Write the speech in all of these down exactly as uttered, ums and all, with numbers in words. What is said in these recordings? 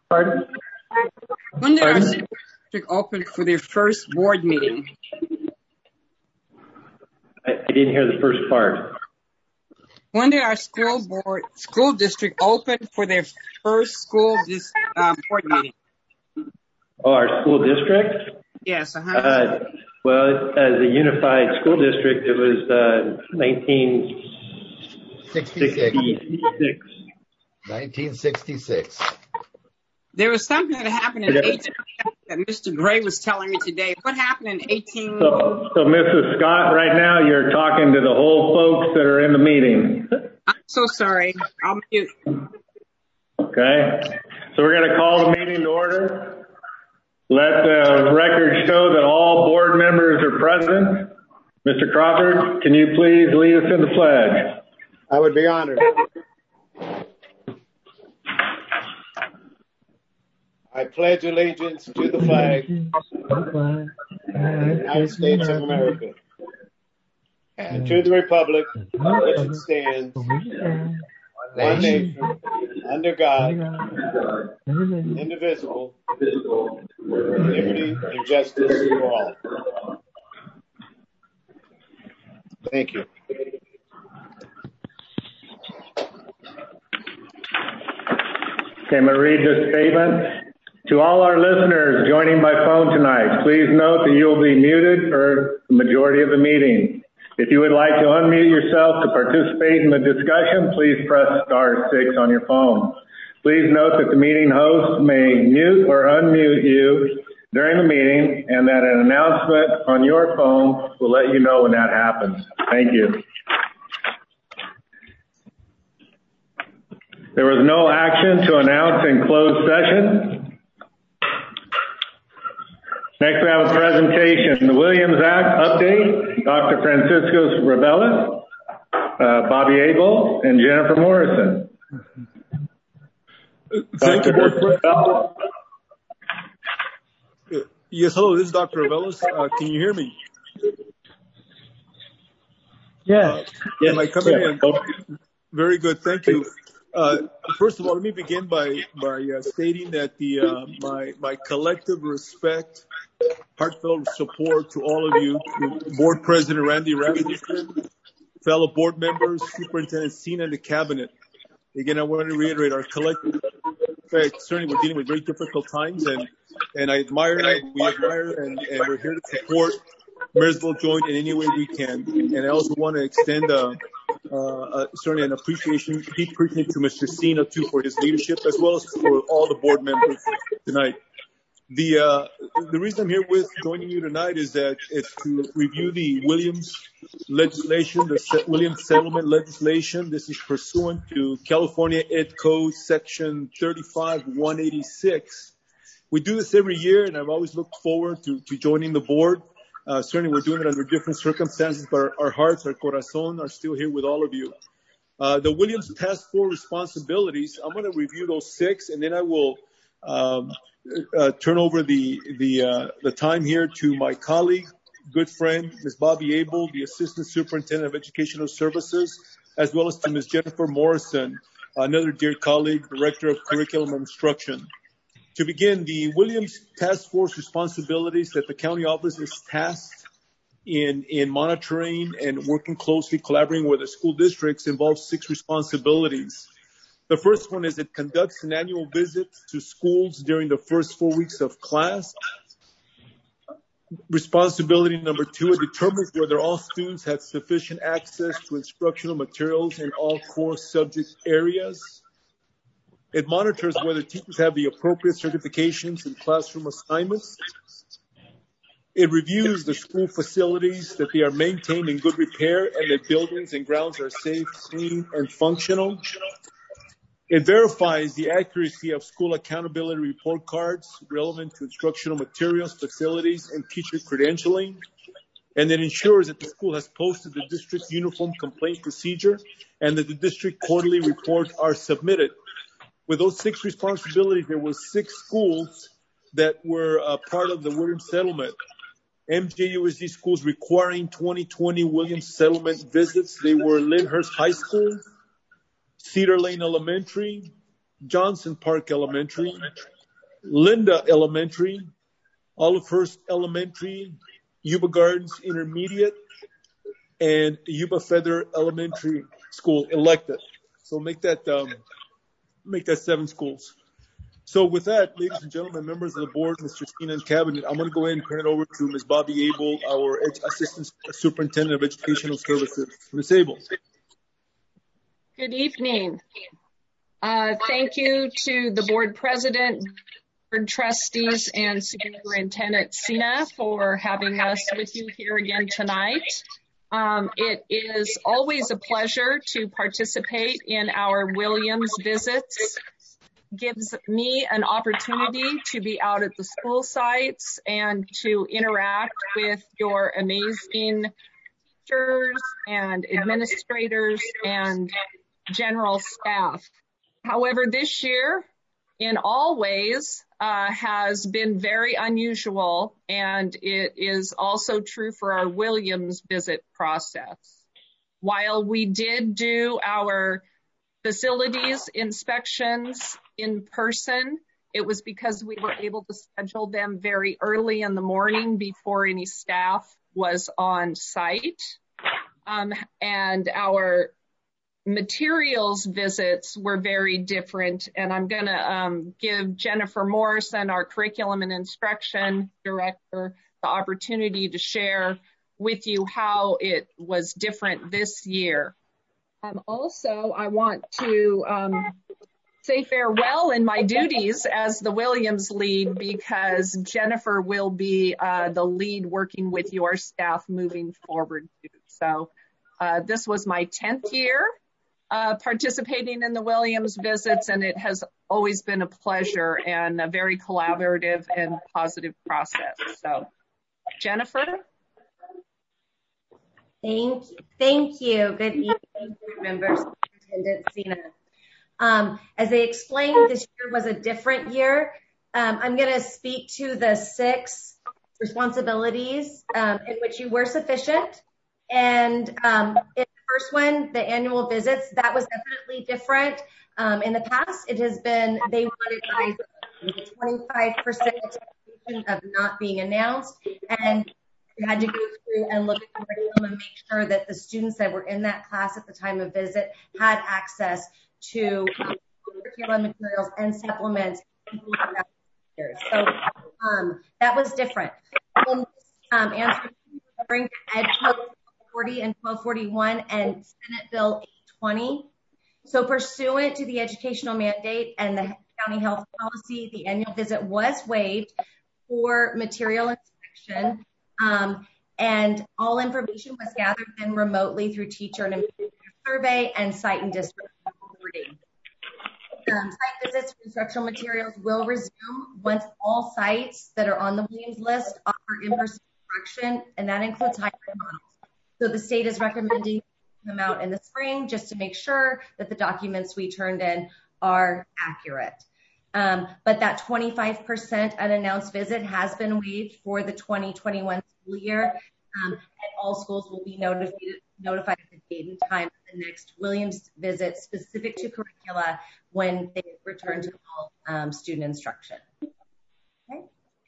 Pardon? When did our school district open for their first board meeting? I, I didn't hear the first part. When did our school board, school district open for their first school dis, uh, board meeting? Oh, our school district? Yes, uh-huh. Uh, well, as a unified school district, it was uh, nineteen sixty-six. nineteen sixty-six. There was something that happened in eighteen that Mister Gray was telling me today. What happened in eighteen? So, so Missus Scott, right now you're talking to the whole folks that are in the meeting. I'm so sorry. I'll mute. Okay. So we're going to call the meeting to order. Let the record show that all board members are present. Mister Crawford, can you please lead us in the pledge? I would be honored. I pledge allegiance to the flag of the United States of America and to the republic for which it stands, one nation, under God, indivisible, with liberty and justice for all. Thank you. Okay, I'm going to read this statement. To all our listeners joining by phone tonight, please note that you will be muted for the majority of the meeting. If you would like to unmute yourself to participate in the discussion, please press star six on your phone. Please note that the meeting host may mute or unmute you during the meeting and that an announcement on your phone will let you know when that happens. Thank you. There was no action to announce in closed session. Next, we have a presentation, the Williams Act update, Doctor Francisco Reveles, uh, Bobby Abel, and Jennifer Morrison. Thank you, Board President. Yes, hello, this is Doctor Reveles. Uh, can you hear me? Yeah. Uh, yes. Am I coming yeah. in? Very good, thank you. Uh, first of all, let me begin by by uh, stating that the uh, my my collective respect, heartfelt support to all of you, to Board President Randy Rasmussen, fellow board members, Superintendent Sina, and the Cabinet. Again, I want to reiterate our collective respect. Certainly, we're dealing with very difficult times, and and I admire, we admire, and, and we're here to support Marysville Joint in any way we can. And I also want to extend a. Uh, uh, certainly an appreciation, deep appreciation to Mister Sina too for his leadership, as well as for all the board members tonight. The uh, the reason I'm here with joining you tonight is that it's to review the Williams legislation, the Se- Williams settlement legislation. This is pursuant to California Ed Code Section thirty-five one eighty-six. We do this every year, and I've always looked forward to, to joining the board. Uh, certainly, we're doing it under different circumstances, but our, our hearts, our corazon, are still here with all of you. Uh, the Williams Task Force responsibilities, I'm going to review those six, and then I will um, uh, turn over the the uh, the time here to my colleague, good friend, Miz Bobby Abel, the Assistant Superintendent of Educational Services, as well as to Miz Jennifer Morrison, another dear colleague, Director of Curriculum and Instruction. To begin, the Williams Task Force responsibilities that the county office is tasked in, in monitoring and working closely, collaborating with the school districts involves six responsibilities. The first one is it conducts an annual visit to schools during the first four weeks of class. Responsibility number two, it determines whether all students have sufficient access to instructional materials in all core subject areas. It monitors whether teachers have the appropriate certifications and classroom assignments. It reviews the school facilities, that they are maintained in good repair and that buildings and grounds are safe, clean, and functional. It verifies the accuracy of school accountability report cards relevant to instructional materials, facilities, and teacher credentialing. And it ensures that the school has posted the district's uniform complaint procedure and that the district quarterly reports are submitted. With those six responsibilities, there were six schools that were uh, part of the Williams settlement. M J U S D schools requiring twenty twenty Williams settlement visits. They were Lyndhurst High School, Cedar Lane Elementary, Johnson Park Elementary, Linda Elementary, Olive Hurst Elementary, Yuba Gardens Intermediate, and Yuba Feather Elementary School elected. So make that um, make that seven schools. So with that, ladies and gentlemen, members of the board, Mister Sina and cabinet, I'm going to go ahead and turn it over to Miz Bobby Abel, our Ed- Assistant Superintendent of Educational Services. Miz Abel. Good evening. Uh, thank you to the board president, board trustees, and Superintendent Sina for having us with you here again tonight. Um, it is always a pleasure to participate in our Williams visits. Gives me an opportunity to be out at the school sites and to interact with your amazing teachers and administrators and general staff. However, this year, in all ways, uh, has been very unusual, and it is also true for our Williams visit process. While we did do our facilities inspections in person, it was because we were able to schedule them very early in the morning before any staff was on site. Um, and our materials visits were very different, and I'm going to um, give Jennifer Morrison, our curriculum and instruction director, the opportunity to share with you how it was different this year. Um, also, I want to um, say farewell in my duties as the Williams lead, because Jennifer will be uh, the lead working with your staff moving forward too. So uh, this was my tenth year uh, participating in the Williams visits, and it has always been a pleasure and a very collaborative and positive process. So, Jennifer? Thank you. Thank you. Good evening, members, Superintendent Sina. Um, as they explained, this year was a different year. Um, I'm going to speak to the six responsibilities um, in which you were sufficient. And um, in the first one, the annual visits, that was definitely different. Um, in the past, it has been, they wanted a twenty-five percent expectation of not being announced. And we had to go through and look at the curriculum and make sure that the students that were in that class at the time of visit had access to um, curriculum materials and supplements. So um, that was different. And um, answering referring to Ed Code twelve forty and twelve forty-one and Senate Bill eight twenty. So pursuant to the educational mandate and the county health policy, the annual visit was waived for material inspection. Um, and all information was gathered then remotely through teacher and administrator survey and site and district reporting. Um, site visits for instructional materials will resume once all sites that are on the Williams list offer in-person instruction, and that includes hybrid models. So the state is recommending them out in the spring just to make sure that the documents we turned in are accurate. Um, but that twenty-five percent unannounced visit has been waived for the twenty twenty-one school year, um, and all schools will be notified, notified of the date and time of the next Williams visit specific to curricula when they return to all um, student instruction. Okay.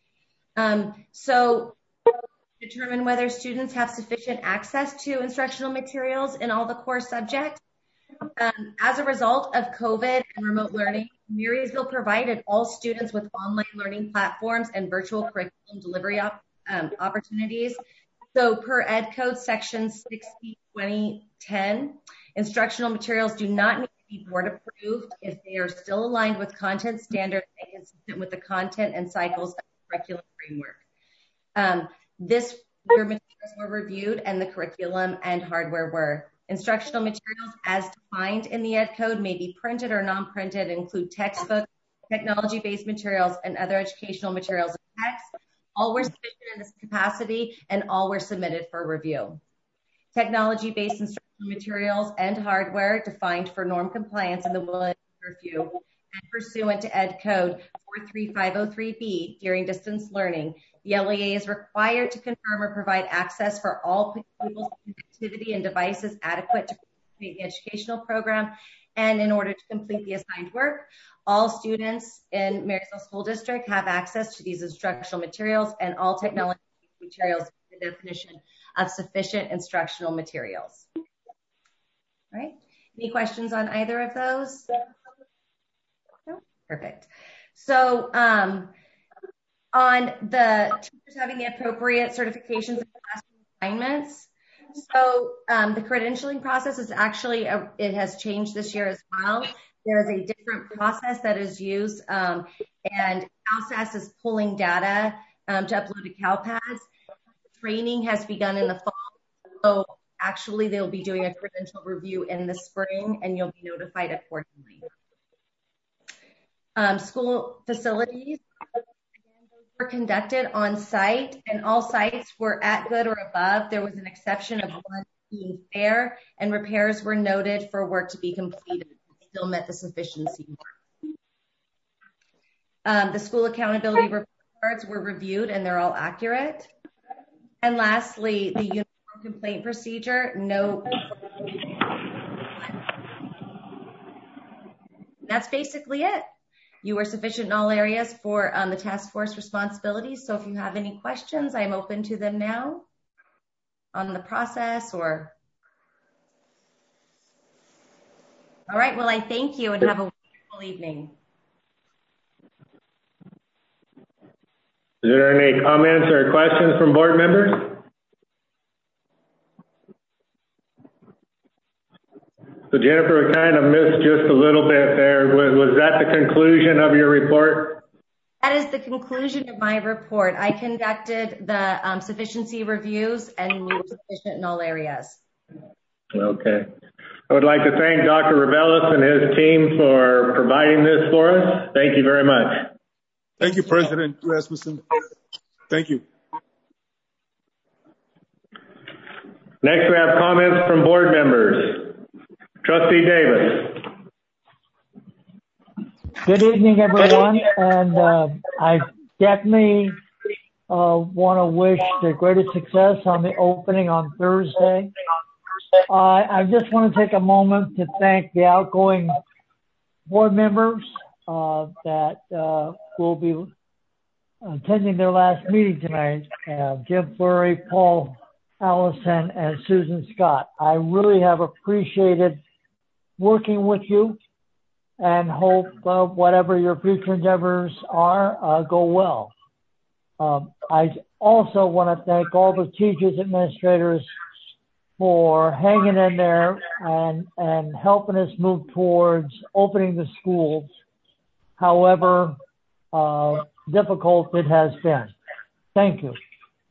Um, so determine whether students have sufficient access to instructional materials in all the core subjects. Um, as a result of COVID and remote learning, Marysville provided all students with online learning platforms and virtual curriculum delivery op um, opportunities. So per Ed Code section sixty twenty ten, instructional materials do not need to be board approved if they are still aligned with content standards and consistent with the content and cycles of the curriculum framework. Um, this year materials were reviewed and the curriculum and hardware were. Instructional materials as defined in the Ed Code may be printed or non-printed, include textbooks, technology-based materials, and other educational materials and text. All were sufficient in this capacity and all were submitted for review. Technology-based instructional materials and hardware defined for norm compliance in the Williams review and pursuant to Ed Code four three five oh three B during distance learning. The L E A is required to confirm or provide access for all people's connectivity and devices adequate to participate in the educational program And in order to complete the assigned work, all students in Marysville School District have access to these instructional materials, and all technology materials meet the definition of sufficient instructional materials. All right. Any questions on either of those? No? Perfect. So um, on the teachers having the appropriate certifications and classroom assignments, so um, the credentialing process is actually, a, it has changed this year as well. There is a different process that is used, um, and CalSAS is pulling data um, to upload to CalPADS. Training has begun in the fall, so actually they'll be doing a credential review in the spring, and you'll be notified accordingly. Um, school facilities, again, those were conducted on site, and all sites were at good or above. There was an exception of one being fair, and repairs were noted for work to be completed. It still met the sufficiency mark. Um, the school accountability reports were reviewed, and they're all accurate. And lastly, the uniform complaint procedure, no. That's basically it. You were sufficient in all areas for um, the task force responsibilities. So if you have any questions, I'm open to them now on the process or. All right. Well, I thank you and have a wonderful evening. Is there any comments or questions from board members? So Jennifer, we kind of missed just a little bit there. Was, was that the conclusion of your report? That is the conclusion of my report. I conducted the um, sufficiency reviews, and we were sufficient in all areas. Okay. I would like to thank Doctor Reveles and his team for providing this for us. Thank you very much. Thank you, President Rasmussen. Thank you. Next, we have comments from board members. Trustee Davis. Good evening, everyone, and uh, I definitely uh, want to wish the greatest success on the opening on Thursday. Uh, I just want to take a moment to thank the outgoing board members uh, that uh, will be attending their last meeting tonight, uh, Jim Fleury, Paul Allison, and Susan Scott. I really have appreciated working with you and hope uh, whatever your future endeavors are uh, go well. Um, I also want to thank all the teachers, administrators for hanging in there and, and helping us move towards opening the schools, however uh, difficult it has been. Thank you.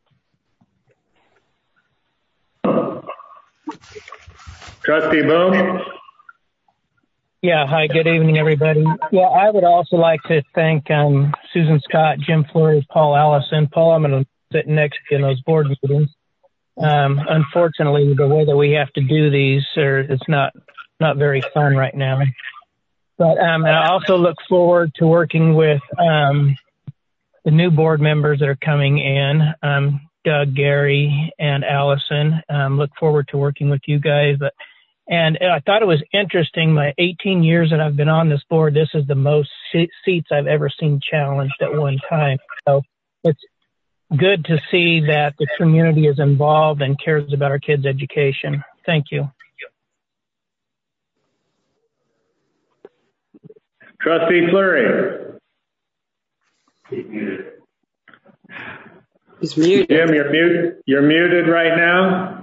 Trustee Boone. Yeah, hi, good evening, everybody. Yeah, I would also like to thank um, Susan Scott, Jim Fleury, Paul Allison. Paul, I'm going to sit next to you in those board meetings. Um, unfortunately, the way that we have to do these, are, it's not not very fun right now. But um, I also look forward to working with um, the new board members that are coming in, um, Doug, Gary, and Allison. Um, look forward to working with you guys. But And I thought it was interesting, my eighteen years that I've been on this board, this is the most seats I've ever seen challenged at one time. So it's good to see that the community is involved and cares about our kids' education. Thank you. Trustee Fleury. He's muted. He's muted. Jim, you're muted. You're muted right now.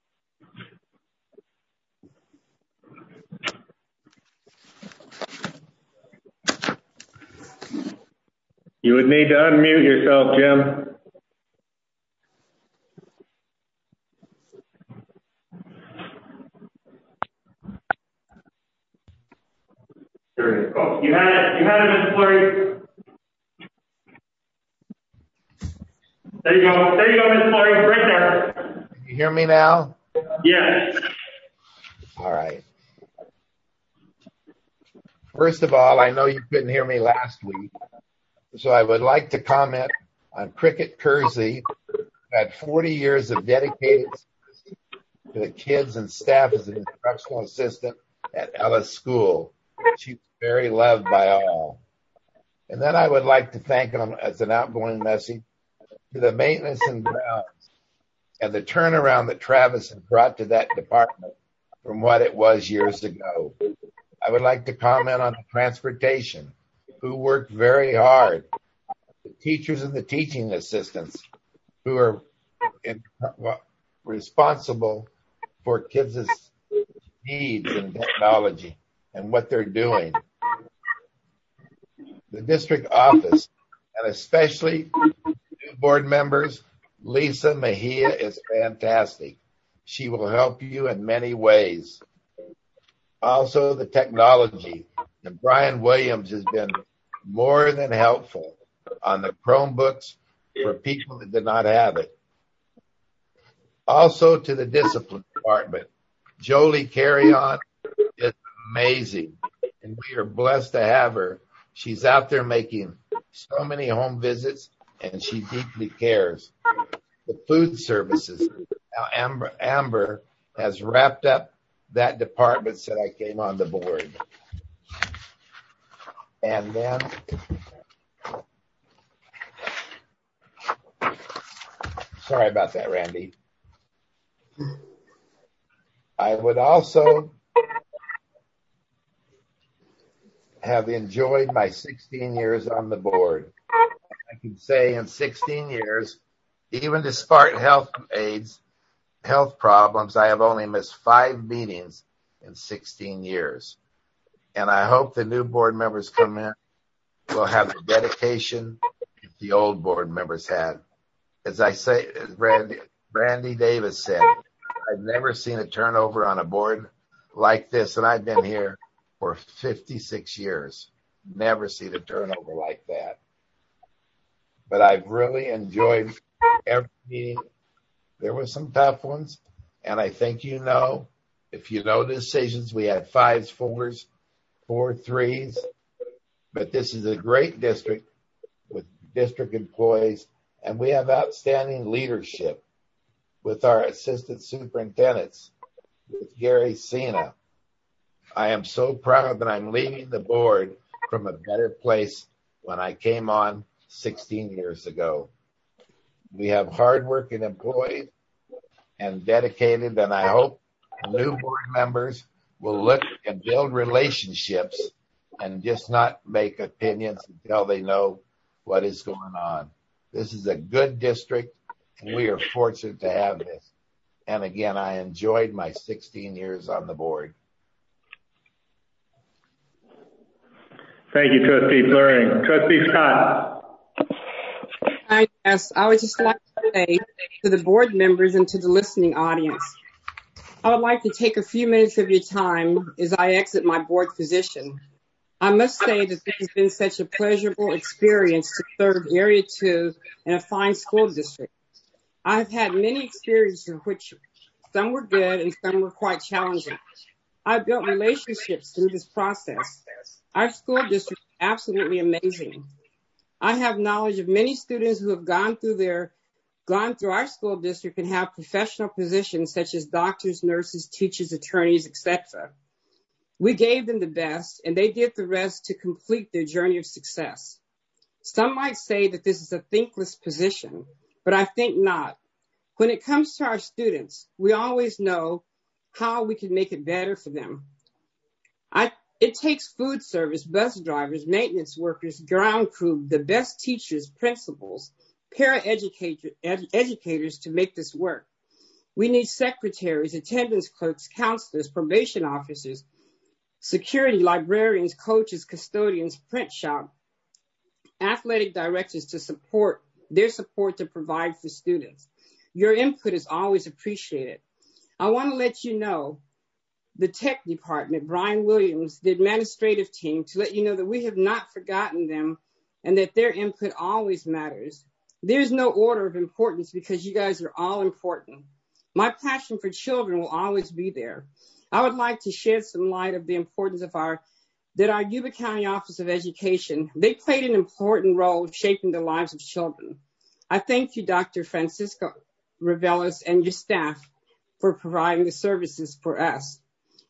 You would need to unmute yourself, Jim. Oh, you had it. You had it, Miz Fleury. There you go. There you go, Miz Fleury. Right there. Can you hear me now? Yes. All right. First of all, I know you couldn't hear me last week, so I would like to comment on Cricket Kersey, who had forty years of dedicated service to the kids and staff as an instructional assistant at Ellis School. She was very loved by all. And then I would like to thank them as an outgoing message to the maintenance and grounds and the turnaround that Travis has brought to that department from what it was years ago. I would like to comment on the transportation, who worked very hard, the teachers and the teaching assistants who are in, well, responsible for kids' needs and technology and what they're doing. The district office, and especially new board members, Lisa Mejia is fantastic. She will help you in many ways. Also, the technology, and Brian Williams has been more than helpful on the Chromebooks for people that did not have it. Also, to the discipline department, Jolie Carrion is amazing, and we are blessed to have her. She's out there making so many home visits, and she deeply cares. The food services, now Amber, Amber has wrapped up that department since I came on the board. And then sorry about that, Randy. I would also have enjoyed my sixteen years on the board. I can say in sixteen years, even despite health aids, health problems, I have only missed five meetings in sixteen years. And I hope the new board members come in will have the dedication the old board members had. As I say, as Brandy, Brandy Davis said, I've never seen a turnover on a board like this, and I've been here for fifty-six years. Never seen a turnover like that. But I've really enjoyed every meeting. There were some tough ones, and I think you know, if you know the decisions, we had fives, fours, four threes. But this is a great district with district employees, and we have outstanding leadership with our assistant superintendents, with Gary Sena. I am so proud that I'm leaving the board from a better place when I came on sixteen years ago. We have hardworking employees and dedicated, and I hope new board members will look and build relationships and just not make opinions until they know what is going on. This is a good district, and we are fortunate to have this. And again, I enjoyed my sixteen years on the board. Thank you, Trustee Fleury. Trustee Scott. I guess I would just like to say to the board members and to the listening audience, I would like to take a few minutes of your time as I exit my board position. I must say that this has been such a pleasurable experience to serve Area two in a fine school district. I've had many experiences in which some were good and some were quite challenging. I've built relationships through this process. Our school district is absolutely amazing. I have knowledge of many students who have gone through their, gone through our school district and have professional positions such as doctors, nurses, teachers, attorneys, et cetera. We gave them the best, and they did the rest to complete their journey of success. Some might say that this is a thankless position, but I think not. When it comes to our students, we always know how we can make it better for them. I, it takes food service, bus drivers, maintenance workers, ground crew, the best teachers, principals, para-educators ed, educators to make this work. We need secretaries, attendance clerks, counselors, probation officers, security, librarians, coaches, custodians, print shop, athletic directors to support their support to provide for students. Your input is always appreciated. I want to let you know the tech department, Brian Williams, the administrative team, to let you know that we have not forgotten them and that their input always matters. There's no order of importance because you guys are all important. My passion for children will always be there. I would like to shed some light of the importance of our, that our Yuba County Office of Education, they played an important role shaping the lives of children. I thank you, Doctor Francisco Reveles, and your staff for providing the services for us.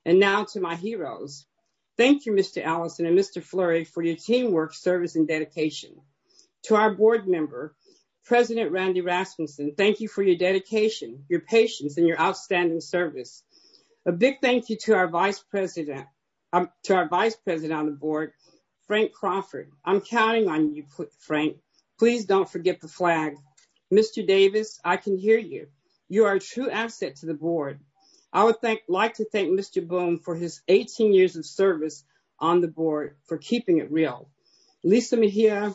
And now to my heroes. Thank you, Mister Allison and Mister Fleury, for your teamwork, service, and dedication. To our board member, President Randy Rasmussen, thank you for your dedication, your patience, and your outstanding service. A big thank you to our vice president, um, to our vice president on the board, Frank Crawford. I'm counting on you, Frank. Please don't forget the flag. Mister Davis, I can hear you. You are a true asset to the board. I would thank, like to thank Mister Boone for his eighteen years of service on the board, for keeping it real. Lisa Mejia,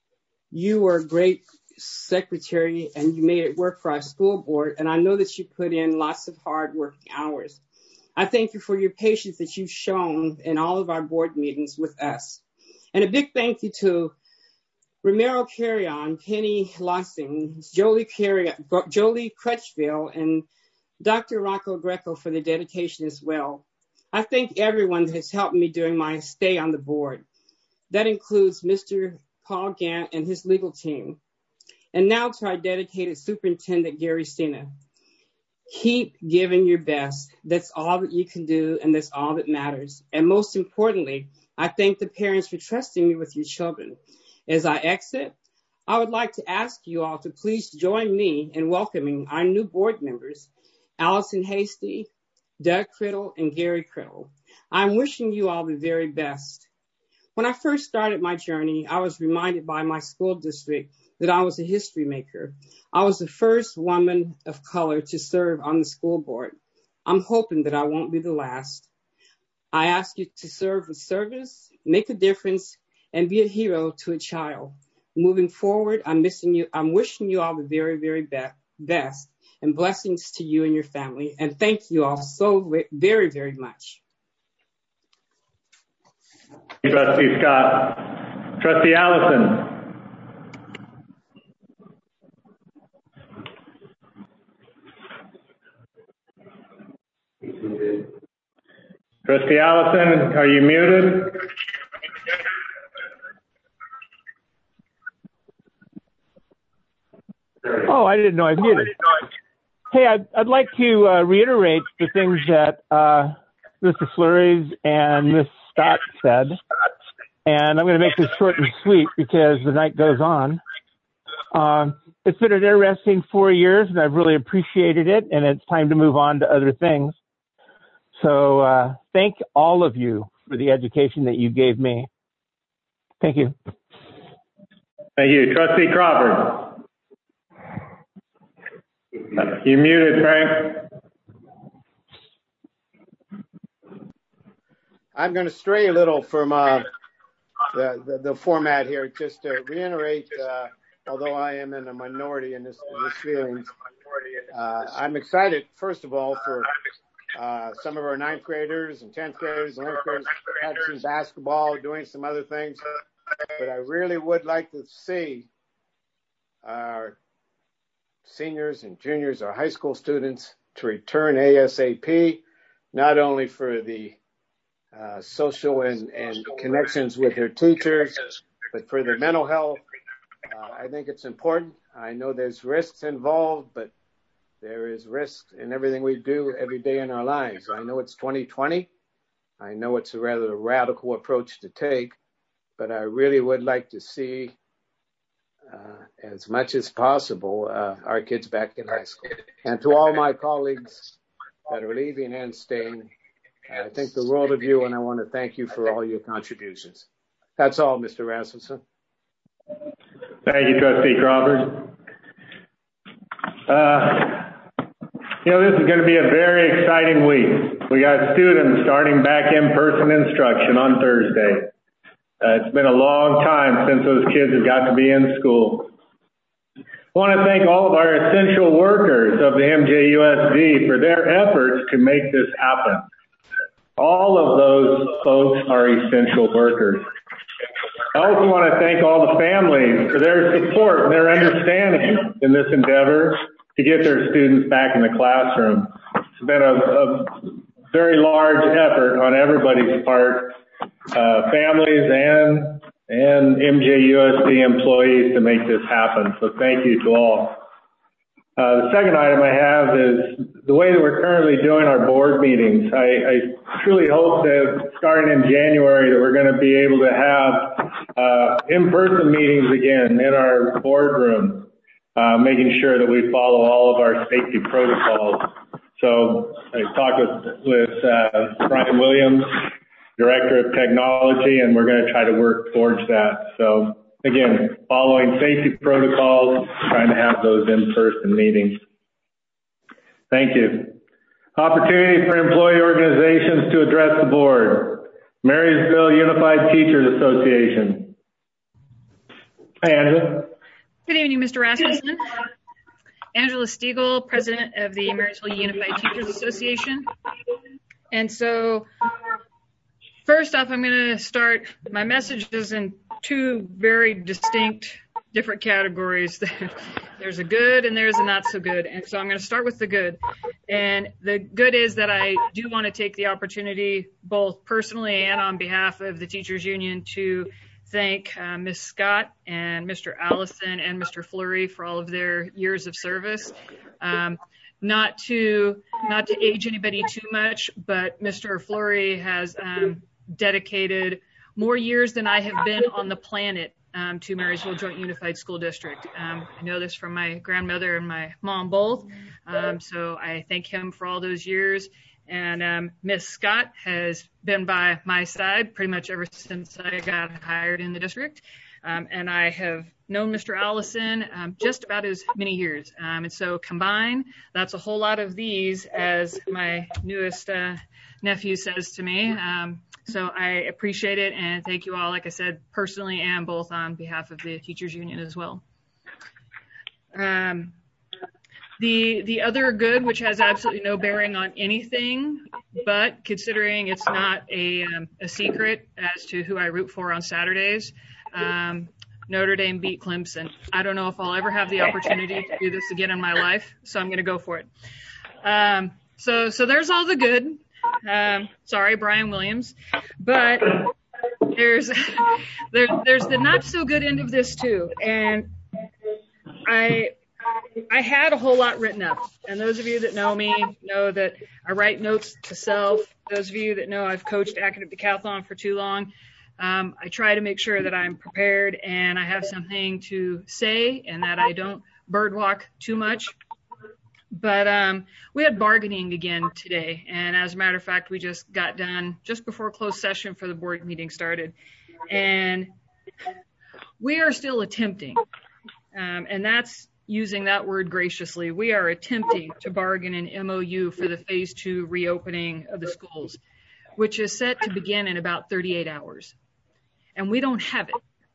you were a great secretary and you made it work for our school board. And I know that you put in lots of hard working hours. I thank you for your patience that you've shown in all of our board meetings with us. And a big thank you to Romero Carrion, Penny Lossing, Jolie, Carry- Jolie Crutchville, and Doctor Rocco Greco for the dedication as well. I thank everyone that has helped me during my stay on the board. That includes Mister Paul Gant and his legal team. And now to our dedicated Superintendent, Gary Sena. Keep giving your best. That's all that you can do, and that's all that matters. And most importantly, I thank the parents for trusting me with your children. As I exit, I would like to ask you all to please join me in welcoming our new board members, Allison Hasty, Doug Criddle, and Gary Criddle. I'm wishing you all the very best. When I first started my journey, I was reminded by my school district that I was a history maker. I was the first woman of color to serve on the school board. I'm hoping that I won't be the last. I ask you to serve with service, make a difference, and be a hero to a child. Moving forward, I'm missing you. I'm wishing you all the very, very be- best and blessings to you and your family. And thank you all so very, very much. Trustee Scott. Trustee Allison. Trustee Allison, are you muted? Oh, I didn't know I was muted. Hey, I'd, I'd like to uh, reiterate the things that uh, Mister Fleury and Miz Scott said, and I'm going to make this short and sweet because the night goes on. Um, it's been an interesting four years, and I've really appreciated it, and it's time to move on to other things. So uh, thank all of you for the education that you gave me. Thank you. Thank you. Trustee Crawford. You're muted, Frank. I'm going to stray a little from uh, the, the the format here, just to reiterate. Uh, although I am in a minority in this, in this feeling, uh, I'm excited. First of all, for uh, some of our ninth graders and tenth graders and eleventh graders practicing basketball, doing some other things. But I really would like to see our seniors and juniors, our high school students, to return ASAP, not only for the uh, social and, and connections with their teachers, but for their mental health. Uh, I think it's important. I know there's risks involved, but there is risk in everything we do every day in our lives. I know it's twenty twenty. I know it's a rather radical approach to take, but I really would like to see Uh, as much as possible, uh, our kids back in high school. And to all my colleagues that are leaving and staying, I think the world of you, and I want to thank you for all your contributions. That's all, Mister Rasmussen. Thank you, Trustee Crawford. Uh, you know, this is going to be a very exciting week. We got students starting back in-person instruction on Thursday. Uh, it's been a long time since those kids have got to be in school. I want to thank all of our essential workers of the M J U S D for their efforts to make this happen. All of those folks are essential workers. I also want to thank all the families for their support and their understanding in this endeavor to get their students back in the classroom. It's been a, a very large effort on everybody's part. Uh, families and and M J U S D employees to make this happen. So thank you to all. Uh, the second item I have is the way that we're currently doing our board meetings. I, I truly hope that starting in January that we're going to be able to have uh, in-person meetings again in our boardroom, uh, making sure that we follow all of our safety protocols. So I talked with, with uh, Brian Williams, Director of Technology, and we're going to try to work towards that. So again, following safety protocols, trying to have those in-person meetings. Thank you. Opportunity for employee organizations to address the board. Marysville Unified Teachers Association. Hi, Angela. Good evening, Mister Rasmussen. Angela Stiegel, President of the Marysville Unified Teachers Association. And so, first off, I'm going to start my messages in two very distinct different categories. There's a good and there's a not so good. And so I'm going to start with the good. And the good is that I do want to take the opportunity, both personally and on behalf of the Teachers Union, to thank uh, Miz Scott and Mister Allison and Mister Fleury for all of their years of service. Um, not to not to age anybody too much, but Mister Fleury has um, dedicated more years than I have been on the planet um, to Marysville Joint Unified School District. Um, I know this from my grandmother and my mom both, um, so I thank him for all those years. And um, Miz Scott has been by my side pretty much ever since I got hired in the district. Um, and I have known Mister Allison um, just about as many years. Um, and so combined, that's a whole lot of these, as my newest uh, nephew says to me. Um, so I appreciate it, and thank you all, like I said, personally and both on behalf of the Teachers Union as well. Um, The the other good, which has absolutely no bearing on anything, but considering it's not a, um, a secret as to who I root for on Saturdays, um, Notre Dame beat Clemson. I don't know if I'll ever have the opportunity to do this again in my life, so I'm going to go for it. Um, so so there's all the good. Um, sorry, Brian Williams. But there's there, there's the not so good end of this too. And I... I had a whole lot written up, and those of you that know me know that I write notes to self. Those of you that know I've coached academic decathlon for too long, um, I try to make sure that I'm prepared and I have something to say and that I don't birdwalk too much. But um, we had bargaining again today, and as a matter of fact, we just got done just before closed session for the board meeting started, and we are still attempting, um, and that's using that word graciously. We are attempting to bargain an M O U for the phase two reopening of the schools, which is set to begin in about thirty-eight hours. And we don't have it.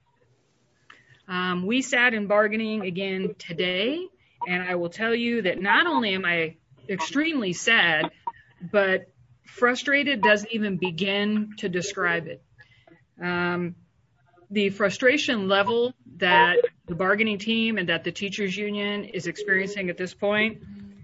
Um, we sat in bargaining again today, and I will tell you that not only am I extremely sad, but frustrated doesn't even begin to describe it. Um, the frustration level that the bargaining team and that the teachers union is experiencing at this point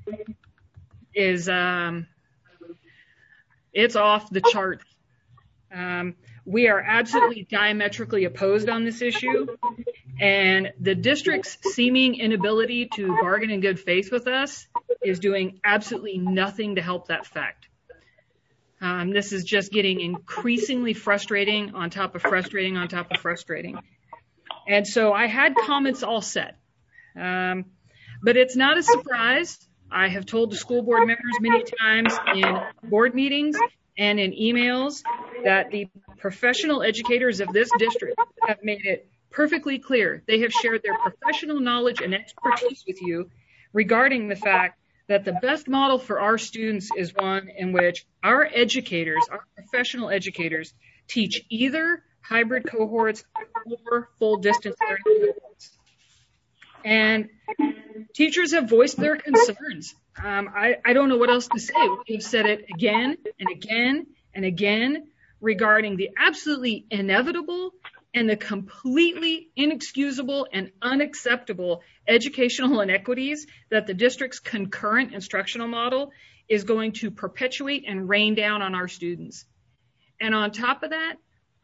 is um, it's off the chart. Um, we are absolutely diametrically opposed on this issue, and the district's seeming inability to bargain in good faith with us is doing absolutely nothing to help that fact. Um, this is just getting increasingly frustrating on top of frustrating on top of frustrating. And so I had comments all set. Um, but it's not a surprise. I have told the school board members many times in board meetings and in emails that the professional educators of this district have made it perfectly clear. They have shared their professional knowledge and expertise with you regarding the fact that the best model for our students is one in which our educators, our professional educators, teach either hybrid cohorts or full distance learning cohorts. And teachers have voiced their concerns. Um, I, I don't know what else to say. We've said it again and again and again regarding the absolutely inevitable and the completely inexcusable and unacceptable educational inequities that the district's concurrent instructional model is going to perpetuate and rain down on our students. And on top of that,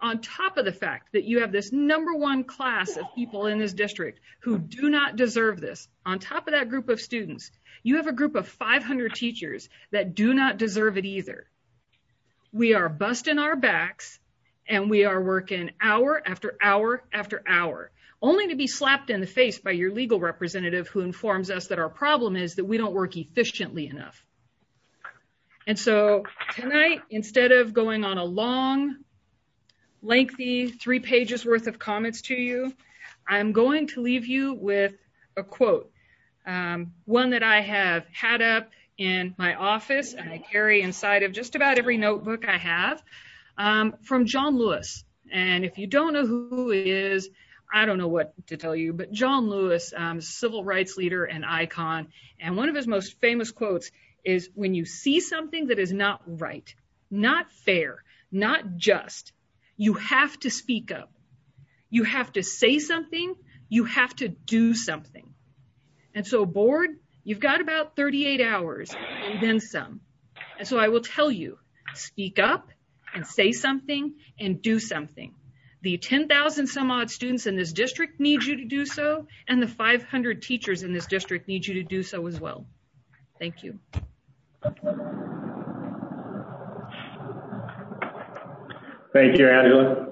on top of the fact that you have this number one class of people in this district who do not deserve this, on top of that group of students, you have a group of five hundred teachers that do not deserve it either. We are busting our backs and we are working hour after hour after hour, only to be slapped in the face by your legal representative who informs us that our problem is that we don't work efficiently enough. And so tonight, instead of going on a long, lengthy three pages worth of comments to you, I'm going to leave you with a quote, um, one that I have had up in my office and I carry inside of just about every notebook I have, um, from John Lewis. And if you don't know who he is, I don't know what to tell you, but John Lewis, um, civil rights leader and icon, and one of his most famous quotes is, when you see something that is not right, not fair, not just, you have to speak up. You have to say something. You have to do something. And so, board, you've got about thirty-eight hours and then some. And so I will tell you, speak up and say something and do something. The ten thousand some odd students in this district need you to do so, and the five hundred teachers in this district need you to do so as well. Thank you. Thank you, Angela.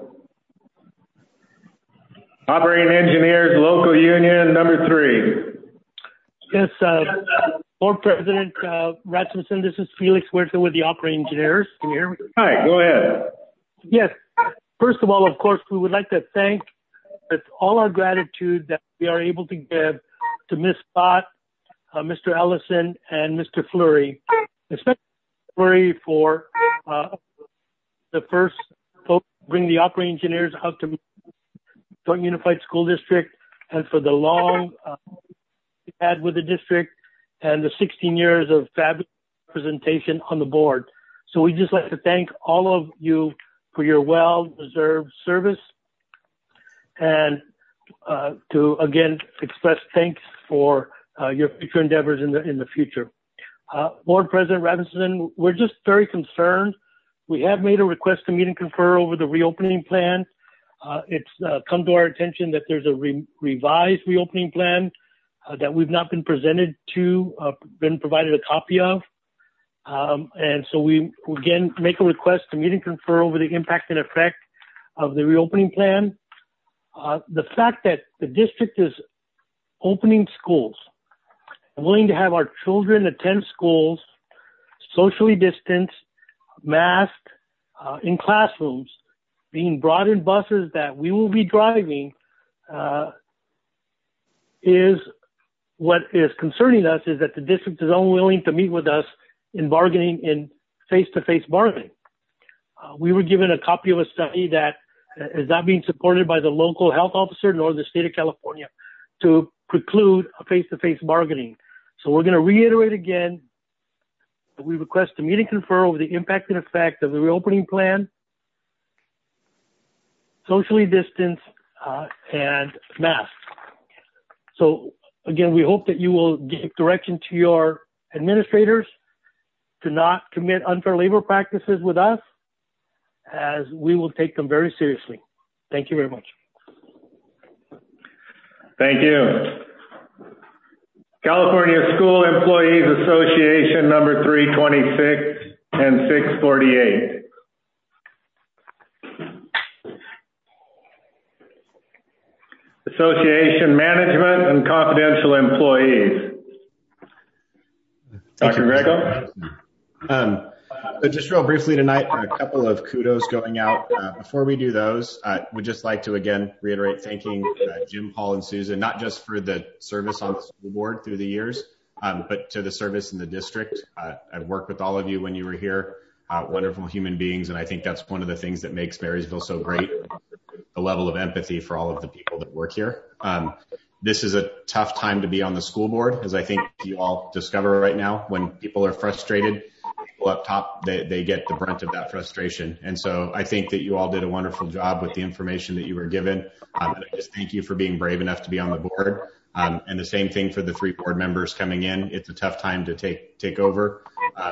Operating Engineers, Local Union, number three. Yes, uh, Board President uh, Rasmussen, this is Felix Huerta with the Operating Engineers. Can you hear me? Hi, go ahead. Yes. First of all, of course, we would like to thank with all our gratitude that we are able to give to Miz Scott, uh, Mister Ellison, and Mister Fleury, especially Fleury for uh, the first folks to bring the operating engineers out to Joint Unified School District, and for the long uh, we had with the district and the sixteen years of fabulous representation on the board. So we just like to thank all of you for your well-deserved service, and uh, to again express thanks for uh, your future endeavors in the in the future. Uh, Board President Rasmussen, we're just very concerned. We have made a request to meet and confer over the reopening plan. Uh, it's uh, come to our attention that there's a re- revised reopening plan uh, that we've not been presented to, uh, been provided a copy of. Um, and so we again make a request to meet and confer over the impact and effect of the reopening plan. Uh, the fact that the district is opening schools, willing to have our children attend schools, socially distanced, masked, uh, in classrooms, being brought in buses that we will be driving, uh, is what is concerning us, is that the district is unwilling to meet with us in bargaining, in face-to-face bargaining. Uh, we were given a copy of a study that is not being supported by the local health officer nor the state of California to preclude a face-to-face bargaining. So we're going to reiterate again that we request to meet and confer over the impact and effect of the reopening plan, socially distanced, uh, and masked. So again, we hope that you will give direction to your administrators to not commit unfair labor practices with us, as we will take them very seriously. Thank you very much. Thank you. California School Employees Association, number three twenty-six and six forty-eight. Association Management and Confidential Employees. Doctor Grego? Um, so just real briefly tonight, a couple of kudos going out. Uh, before we do those, uh, we'd just like to again reiterate thanking uh, Jim, Paul, and Susan, not just for the service on the school board through the years, um, but to the service in the district. Uh, I've worked with all of you when you were here, uh, wonderful human beings, and I think that's one of the things that makes Marysville so great, the level of empathy for all of the people that work here. Um, this is a tough time to be on the school board, as I think you all discover right now. When people are frustrated, people up top, they, they get the brunt of that frustration. And so I think that you all did a wonderful job with the information that you were given. Um, and I just thank you for being brave enough to be on the board. Um, and the same thing for the three board members coming in. It's a tough time to take take over. Um,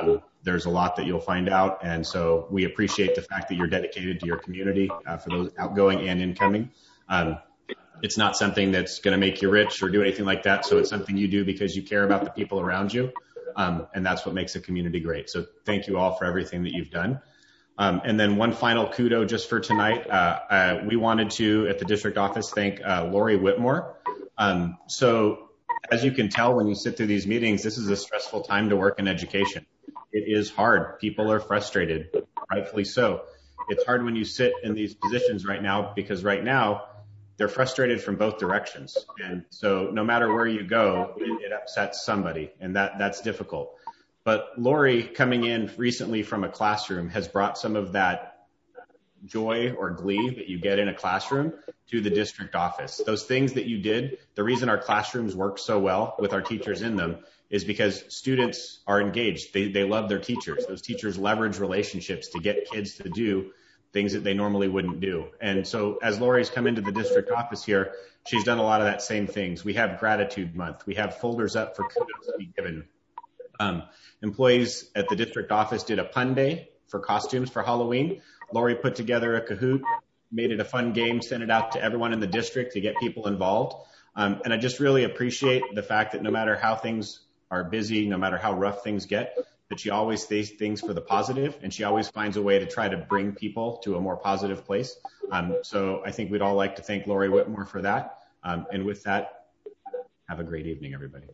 there's a lot that you'll find out. And so we appreciate the fact that you're dedicated to your community uh, for those outgoing and incoming. Um, it's not something that's going to make you rich or do anything like that. So it's something you do because you care about the people around you. Um, and that's what makes a community great. So thank you all for everything that you've done. Um, and then one final kudo just for tonight. Uh, uh, we wanted to, at the district office, thank uh, Lori Whitmore. Um, so as you can tell when you sit through these meetings, this is a stressful time to work in education. It is hard. People are frustrated, rightfully so. It's hard when you sit in these positions right now because right now they're frustrated from both directions. And so no matter where you go, it, it upsets somebody, and that, that's difficult. But Lori, coming in recently from a classroom, has brought some of that joy or glee that you get in a classroom to the district office. Those things that you did, the reason our classrooms work so well with our teachers in them is because students are engaged. They, they love their teachers. Those teachers leverage relationships to get kids to do things that they normally wouldn't do. And so as Lori's come into the district office here, she's done a lot of that same things. We have gratitude month. We have folders up for kudos to be given. Um, employees at the district office did a pun day for costumes for Halloween. Lori put together a Kahoot, made it a fun game, sent it out to everyone in the district to get people involved. Um, and I just really appreciate the fact that no matter how things are busy, no matter how rough things get, that she always sees things for the positive, and she always finds a way to try to bring people to a more positive place. Um, so I think we'd all like to thank Lori Whitmore for that. Um, and with that, have a great evening, everybody.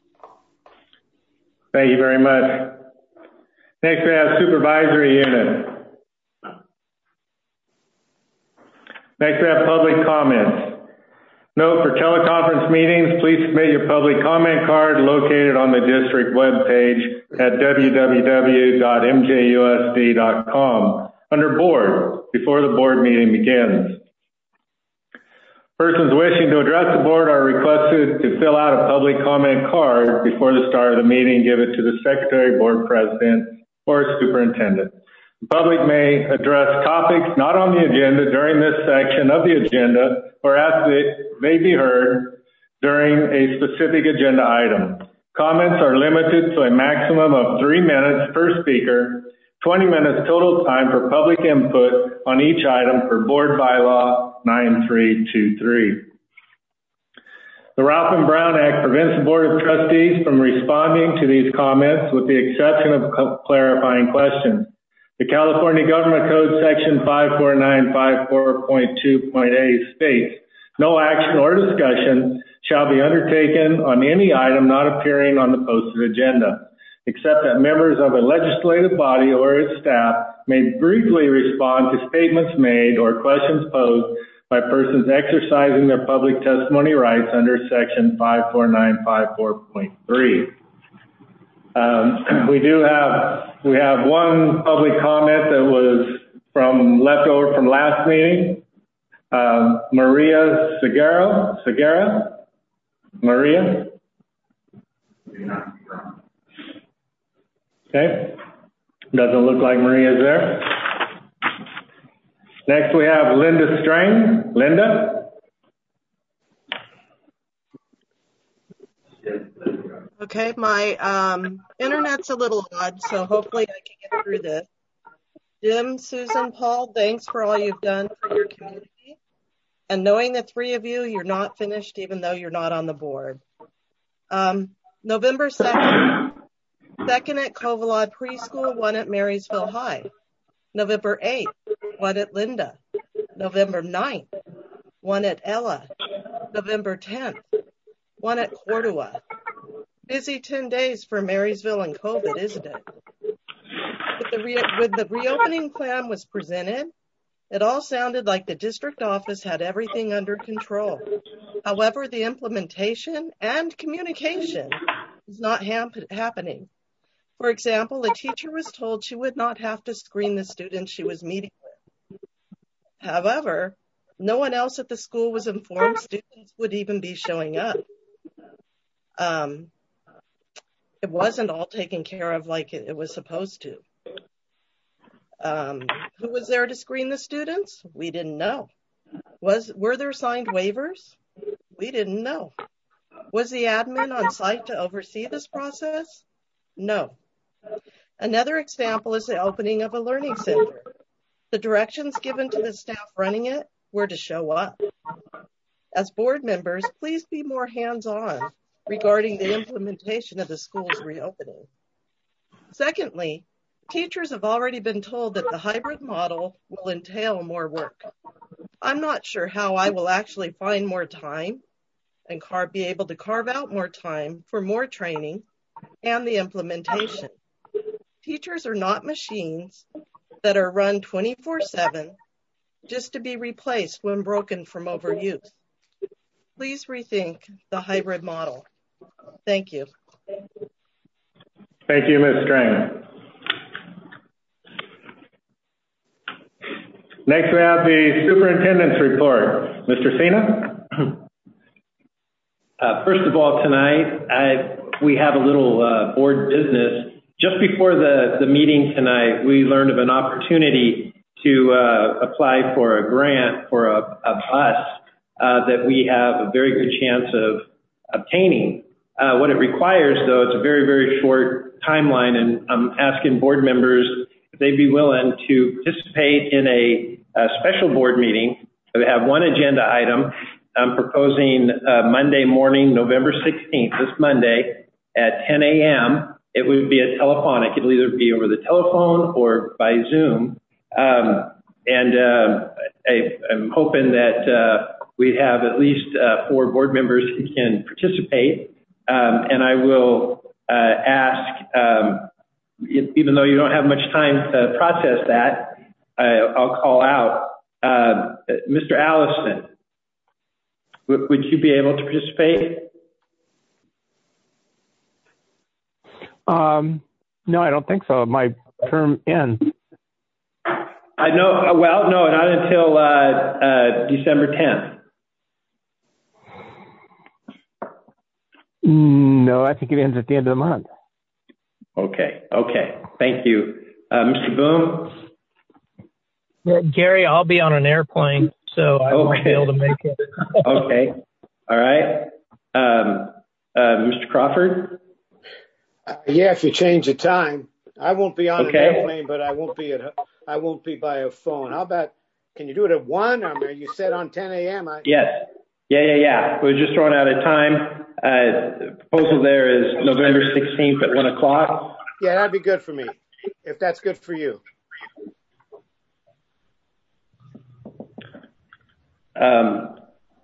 Thank you very much. Next, we have supervisory unit. Next, we have public comments. Note, for teleconference meetings, please submit your public comment card located on the district webpage at w w w dot m j u s d dot com under board before the board meeting begins. Persons wishing to address the board are requested to fill out a public comment card before the start of the meeting, give it to the secretary, board president, or superintendent. The public may address topics not on the agenda during this section of the agenda or ask that they be heard during a specific agenda item. Comments are limited to a maximum of three minutes per speaker, twenty minutes total time for public input on each item per board bylaw nine three two three. The Ralph M. Brown Act prevents the Board of Trustees from responding to these comments with the exception of clarifying questions. The California Government Code Section five four nine five four point two point A states, no action or discussion shall be undertaken on any item not appearing on the posted agenda, except that members of a legislative body or its staff may briefly respond to statements made or questions posed by persons exercising their public testimony rights under Section five four nine five four point three. Um, we do have, we have one public comment that was from leftover from last meeting. Uh, Maria Segura, Segura, Maria. Okay, doesn't look like Maria's there. Next we have Linda Strang. Linda. Okay, my um, internet's a little odd, so hopefully I can get through this. Jim, Susan, Paul, thanks for all you've done for your community. And knowing the three of you, you're not finished even though you're not on the board. Um, November second, second at Covalad Preschool, one at Marysville High. November eighth, one at Linda. November ninth, one at Ella. November tenth, one at Cordua. Busy ten days for Marysville and COVID, isn't it? With the, re- when the reopening plan was presented, it all sounded like the district office had everything under control. However, the implementation and communication is not hap- happening. For example, a teacher was told she would not have to screen the students she was meeting with. However, no one else at the school was informed students would even be showing up. Um, it wasn't all taken care of like it, it was supposed to. Um, who was there to screen the students? We didn't know. Was were there signed waivers? We didn't know. Was the admin on site to oversee this process? No. Another example is the opening of a learning center. The directions given to the staff running it were to show up. As board members, please be more hands-on regarding the implementation of the school's reopening. Secondly, teachers have already been told that the hybrid model will entail more work. I'm not sure how I will actually find more time and car- be able to carve out more time for more training and the implementation. Teachers are not machines that are run twenty-four seven just to be replaced when broken from overuse. Please rethink the hybrid model. Thank you. Thank you, Miz Strang. Next, we have the superintendent's report. Mister Sina? Uh, first of all, tonight, I, we have a little uh, board business. Just before the, the meeting tonight, we learned of an opportunity to uh, apply for a grant for a, a bus uh, that we have a very good chance of obtaining. Uh, what it requires, though, it's a very, very short timeline, and I'm asking board members if they'd be willing to participate in a, a special board meeting. We have one agenda item. I'm proposing uh, Monday morning, November sixteenth, this Monday at ten a.m. It would be a telephonic. It'll either be over the telephone or by Zoom. Um, and uh, I, I'm hoping that uh, we have at least uh, four board members who can participate. Um, and I will uh, ask, um, even though you don't have much time to process that, I, I'll call out uh, Mister Allison. W- would you be able to participate? Um, no, I don't think so. My term ends. I know. Well, no, not until uh, uh, December tenth. No, I think it ends at the end of the month. Okay. Okay. Thank you, uh, Mister Boom. Yeah, Gary, I'll be on an airplane, so I okay. won't be able to make it. Okay. All right. Um, uh, Mister Crawford. Uh, yeah, if you change the time, I won't be on okay. an airplane, but I won't be at I won't be by a phone. How about? Can you do it at one? I mean, you said on ten a.m. I... Yes. Yeah, yeah, yeah. We're just throwing out a time. Uh, the proposal there is November sixteenth at one o'clock. Yeah, that'd be good for me, if that's good for you. Um,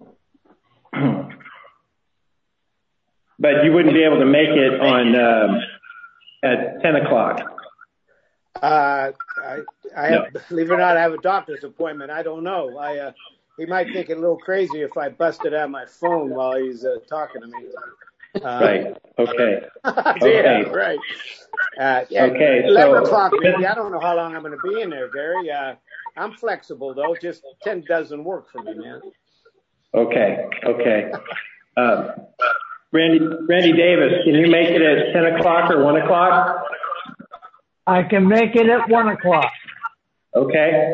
but you wouldn't be able to make it on um, at ten o'clock. Uh, I, I have, no. believe it or not, I have a doctor's appointment. I don't know. I, uh, he might think it a little crazy if I busted out my phone while he's uh, talking to me. Uh, right. Okay. yeah, okay. right. Uh, yeah, okay. eleven so, o'clock, maybe. I don't know how long I'm going to be in there, Gary. Uh, I'm flexible, though. Just ten doesn't work for me, man. Okay. Okay. Uh, Randy, Randy Davis, can you make it at ten o'clock or one o'clock? I can make it at one o'clock. Okay.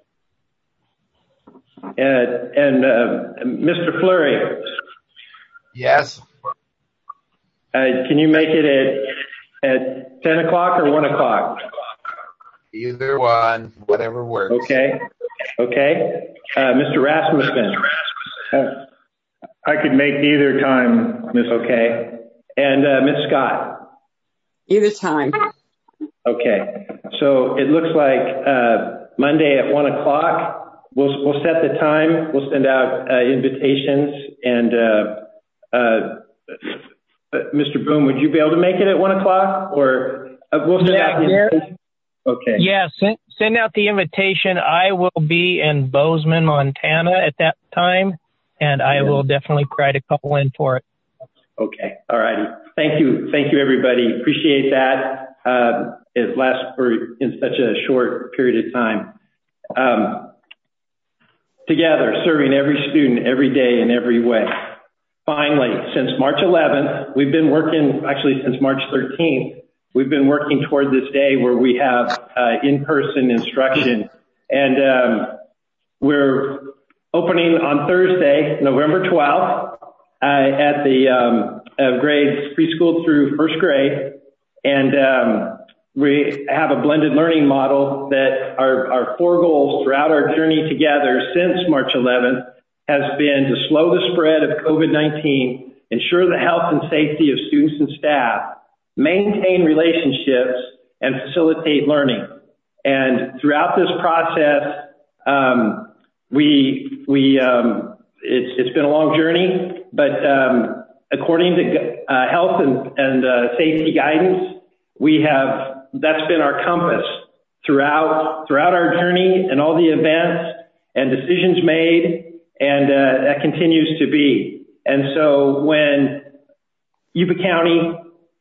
Uh, and uh, Mister Fleury. Yes. Uh, can you make it at at ten o'clock or one o'clock? Either one, whatever works. Okay. Okay. Uh, Mister Rasmussen. Uh, I could make either time, Miss Okay. And uh, Miz Scott. Either time. Okay. So it looks like uh, Monday at one o'clock. We'll we'll set the time. We'll send out uh, invitations. And uh, uh, Mister Boone, would you be able to make it at one o'clock, or uh, we'll send yeah, out the invitation? Okay. Yeah, send send out the invitation. I will be in Bozeman, Montana at that time, and I yeah. will definitely try to call in for it. Okay. All righty. Thank you. Thank you, everybody. Appreciate that. Uh, it lasts for in such a short period of time. Um, together, serving every student every day in every way. Finally, since March eleventh, we've been working, actually since March thirteenth, we've been working toward this day where we have uh, in-person instruction. And um, we're opening on Thursday, November twelfth, uh, at the um, uh, grades preschool through first grade. And um, we have a blended learning model that our, our four goals throughout our journey together since March eleventh has been to slow the spread of COVID nineteen, ensure the health and safety of students and staff, maintain relationships, and facilitate learning. And throughout this process, um, we, we, um, it's, it's been a long journey, but um, according to uh, health and, and uh, safety guidance, we have, that's been our compass throughout, throughout our journey and all the events and decisions made, and uh, that continues to be. And so when Yuba County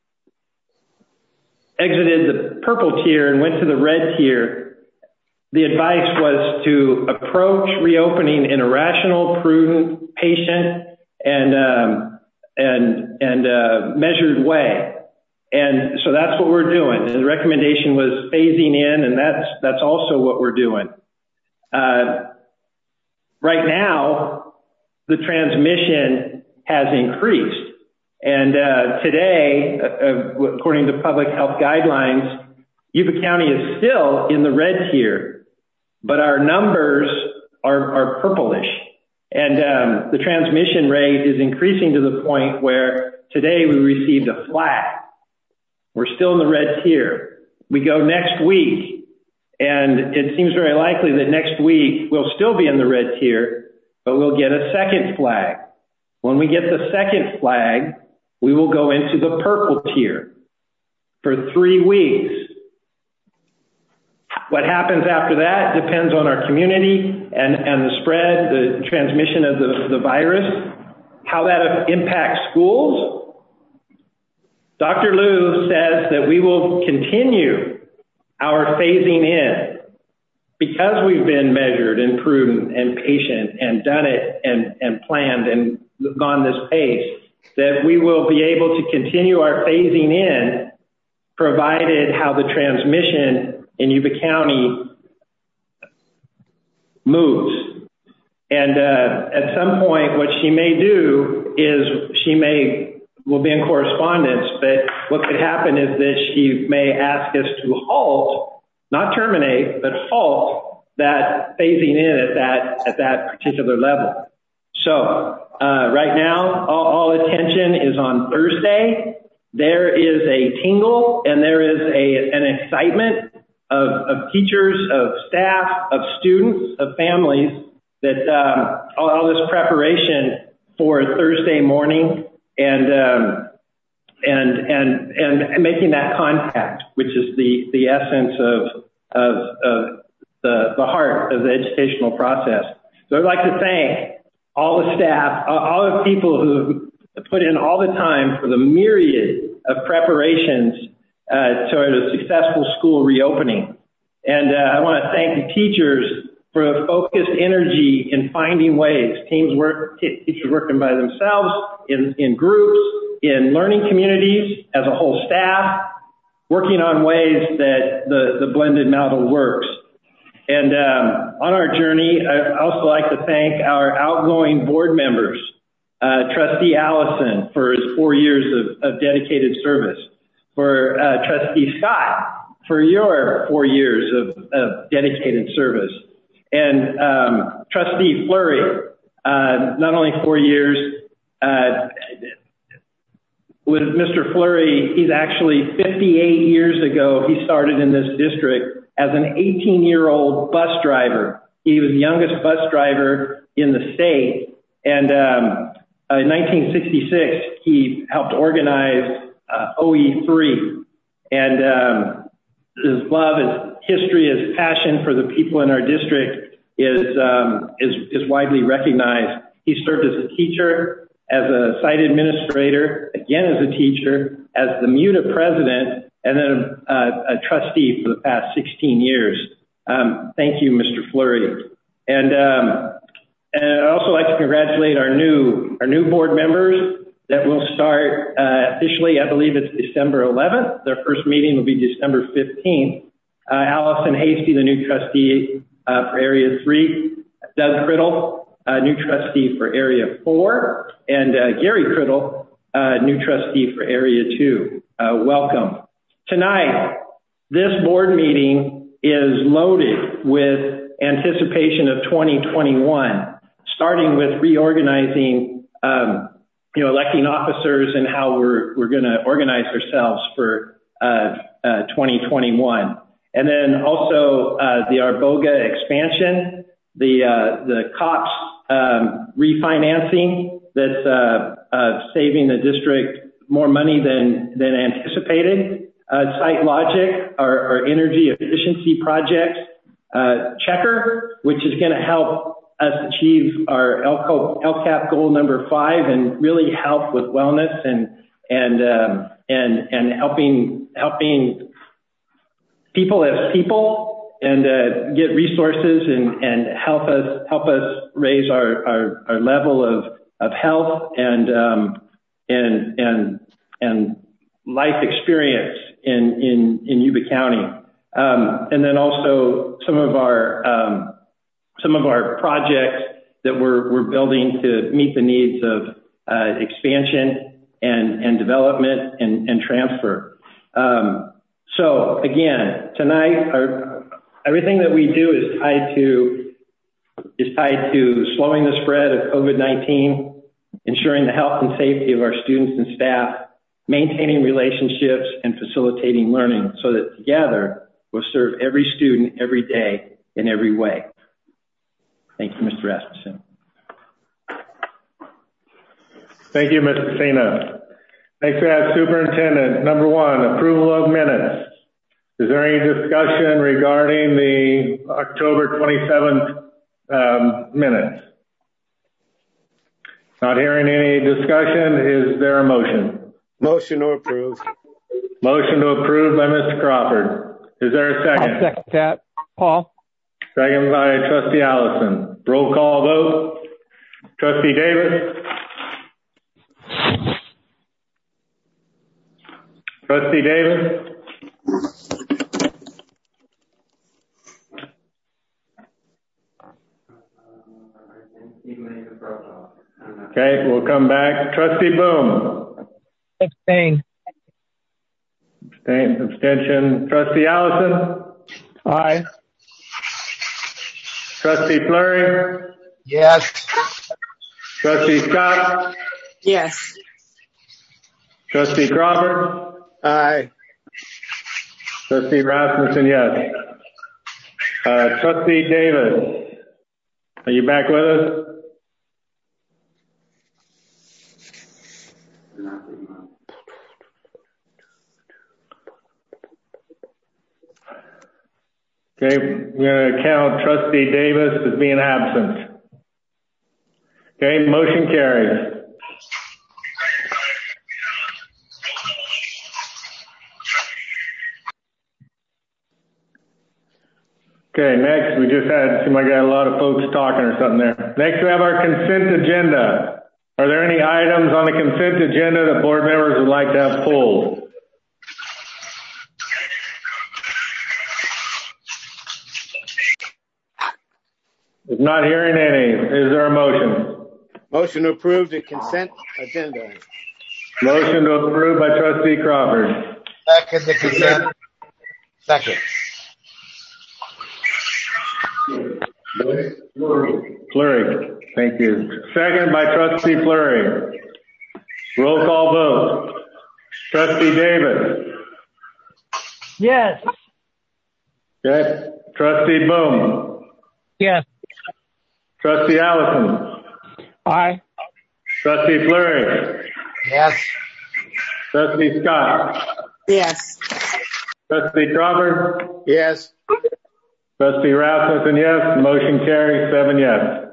exited the purple tier and went to the red tier, the advice was to approach reopening in a rational, prudent, patient, and um, and and uh, measured way. And so that's what we're doing. And the recommendation was phasing in, and that's that's also what we're doing. Uh, right now, the transmission has increased. And uh, today, uh, according to public health guidelines, Yuba County is still in the red tier, but our numbers are, are purplish. And um, the transmission rate is increasing to the point where today we received a flag. We're still in the red tier. We go next week, and it seems very likely that next week we'll still be in the red tier, but we'll get a second flag. When we get the second flag, we will go into the purple tier for three weeks. What happens after that depends on our community and, and the spread, the transmission of the, the virus, how that impacts schools. Doctor Liu says that we will continue our phasing in because we've been measured and prudent and patient and done it and, and planned and gone this pace, that we will be able to continue our phasing in provided how the transmission in Yuba County moves. And uh, at some point, what she may do is she may, will be in correspondence, but what could happen is that she may ask us to halt, not terminate, but halt that phasing in at that, at that particular level. So uh, right now, all, all attention is on Thursday. There is a tingle and there is a, an excitement of, of teachers, of staff, of students, of families, that um, all, all this preparation for Thursday morning and um, and and and making that contact, which is the the essence of of, of the the heart of the educational process. So I'd like to thank all the staff, all the people who put in all the time for the myriad of preparations uh, toward a successful school reopening. And uh, I want to thank the teachers for a focused energy in finding ways. Teams work, teachers working by themselves, in, in groups, in learning communities, as a whole staff, working on ways that the, the blended model works. And um, on our journey, I'd also like to thank our outgoing board members, uh, Trustee Allison for his four years of, of dedicated service, for uh, Trustee Scott for your four years of, of dedicated service, and um, Trustee Fleury, uh, not only four years, uh, with Mister Fleury, he's actually fifty-eight years ago, he started in this district as an eighteen-year-old bus driver. He was the youngest bus driver in the state, and um, uh, in nineteen sixty-six, he helped organize uh, O E three, and um, his love, his history, his passion for the people in our district is, um, is, is widely recognized. He served as a teacher, as a site administrator, again as a teacher, as the MUTA president, and then a, a, a trustee for the past sixteen years. Um, thank you, Mister Fleury. And, um, and I'd also like to congratulate our new, our new board members that will start uh, officially, I believe it's December eleventh. Their first meeting will be December fifteenth. Uh, Allison Hasty, the new trustee uh, for Area three. Doug Criddle, uh, new trustee for Area four. And uh, Gary Criddle, uh, new trustee for Area two. Uh, welcome. Tonight, this board meeting is loaded with anticipation of twenty twenty-one, starting with reorganizing, um, you know, electing officers and how we're we're going to organize ourselves for uh, uh, twenty twenty-one, and then also uh, the Arboga expansion, the uh, the COPS um, refinancing that's uh, uh, saving the district more money than than anticipated. Uh, Site Logic, our, our energy efficiency projects, uh, Checker, which is going to help us achieve our L C A P goal number five and really help with wellness and and um, and and helping helping people as people and uh, get resources and and help us help us raise our our, our level of of health and um, and and and life experience in in in Yuba County, um, and then also some of our um, some of our projects that we're we're building to meet the needs of uh, expansion and and development and and transfer. Um, so again, tonight, our, everything that we do is tied to is tied to slowing the spread of COVID nineteen, ensuring the health and safety of our students and staff, maintaining relationships, and facilitating learning so that together we'll serve every student every day in every way. Thank you, Mister Rasmussen. Thank you, Mister Cena. Next we have Superintendent. Number one, approval of minutes. Is there any discussion regarding the October twenty-seventh um, minutes? Not hearing any discussion. Is there a motion? Motion to approve. Motion to approve by Mister Crawford. Is there a second? I'll second that. Paul? Second by Trustee Allison. Roll call vote. Trustee Davis? Trustee Davis? Okay, we'll come back. Trustee Boom? Abstain. Abstain. Abstention. Trustee Allison? Aye. Trustee Fleury? Yes. Trustee Scott? Yes. Trustee Crawford? Aye. Trustee Rasmussen, yes. Uh, Trustee Davis, are you back with us? Okay, we're going to count Trustee Davis as being absent. Okay, motion carries. Okay, next, we just had, seemed like I had a lot of folks talking or something there. Next, we have our consent agenda. Are there any items on the consent agenda that board members would like to have pulled? If not hearing any, is there a motion? Motion to approve the consent agenda. Motion to approve by Trustee Crawford. Second the consent. Second. Fleury. Thank you. Second by Trustee Fleury. Roll call vote. Trustee Davis. Yes. Okay. Trustee Boom. Yes. Trustee Allison. Aye. Trustee Fleury. Yes. Trustee Scott. Yes. Trustee Crawford. Yes. Trustee Rasmussen, yes. Motion carries, seven yes.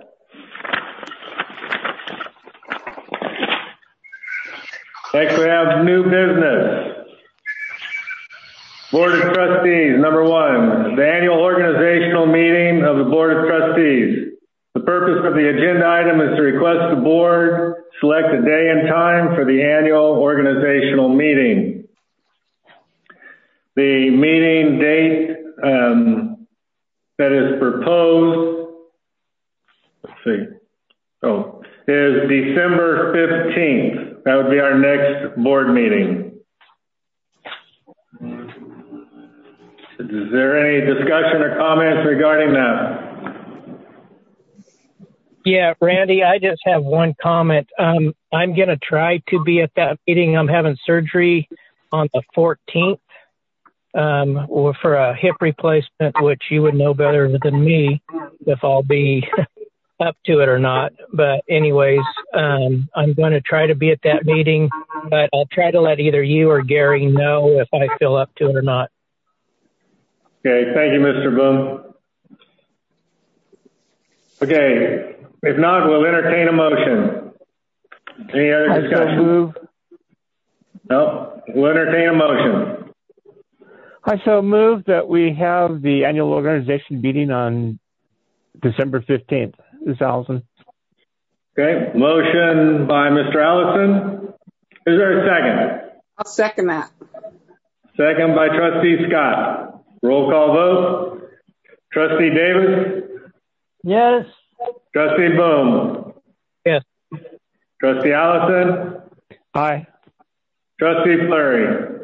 Next we have new business. Board of Trustees, number one, the annual organizational meeting of the Board of Trustees. The purpose of the agenda item is to request the board select a day and time for the annual organizational meeting. The meeting date um, that is proposed, let's see, oh, is December fifteenth. That would be our next board meeting. Is there any discussion or comments regarding that? Yeah, Randy, I just have one comment. Um, I'm going to try to be at that meeting. I'm having surgery on the fourteenth um, or for a hip replacement, which you would know better than me if I'll be up to it or not. But anyways, um, I'm going to try to be at that meeting, but I'll try to let either you or Gary know if I feel up to it or not. Okay, thank you, Mister Boom. Okay, if not, we'll entertain a motion. Any other discussion? I so move. No, we'll entertain a motion. I so move that we have the annual organization meeting on December fifteenth. This is Allison. Okay, motion by Mister Allison. Is there a second? I'll second that. Second by Trustee Scott. Roll call vote. Trustee Davis? Yes. Trustee Boom? Yes. Trustee Allison? Aye. Trustee Fleury?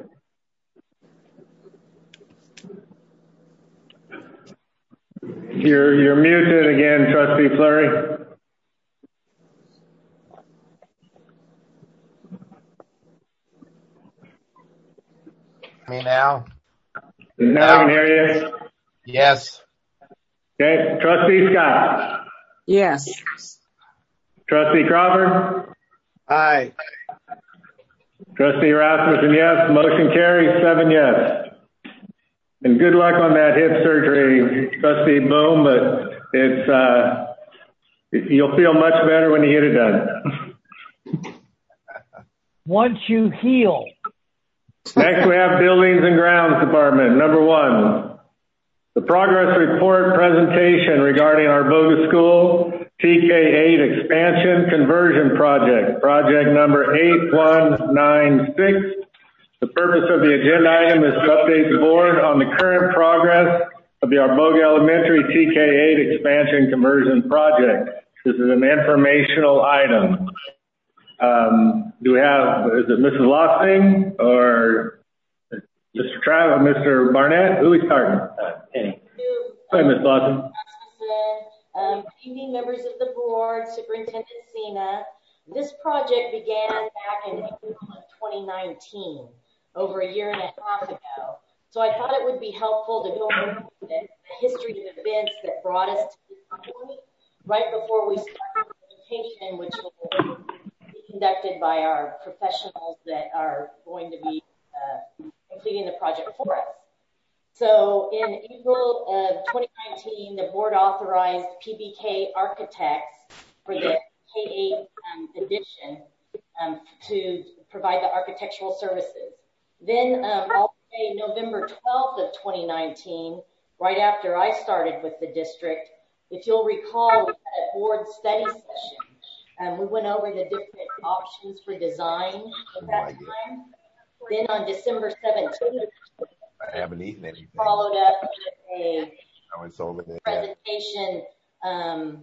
You're, you're muted again, Trustee Fleury. Me now? Now I can hear you. Yes. Okay. Trustee Scott? Yes. Trustee Crawford? Aye. Trustee Rasmussen, yes. Motion carries, seven yes. And good luck on that hip surgery, Trustee Boom, but it's, uh, you'll feel much better when you get it done. Once you heal. Next, we have Buildings and Grounds Department. Number one, the progress report presentation regarding our Arboga School T K eight expansion conversion project, project number eight one nine six. The purpose of the agenda item is to update the board on the current progress of the Arboga Elementary T K eight expansion conversion project. This is an informational item. Um, do we have, is it Missus Lossing or Mister Travis, Mister Barnett? Who are we starting? Uh, Penny. Hi, Miz Lawson. Um, good evening, members of the board, Superintendent Sina. This project began back in April of twenty nineteen, over a year and a half ago. So I thought it would be helpful to go over the, the history of events that brought us to this point, right before we start the presentation, which will be conducted by our professionals that are going to be uh, completing the project for us. So in April of twenty nineteen, the board authorized P B K Architects for the K eight um, edition um, to provide the architectural services. Then um, all day November twelfth of twenty nineteen, right after I started with the district, if you'll recall, we had a board study session. Um, we went over the different options for design at that time. Then on December seventeenth, I haven't eaten anything. Followed up with a over there. presentation um,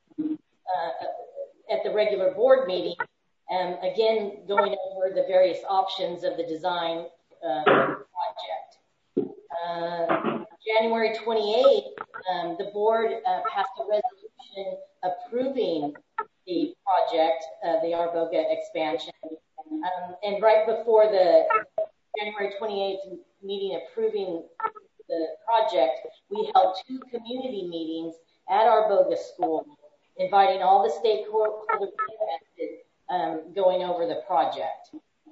uh, at the regular board meeting, and again going over the various options of the design uh, project. Uh, January twenty-eighth, um, the board uh, passed a resolution approving the project, uh, the Arboga expansion, um, and right before the January twenty-eighth meeting approving the project, we held two community meetings at Arboga School, inviting all the stakeholders interested um, going over the project.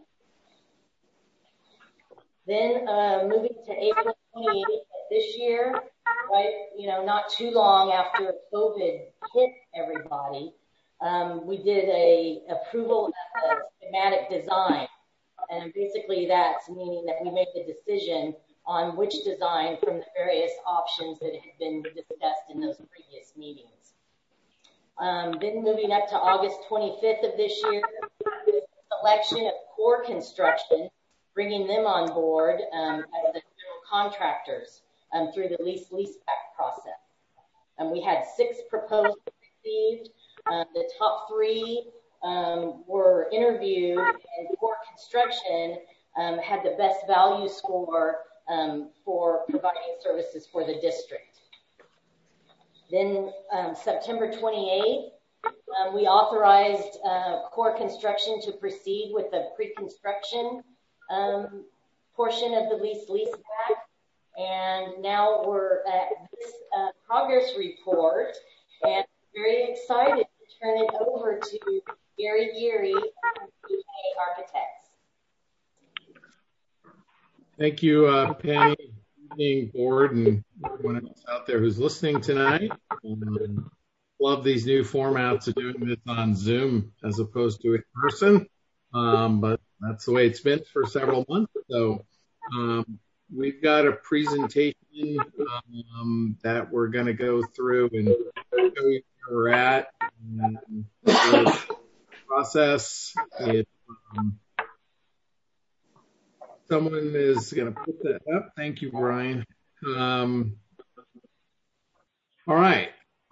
Then uh, moving to April twenty-eighth this year, right, you know, not too long after COVID hit everybody, um, we did a approval of the schematic design. And basically that's meaning that we made the decision on which design from the various options that had been discussed in those previous meetings. Um, then moving up to August twenty-fifth of this year, selection of core construction, bringing them on board um, as the general contractors um, through the lease leaseback process. And we had six proposals received. Uh, the top three Um, were interviewed, and core construction um, had the best value score um, for providing services for the district. Then um, September twenty-eighth, um, we authorized uh, Core Construction to proceed with the pre-construction um, portion of the lease leaseback. And now we're at this uh, progress report, and very excited to turn it over to Gary Geary from P K Architects. Thank you, uh, Penny, evening, board, and everyone else out there who's listening tonight. Um, love these new formats of doing this on Zoom as opposed to in person, um, but that's the way it's been for several months. So um, we've got a presentation um, that we're going to go through and show you where we're at and the process. It, um, someone is going to put that up. Thank you, Brian. Um, all right.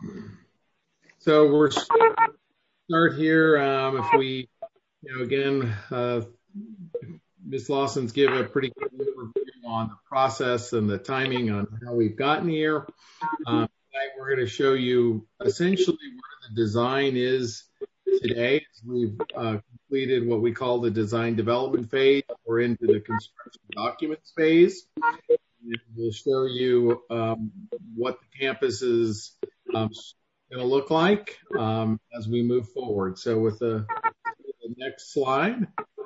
So we're start here. Um, if we, you know, again, uh, Miz Lawson's give a pretty good overview on the process and the timing on how we've gotten here. Um, tonight we're going to show you essentially where the design is today. We've uh, completed what we call the design development phase. We're into the construction documents phase. And we'll show you um, what the campus is um, going to look like um, as we move forward. So with the, the next slide.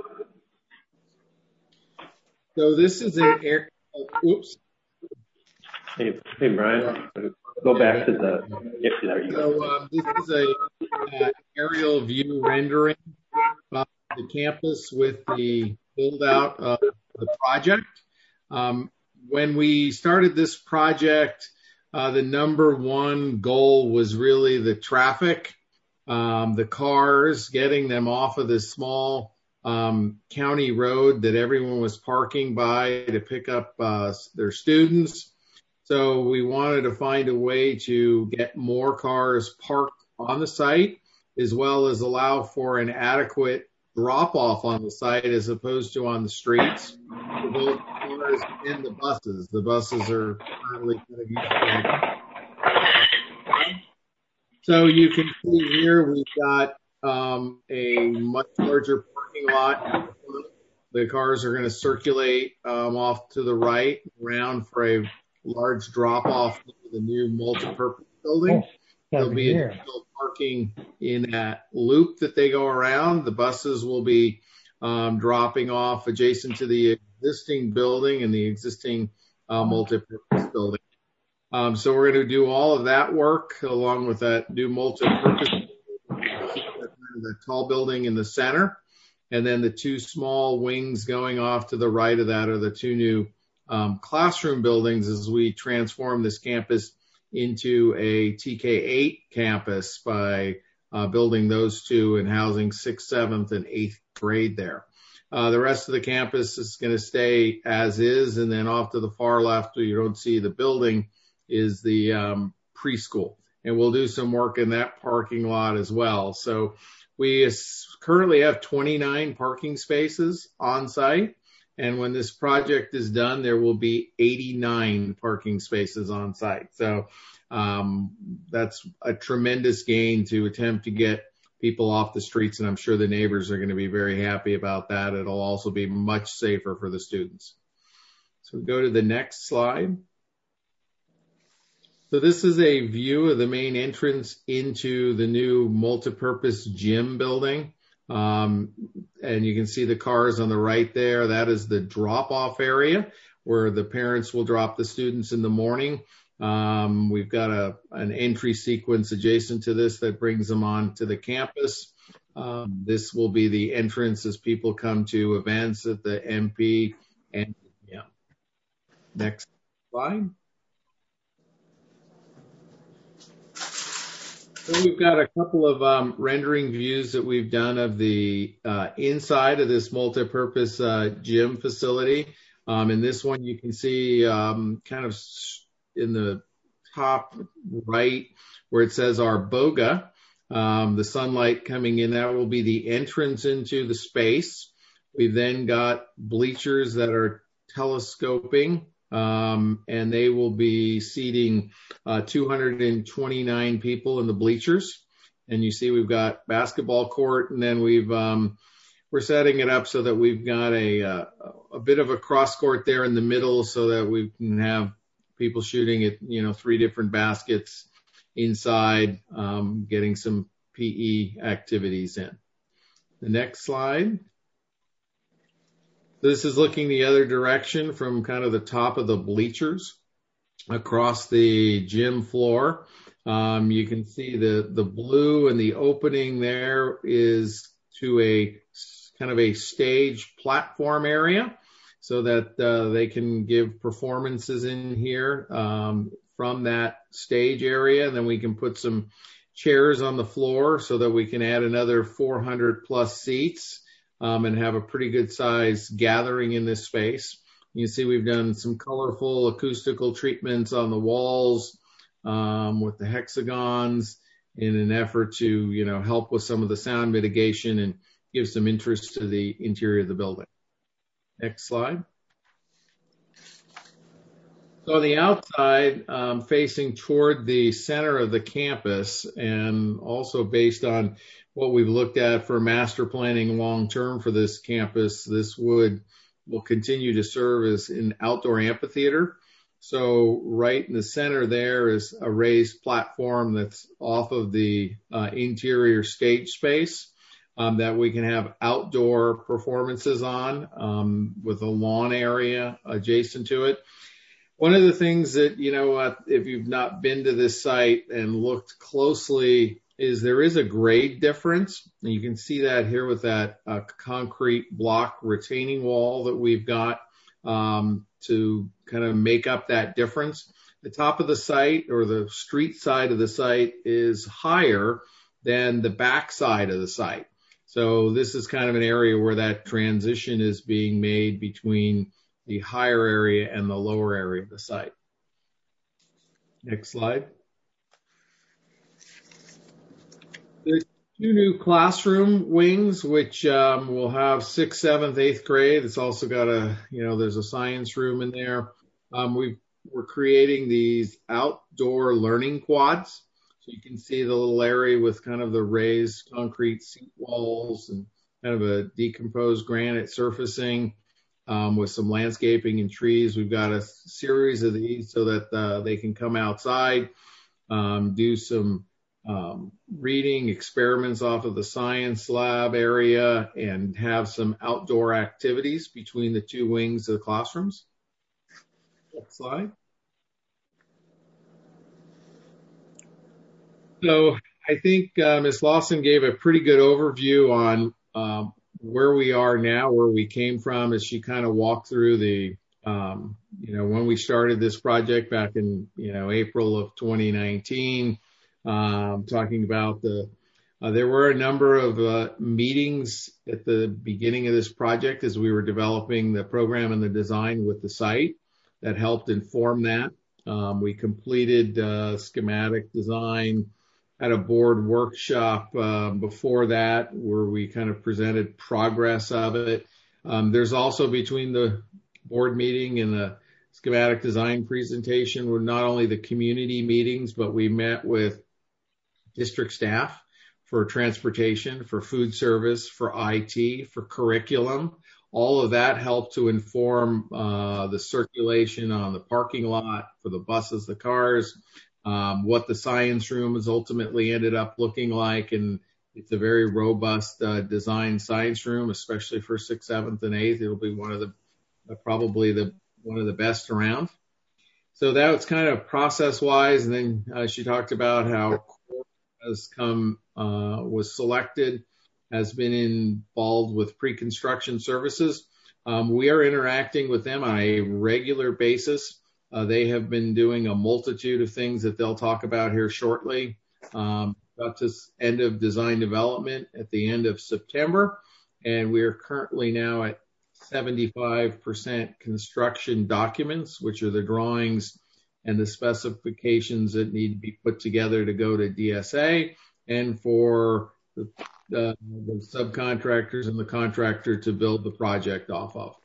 So this is an air, oh, oops. Hey, hey, Brian, go back to the, yes, there you so, go. Um, this is a uh, aerial view rendering of the campus with the build out of the project. Um, when we started this project, uh, the number one goal was really the traffic, um, the cars, getting them off of this small um, county road that everyone was parking by to pick up uh, their students. So we wanted to find a way to get more cars parked on the site, as well as allow for an adequate drop off on the site as opposed to on the streets for both cars and the buses. The buses are currently kind of used. So you can see here we've got um, a much larger parking lot. The cars are going to circulate um, off to the right around for a large drop off to the new multi-purpose building. Oh, There'll be additional parking in that loop that they go around. The buses will be um, dropping off adjacent to the existing building and the existing uh, multi-purpose building. Um, so we're going to do all of that work along with that new multi-purpose, the tall building in the center, and then the two small wings going off to the right of that are the two new um, classroom buildings as we transform this campus into a T K eight campus by uh, building those two and housing sixth, seventh, and eighth grade there. Uh, the rest of the campus is going to stay as is, and then off to the far left where you don't see the building is the um, preschool. And we'll do some work in that parking lot as well. So we currently have twenty-nine parking spaces on site. And when this project is done, there will be eighty-nine parking spaces on site. So um, that's a tremendous gain to attempt to get people off the streets. And I'm sure the neighbors are going to be very happy about that. It'll also be much safer for the students. So we go to the next slide. So this is a view of the main entrance into the new multipurpose gym building. Um, and you can see the cars on the right there. That is the drop-off area where the parents will drop the students in the morning. Um, we've got a, an entry sequence adjacent to this that brings them on to the campus. Um, this will be the entrance as people come to events at the M P and yeah. Next slide. So we've got a couple of um, rendering views that we've done of the uh, inside of this multi-purpose uh, gym facility. Um, in this one, you can see um, kind of in the top right where it says our BOGA, um, the sunlight coming in. That will be the entrance into the space. We've then got bleachers that are telescoping Um, and they will be seating uh, two hundred twenty-nine people in the bleachers. And you see we've got basketball court, and then we've um, we're setting it up so that we've got a uh, a bit of a cross court there in the middle, so that we can have people shooting at you know three different baskets inside, um, getting some P E activities in. The next slide. This is looking the other direction from kind of the top of the bleachers across the gym floor. Um, you can see the, the blue and the opening there is to a kind of a stage platform area so that uh, they can give performances in here um, from that stage area. And then we can put some chairs on the floor so that we can add another four hundred plus seats um, and have a pretty good size gathering in this space. You can see we've done some colorful acoustical treatments on the walls um, with the hexagons in an effort to, you know, help with some of the sound mitigation and give some interest to the interior of the building. Next slide. So on the outside, um, facing toward the center of the campus, and also based on what we've looked at for master planning long-term for this campus, this would will continue to serve as an outdoor amphitheater. So right in the center there is a raised platform that's off of the uh, interior stage space um, that we can have outdoor performances on um, with a lawn area adjacent to it. One of the things that, you know, uh, if you've not been to this site and looked closely, is there is a grade difference. And you can see that here with that uh, concrete block retaining wall that we've got um, to kind of make up that difference. The top of the site, or the street side of the site, is higher than the back side of the site. So this is kind of an area where that transition is being made between the higher area and the lower area of the site. Next slide. There's two new classroom wings, which um, will have sixth, seventh, eighth grade. It's also got a, you know, there's a science room in there. Um, we've, we're creating these outdoor learning quads. So you can see the little area with kind of the raised concrete seat walls and kind of a decomposed granite surfacing. Um, with some landscaping and trees. We've got a series of these so that uh, they can come outside, um, do some um, reading experiments off of the science lab area, and have some outdoor activities between the two wings of the classrooms. Next slide. So I think uh, Miz Lawson gave a pretty good overview on um, where we are now, where we came from, as she kind of walked through the, um, you know, when we started this project back in, you know, April of twenty nineteen, um, talking about the, uh, there were a number of uh, meetings at the beginning of this project as we were developing the program and the design with the site that helped inform that. Um, we completed uh, schematic design at a board workshop uh, before that, where we kind of presented progress of it. Um, there's also, between the board meeting and the schematic design presentation, were not only the community meetings, but we met with district staff for transportation, for food service, for I T, for curriculum. All of that helped to inform uh, the circulation on the parking lot for the buses, the cars, Um, what the science room has ultimately ended up looking like. And it's a very robust uh, design science room, especially for sixth, seventh, and eighth. It'll be one of the, uh, probably the, one of the best around. So that was kind of process wise. And then uh, she talked about how Core has come, uh, was selected, has been involved with pre-construction services. Um, we are interacting with them on a regular basis. Uh, they have been doing a multitude of things that they'll talk about here shortly. Um, got to end of design development at the end of September, and we are currently now at seventy-five percent construction documents, which are the drawings and the specifications that need to be put together to go to D S A, and for the, the, the subcontractors and the contractor to build the project off of.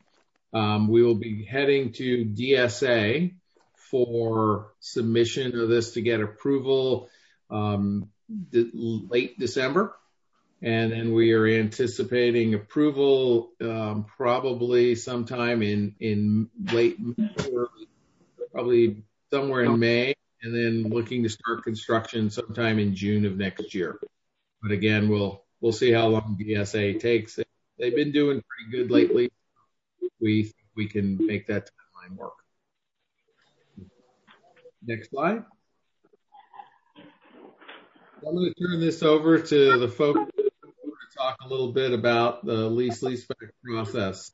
Um, we will be heading to D S A for submission of this to get approval um, de- late December. And then we are anticipating approval um, probably sometime in, in late, probably somewhere in May, and then looking to start construction sometime in June of next year. But again, we'll we'll see how long D S A takes. They've been doing pretty good lately. We think we can make that timeline work. Next slide. I'm going to turn this over to the folks to talk a little bit about the lease leaseback process.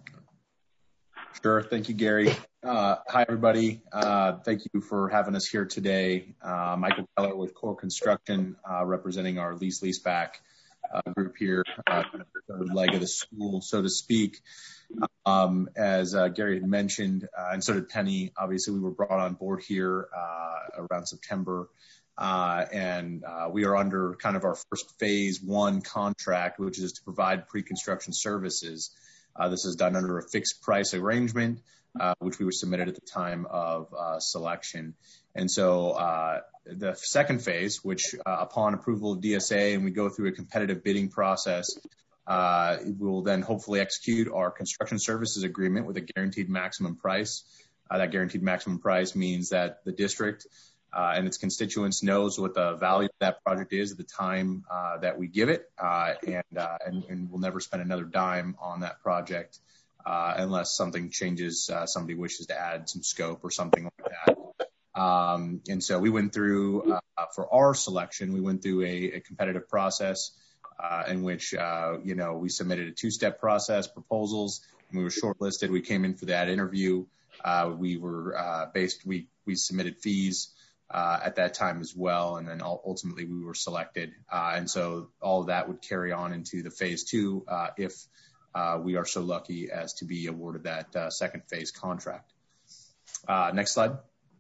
Sure. Thank you, Gary. Uh, hi, everybody. Uh, thank you for having us here today. Uh, Michael Keller with Core Construction, uh, representing our lease leaseback uh, group here, uh, kind of the third leg of the stool, so to speak. Um, as uh, Gary had mentioned, uh, and so did Penny, obviously we were brought on board here uh, around September. Uh, and uh, we are under kind of our first phase one contract, which is to provide pre-construction services. Uh, this is done under a fixed price arrangement, uh, which we were submitted at the time of uh, selection. And so uh, the second phase, which uh, upon approval of D S A and we go through a competitive bidding process, uh, we will then hopefully execute our construction services agreement with a guaranteed maximum price. Uh, that guaranteed maximum price means that the district Uh, and its constituents knows what the value of that project is at the time uh, that we give it, uh, and, uh, and and we'll never spend another dime on that project uh, unless something changes, uh, somebody wishes to add some scope or something like that. Um, and so we went through, uh, for our selection, we went through a, a competitive process uh, in which, uh, you know, we submitted a two-step process, proposals, and we were shortlisted. We came in for that interview. Uh, we were uh, based, we we submitted fees. Uh, at that time as well, and then ultimately we were selected. Uh, and so all of that would carry on into the phase two uh, if uh, we are so lucky as to be awarded that uh, second phase contract. Uh, next slide.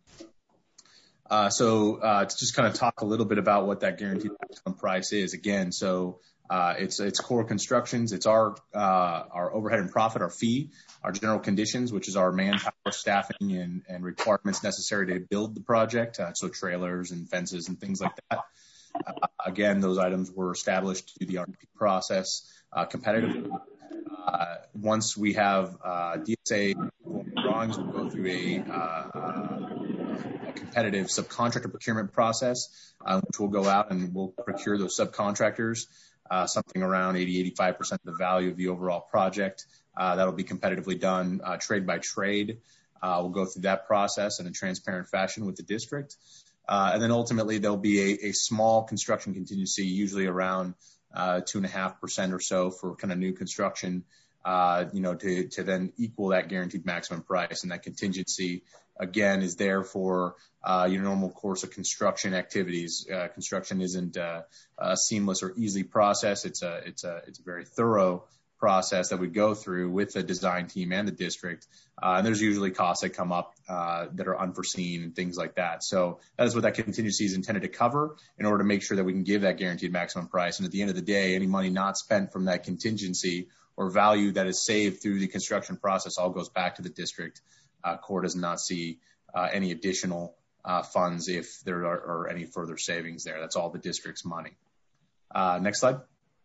Uh, so uh, to just kind of talk a little bit about what that guaranteed maximum price is. Again, so uh, it's it's Core Constructions. It's our uh, our overhead and profit, our fee, our general conditions, which is our manpower, staffing, and, and requirements necessary to build the project. Uh, so trailers and fences and things like that. Uh, again, those items were established through the R F P process uh, competitively. Uh, once we have uh, D S A drawings, we'll go through a, uh, a competitive subcontractor procurement process, uh, which will go out and we'll procure those subcontractors, uh, something around eighty, eighty-five percent of the value of the overall project. Uh, that'll be competitively done uh, trade by trade. Uh, we'll go through that process in a transparent fashion with the district. Uh, and then ultimately there'll be a, a small construction contingency, usually around uh, two and a half percent or so for kind of new construction, uh, you know, to, to then equal that guaranteed maximum price. And that contingency, again, is there for uh, your normal course of construction activities. Uh, construction isn't uh, a seamless or easy process. It's a, it's a, it's a very thorough process that we go through with the design team and the district. Uh, and there's usually costs that come up uh, that are unforeseen and things like that. So that is what that contingency is intended to cover in order to make sure that we can give that guaranteed maximum price. And at the end of the day, any money not spent from that contingency or value that is saved through the construction process all goes back to the district. Uh, Core does not see uh, any additional uh, funds if there are, are any further savings there. That's all the district's money. Uh, next slide.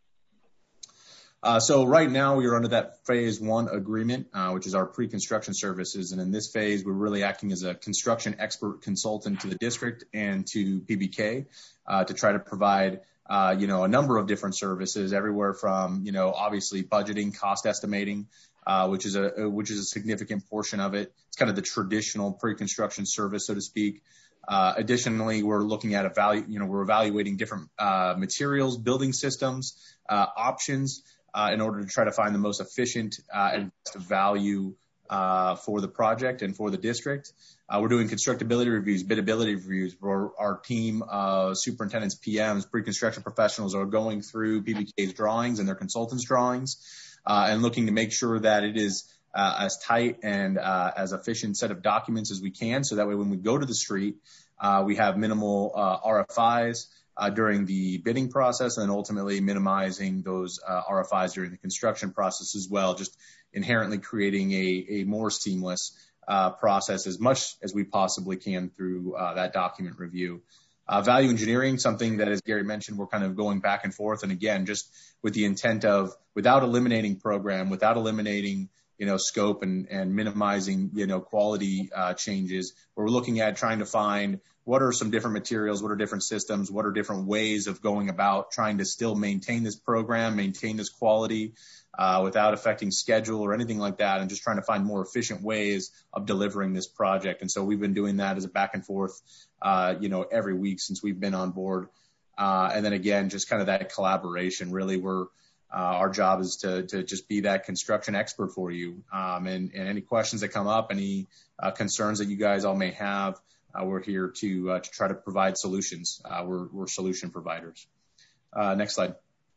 Uh, so right now we are under that phase one agreement, uh, which is our pre-construction services. And in this phase, we're really acting as a construction expert consultant to the district and to P B K uh, to try to provide, uh, you know, a number of different services, everywhere from, you know, obviously budgeting, cost estimating, uh, which is a which is a significant portion of it. It's kind of the traditional pre-construction service, so to speak. Uh, additionally, we're looking at evalu- you know, we're evaluating different uh, materials, building systems, uh, options. Uh, in order to try to find the most efficient uh, and best value uh, for the project and for the district. Uh, we're doing constructability reviews, bidability reviews, where our team of superintendents, P Ms, pre-construction professionals are going through P B K's drawings and their consultants' drawings uh, and looking to make sure that it is uh, as tight and uh, as efficient set of documents as we can. So that way when we go to the street, uh, we have minimal uh, R F Is. uh, during the bidding process, and ultimately minimizing those uh, R F Is during the construction process as well, just inherently creating a, a more seamless uh, process as much as we possibly can through uh, that document review. Uh, value engineering, something that, as Gary mentioned, we're kind of going back and forth. And again, just with the intent of, without eliminating program, without eliminating, you know, scope and, and minimizing, you know, quality uh, changes, we're looking at trying to find what are some different materials, what are different systems, what are different ways of going about trying to still maintain this program, maintain this quality uh, without affecting schedule or anything like that, and just trying to find more efficient ways of delivering this project. And so we've been doing that as a back and forth, uh, you know, every week since we've been on board. Uh, and then again, just kind of that collaboration. Really, we're uh, our job is to to just be that construction expert for you. Um, and, and any questions that come up, any uh, concerns that you guys all may have, uh, we're here to uh, to try to provide solutions. Uh, we're we're solution providers. Uh, next slide.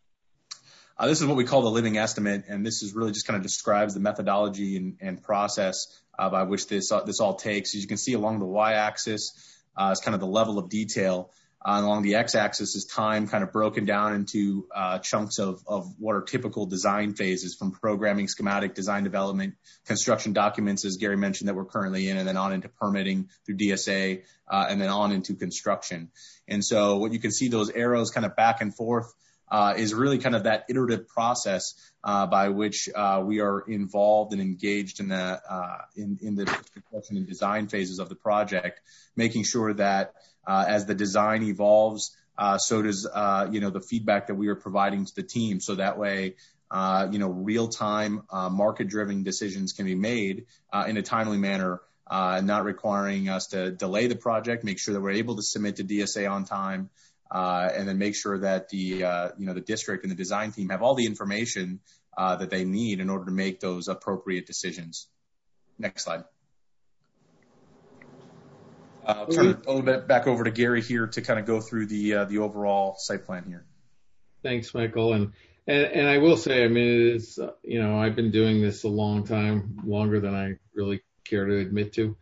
Uh, this is what we call the living estimate, and this is really just kind of describes the methodology and, and process uh, by which this uh, this all takes. As you can see along the y-axis uh, is kind of the level of detail. Uh, and along the x-axis is time, kind of broken down into uh, chunks of, of what are typical design phases, from programming, schematic, design development, construction documents, as Gary mentioned, that we're currently in, and then on into permitting through D S A, uh, and then on into construction. And so what you can see, those arrows kind of back and forth, uh, is really kind of that iterative process uh, by which uh, we are involved and engaged in the uh, in, in the construction and design phases of the project, making sure that Uh, as the design evolves, uh, so does, uh, you know, the feedback that we are providing to the team. So that way, uh, you know, real-time, uh, market-driven decisions can be made uh, in a timely manner, uh, not requiring us to delay the project, make sure that we're able to submit to D S A on time, uh, and then make sure that the, uh, you know, the district and the design team have all the information uh, that they need in order to make those appropriate decisions. Next slide. Uh, I'll turn it a little bit back over to Gary here to kind of go through the uh, the overall site plan here. Thanks, Michael. And, and and I will say, I mean, it is, uh, you know, I've been doing this a long time, longer than I really care to admit to.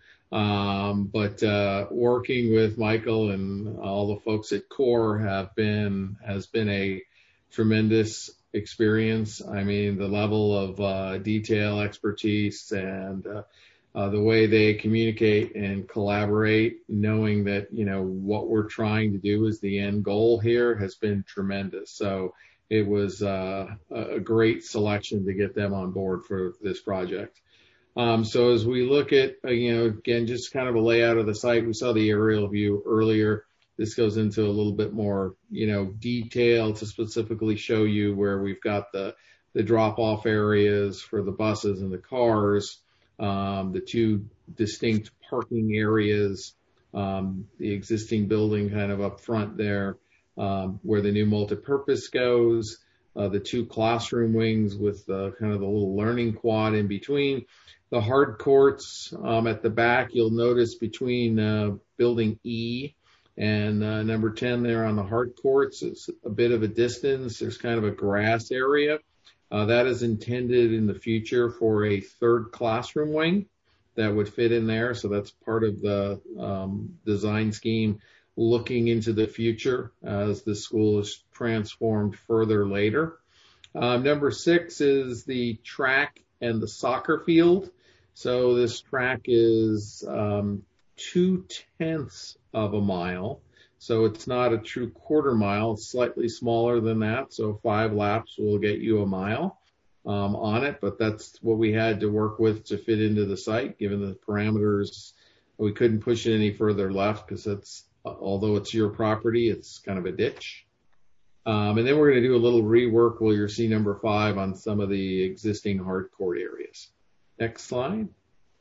Um, but uh, working with Michael and all the folks at CORE have been has been a tremendous experience. I mean, the level of uh, detail, expertise, and uh, Uh, the way they communicate and collaborate, knowing that, you know, what we're trying to do is the end goal here, has been tremendous. So it was uh, a great selection to get them on board for this project. Um, so as we look at, uh, you know, again, just kind of a layout of the site, we saw the aerial view earlier. This goes into a little bit more, you know, detail to specifically show you where we've got the, the drop-off areas for the buses and the cars. Um, the two distinct parking areas, um, the existing building kind of up front there, um, where the new multipurpose goes, uh, the two classroom wings with uh, kind of the little learning quad in between, the hard courts um, at the back. You'll notice between uh, building E and uh, number ten there on the hard courts, it's a bit of a distance. There's kind of a grass area. Uh, that is intended in the future for a third classroom wing that would fit in there. So that's part of the um, design scheme, looking into the future as the school is transformed further later. Uh, number six is the track and the soccer field. So this track is um, two tenths of a mile. So it's not a true quarter mile. It's slightly smaller than that. So five laps will get you a mile um, on it. But that's what we had to work with to fit into the site, given the parameters. We couldn't push it any further left because it's, although it's your property, it's kind of a ditch. Um, and then we're going to do a little rework where you'll see number five on some of the existing hard court areas. Next slide.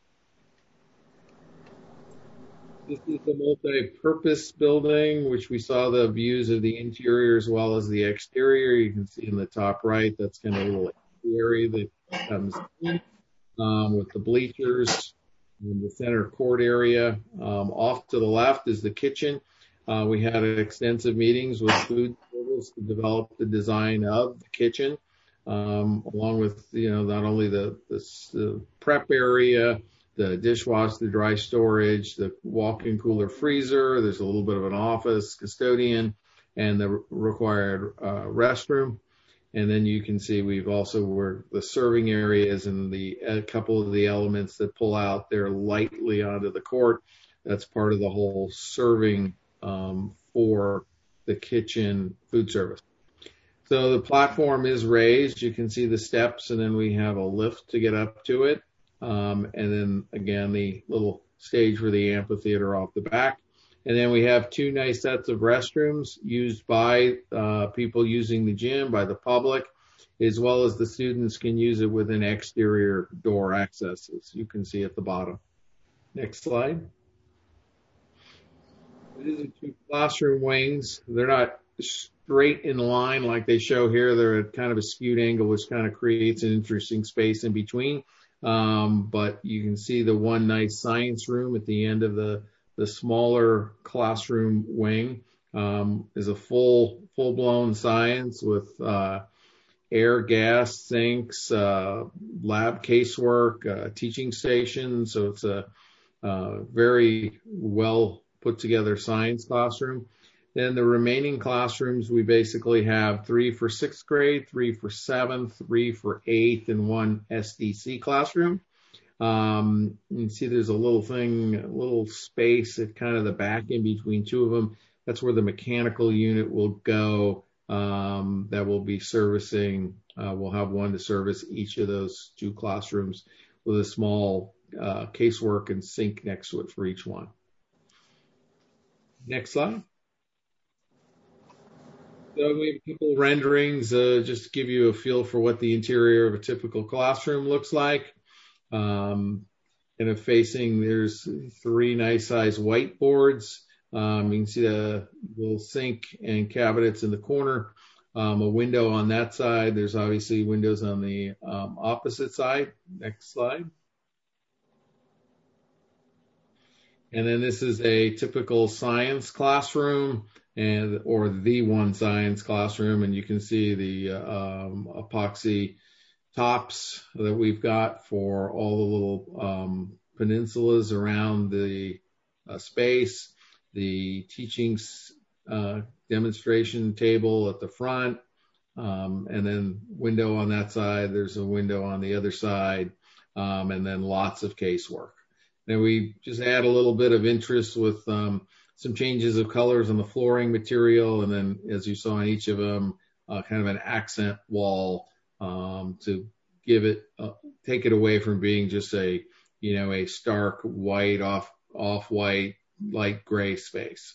This is the multi-purpose building, which we saw the views of the interior as well as the exterior. You can see in the top right, that's kind of a little area that comes in um, with the bleachers in the center court area. Um, off to the left is the kitchen. Uh, we had extensive meetings with food service to develop the design of the kitchen, um, along with, you know, not only the, the, the prep area, the dishwasher, the dry storage, the walk-in cooler freezer. There's a little bit of an office, custodian, and the required uh, restroom. And then you can see we've also worked the serving areas and the a couple of the elements that pull out there lightly onto the court. That's part of the whole serving um, for the kitchen food service. So the platform is raised. You can see the steps, and then we have a lift to get up to it. Um, and then, again, the little stage for the amphitheater off the back. And then we have two nice sets of restrooms used by uh, people using the gym, by the public, as well as the students can use it with an exterior door access, as you can see at the bottom. Next slide. These are two classroom wings. They're not straight in line like they show here. They're at kind of a skewed angle, which kind of creates an interesting space in between. Um, but you can see the one nice science room at the end of the, the smaller classroom wing um, is a full, full-blown science with uh, air, gas, sinks, uh, lab casework, uh, teaching station. So it's a uh, very well put together science classroom. Then the remaining classrooms, we basically have three for sixth grade, three for seventh, three for eighth, and one S D C classroom. Um, you can see there's a little thing, a little space at kind of the back in between two of them. That's where the mechanical unit will go um, that will be servicing. Uh, we'll have one to service each of those two classrooms with a small uh, casework and sink next to it for each one. Next slide. So we have a couple of renderings uh, just to give you a feel for what the interior of a typical classroom looks like. Um, and if facing, there's three nice size whiteboards. Um, you can see the little sink and cabinets in the corner. Um, a window on that side. There's obviously windows on the um, opposite side. Next slide. And then this is a typical science classroom, and or the one science classroom, and you can see the uh, um, epoxy tops that we've got for all the little um, peninsulas around the uh, space, the teaching uh, demonstration table at the front, um, and then window on that side. There's a window on the other side, um, and then lots of casework. Then we just add a little bit of interest with um, some changes of colors on the flooring material, and then, as you saw in each of them, uh, kind of an accent wall um, to give it, uh, take it away from being just a, you know, a stark white, off, off-white, light gray space.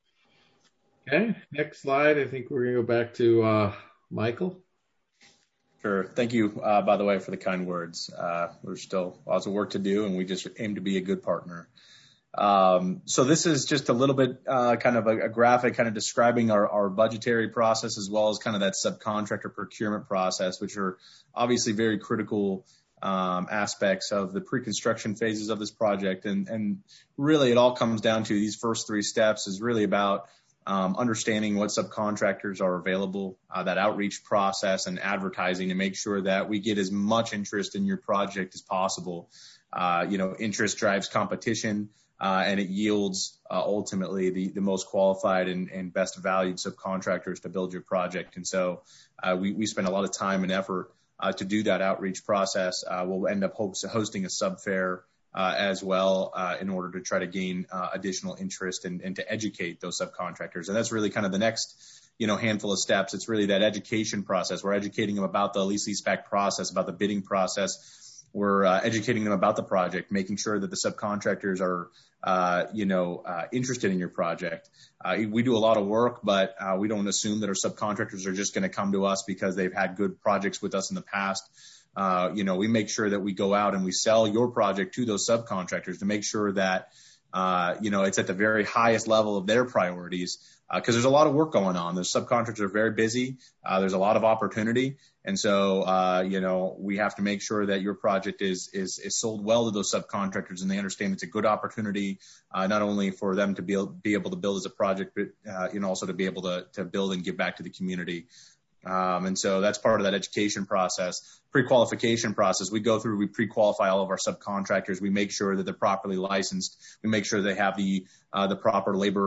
Okay, next slide. I think we're gonna go back to uh, Michael. Sure. Thank you, uh, by the way, for the kind words. Uh, there's still lots of work to do, and we just aim to be a good partner. Um, so this is just a little bit uh, kind of a, a graphic kind of describing our, our budgetary process, as well as kind of that subcontractor procurement process, which are obviously very critical um, aspects of the pre-construction phases of this project. And, and really it all comes down to these first three steps is really about Um, understanding what subcontractors are available, uh, that outreach process and advertising to make sure that we get as much interest in your project as possible. Uh, you know, interest drives competition, uh, and it yields uh, ultimately the, the most qualified and, and best valued subcontractors to build your project. And so uh, we, we spend a lot of time and effort uh, to do that outreach process. Uh, we'll end up host, hosting a sub fair Uh, as well uh, in order to try to gain uh, additional interest and, and to educate those subcontractors. And that's really kind of the next, you know, handful of steps. It's really that education process. We're educating them about the lease leaseback process, about the bidding process. We're uh, educating them about the project, making sure that the subcontractors are, uh, you know, uh, interested in your project. Uh, we do a lot of work, but uh, we don't assume that our subcontractors are just going to come to us because they've had good projects with us in the past. Uh, you know, we make sure that we go out and we sell your project to those subcontractors to make sure that, uh, you know, it's at the very highest level of their priorities, because uh, there's a lot of work going on. The subcontractors are very busy. Uh, there's a lot of opportunity. And so, uh, you know, we have to make sure that your project is, is, is sold well to those subcontractors, and they understand it's a good opportunity, uh, not only for them to be, be able to build as a project, but, uh, you know, also to be able to, to build and give back to the community. Um, and so that's part of that education process. Pre-qualification process, we go through, we pre-qualify all of our subcontractors. We make sure that they're properly licensed. We make sure they have the, uh, the proper labor,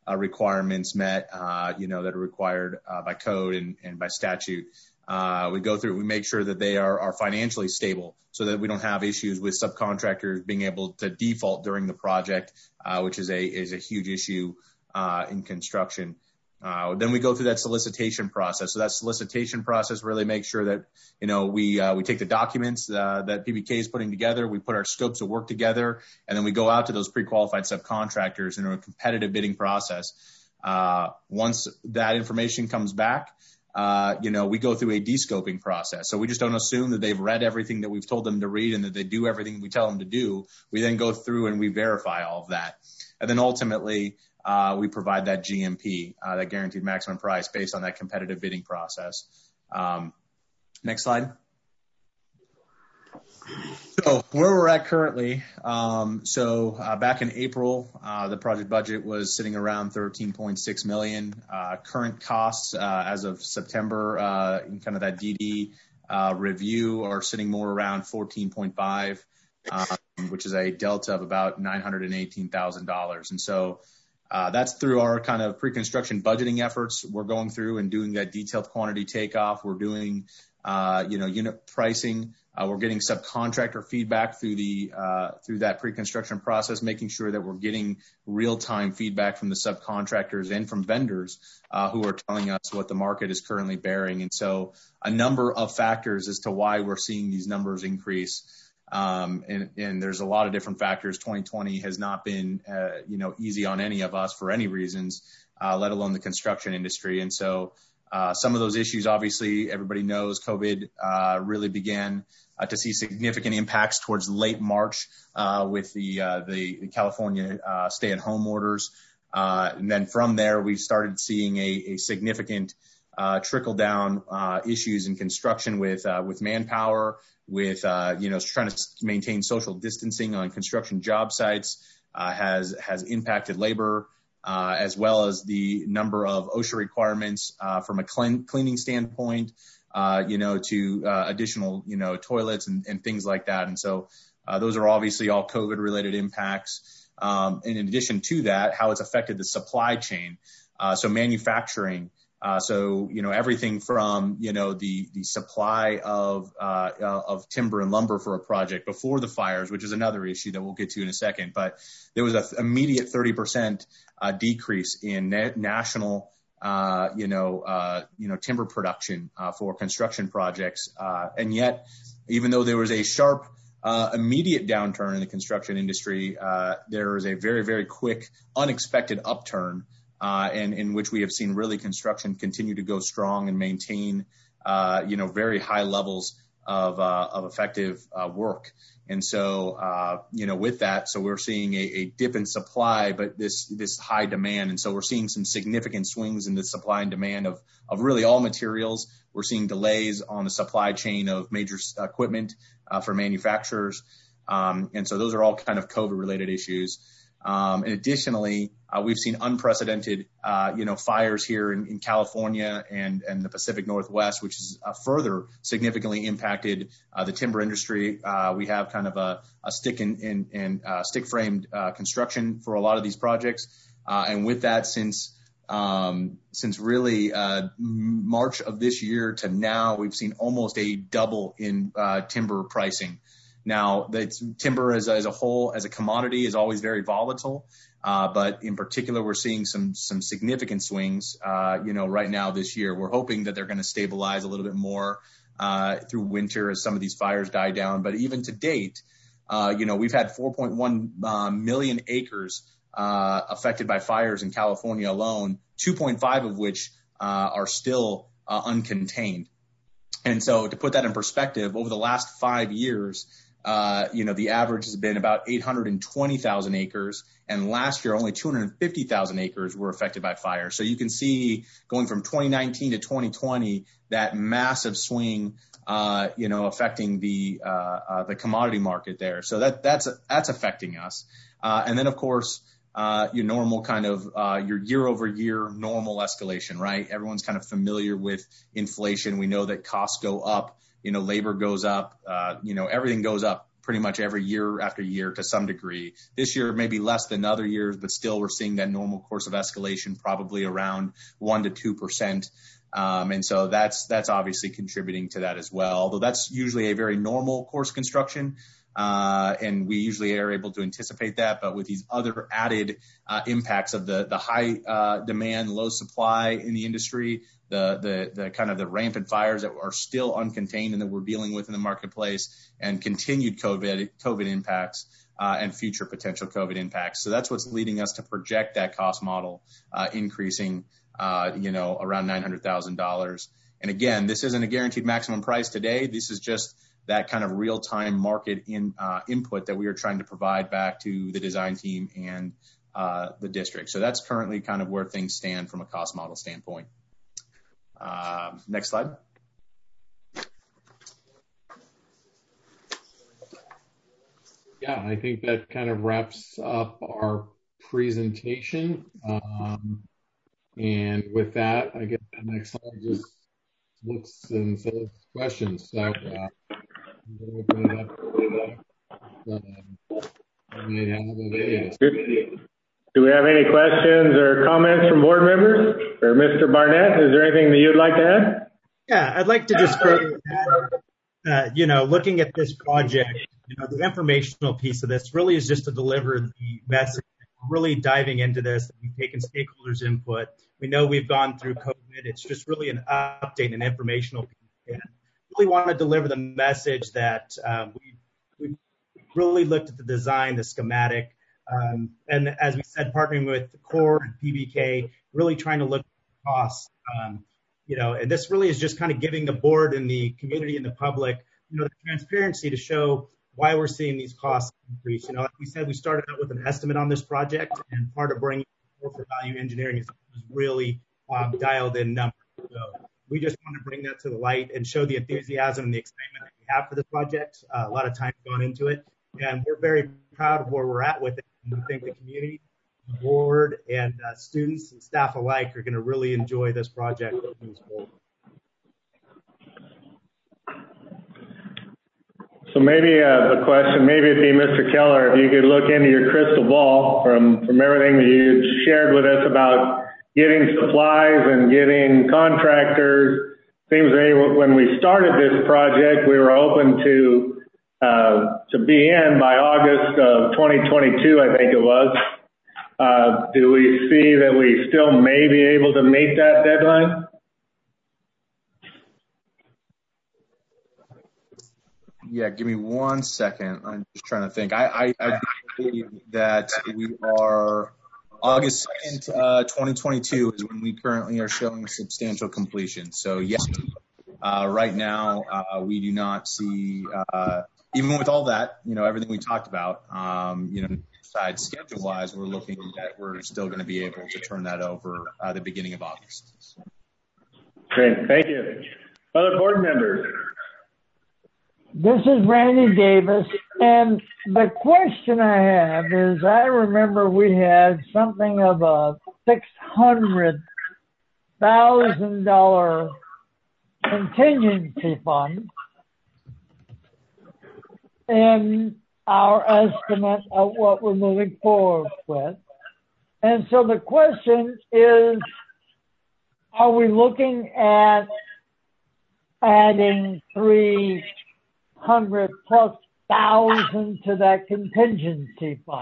uh, requirements met, uh, you know, that are required uh, by code and, and by statute. Uh, we go through, we make sure that they are, are financially stable so that we don't have issues with subcontractors being able to default during the project, uh, which is a, is a huge issue, uh, in construction. Uh, then we go through that solicitation process. So that solicitation process really makes sure that, you know, we, uh, we take the documents, uh, that P B K is putting together, we put our scopes of work together, and then we go out to those pre-qualified subcontractors in a competitive bidding process. Uh, once that information comes back, uh, you know, we go through a de-scoping process. So we just don't assume that they've read everything that we've told them to read and that they do everything we tell them to do. We then go through and we verify all of that. And then ultimately, Uh, we provide that G M P, uh, that guaranteed maximum price based on that competitive bidding process. Um, next slide. So where we're at currently, um, so uh, back in April, uh, the project budget was sitting around thirteen point six million dollars. Uh, current costs uh, as of September, uh, in kind of that D D uh, review, are sitting more around fourteen point five, um, which is a delta of about nine hundred eighteen thousand dollars. And so Uh, that's through our kind of pre-construction budgeting efforts. We're going through and doing that detailed quantity takeoff. We're doing, uh, you know, unit pricing. Uh, we're getting subcontractor feedback through the, uh, through that pre-construction process, making sure that we're getting real-time feedback from the subcontractors and from vendors, uh, who are telling us what the market is currently bearing. And so a number of factors as to why we're seeing these numbers increase. Um, and, and there's a lot of different factors. twenty twenty has not been, uh, you know, easy on any of us for any reasons, uh, let alone the construction industry. And so, uh, some of those issues, obviously, everybody knows COVID, uh, really began uh, to see significant impacts towards late March, uh, with the, uh, the, the California, uh, stay-at-home orders. Uh, and then from there, we started seeing a, a significant, uh, trickle down, uh, issues in construction with, uh, with manpower, with, uh, you know, trying to maintain social distancing on construction job sites, uh, has, has impacted labor, uh, as well as the number of OSHA requirements, uh, from a clean, cleaning standpoint, uh, you know, to, uh, additional, you know, toilets and, and things like that. And so, uh, those are obviously all COVID related impacts. Um, and in addition to that, how it's affected the supply chain. Uh, so manufacturing, Uh, so, you know, everything from, you know, the, the supply of, uh, uh, of timber and lumber for a project before the fires, which is another issue that we'll get to in a second. But there was an immediate thirty percent, uh, decrease in na- national, uh, you know, uh, you know, timber production, uh, for construction projects. Uh, and yet, even though there was a sharp, uh, immediate downturn in the construction industry, uh, there was a very, very quick, unexpected upturn. Uh, and in which we have seen really construction continue to go strong and maintain, uh, you know, very high levels of, uh, of effective, uh, work. And so, uh, you know, with that, so we're seeing a, a dip in supply, but this, this high demand. And so we're seeing some significant swings in the supply and demand of, of really all materials. We're seeing delays on the supply chain of major equipment, uh, for manufacturers. Um, and so those are all kind of COVID related issues. Um, and additionally, uh, we've seen unprecedented, uh, you know, fires here in, in California and, and the Pacific Northwest, which has uh, further significantly impacted, uh, the timber industry. Uh, we have kind of a, a stick in, in, in uh, stick framed, uh, construction for a lot of these projects. Uh, and with that, since, um, since really, uh, March of this year to now, we've seen almost a double in, uh, timber pricing. Now, the timber as a, as a whole, as a commodity, is always very volatile. Uh, but in particular, we're seeing some some significant swings, uh, you know, right now this year. We're hoping that they're going to stabilize a little bit more uh, through winter as some of these fires die down. But even to date, uh, you know, we've had four point one uh, million acres uh, affected by fires in California alone, two point five of which uh, are still uh, uncontained. And so to put that in perspective, over the last five years, Uh, you know, the average has been about eight hundred twenty thousand acres, and last year only two hundred fifty thousand acres were affected by fire. So you can see going from twenty nineteen to twenty twenty, that massive swing, uh, you know, affecting the, uh, uh, the commodity market there. So that, that's, that's affecting us. Uh, and then of course, uh, your normal kind of, uh, your year over year normal escalation, right? Everyone's kind of familiar with inflation. We know that costs go up. You know, labor goes up, uh, you know, everything goes up pretty much every year after year to some degree. This year, maybe less than other years, but still we're seeing that normal course of escalation, probably around one to two percent. Um, and so that's, that's obviously contributing to that as well. Although that's usually a very normal course construction. Uh, and we usually are able to anticipate that, but with these other added uh, impacts of the the high uh, demand, low supply in the industry, the the the kind of the rampant fires that are still uncontained and that we're dealing with in the marketplace, and continued COVID COVID impacts uh, and future potential COVID impacts. So that's what's leading us to project that cost model uh, increasing, uh, you know, around nine hundred thousand dollars. And again, this isn't a guaranteed maximum price today. This is just that kind of real-time market in uh, input that we are trying to provide back to the design team and uh, the district. So that's currently kind of where things stand from a cost model standpoint. Uh, next slide. Yeah, I think that kind of wraps up our presentation. Um, and with that, I guess the next slide just looks and says questions. So, uh, open it up. Um, we have Do we have any questions or comments from board members? Or Mister Barnett, is there anything that you'd like to add? Yeah, I'd like to just further add, uh, you know, looking at this project, you know, the informational piece of this really is just to deliver the message. We're really diving into this. We've taken stakeholders' input. We know we've gone through COVID. It's just really an update and informational piece. And really want to deliver the message that um, we we really looked at the design, the schematic, um, and as we said, partnering with CORE and P B K, really trying to look at the costs. Um, you know, and this really is just kind of giving the board and the community and the public, you know, the transparency to show why we're seeing these costs increase. You know, like we said, we started out with an estimate on this project, and part of bringing CORE for Value Engineering is really um, dialed in numbers. So we just want to bring that to the light and show the enthusiasm and the excitement that we have for this project. Uh, a lot of time gone into it, and we're very proud of where we're at with it. And we think the community, the board, and uh, students and staff alike are going to really enjoy this project. So maybe uh, a question, maybe it'd be Mister Keller, if you could look into your crystal ball from, from everything that you shared with us about getting supplies and getting contractors. Seems they, when we started this project, we were hoping to uh, to be in by August of twenty twenty-two, I think it was. Uh, do we see that we still may be able to meet that deadline? Yeah, give me one second. I'm just trying to think. I, I, I believe that we are August second, uh, twenty twenty-two is when we currently are showing substantial completion. So yes, uh, right now uh, we do not see, uh, even with all that, you know, everything we talked about, um, you know, side schedule wise, we're looking that we're still going to be able to turn that over uh, the beginning of August. Great, thank you. Other board members? This is Randy Davis, and the question I have is, I remember we had something of a six hundred thousand dollars contingency fund in our estimate of what we're moving forward with. And so the question is, are we looking at adding three hundred plus thousand to that contingency fund?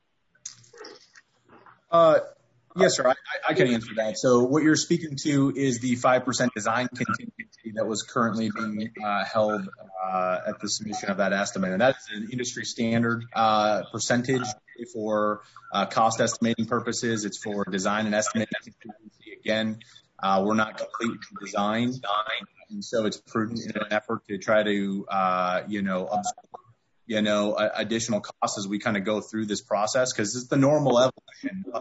Uh, yes, sir. I, I can answer that. So what you're speaking to is the five percent design contingency that was currently being uh, held uh, at the submission of that estimate. And that's an industry standard uh, percentage for uh, cost estimating purposes. It's for design and estimate contingency. Again, uh, we're not complete design. And so it's prudent in an effort to try to, uh, you know, absorb, you know, uh, additional costs as we kind of go through this process, because it's the normal evolution of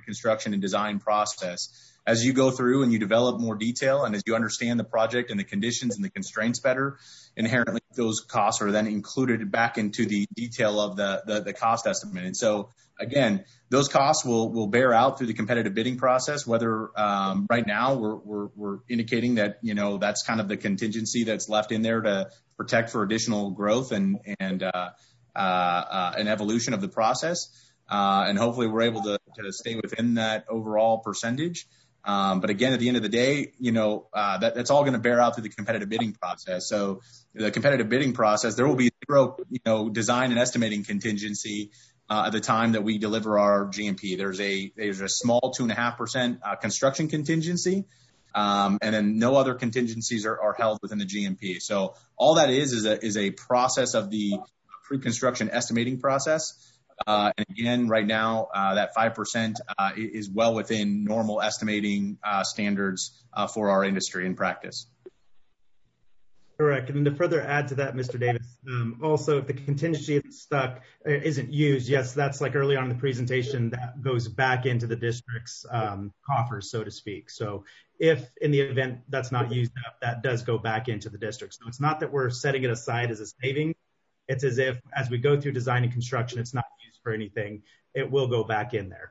pre-construction and design process. As you go through and you develop more detail and as you understand the project and the conditions and the constraints better, inherently those costs are then included back into the detail of the, the, the cost estimate. And so, again, those costs will, will bear out through the competitive bidding process, whether um, right now we're, we're, we're indicating that, you know, that's kind of the contingency that's left in there to protect for additional growth and, and uh, uh, uh, an evolution of the process. Uh, and hopefully we're able to, to stay within that overall percentage. Um, but again, at the end of the day, you know, uh, that, that's all going to bear out through the competitive bidding process. So the competitive bidding process, there will be zero, you know, design and estimating contingency uh, at the time that we deliver our G M P. There's a there's a small two and a half percent construction contingency, um, and then no other contingencies are, are held within the G M P. So all that is is a is a process of the pre-construction estimating process. Uh, and again, right now, uh, that five percent uh, is well within normal estimating uh, standards uh, for our industry and practice. Correct. And to further add to that, Mister Davis, um, also if the contingency is stuck, uh, isn't used, yes, that's like early on in the presentation, that goes back into the district's um, coffers, so to speak. So if in the event that's not used up, that does go back into the district. So it's not that we're setting it aside as a saving. It's as if as we go through design and construction, it's not used for anything. It will go back in there.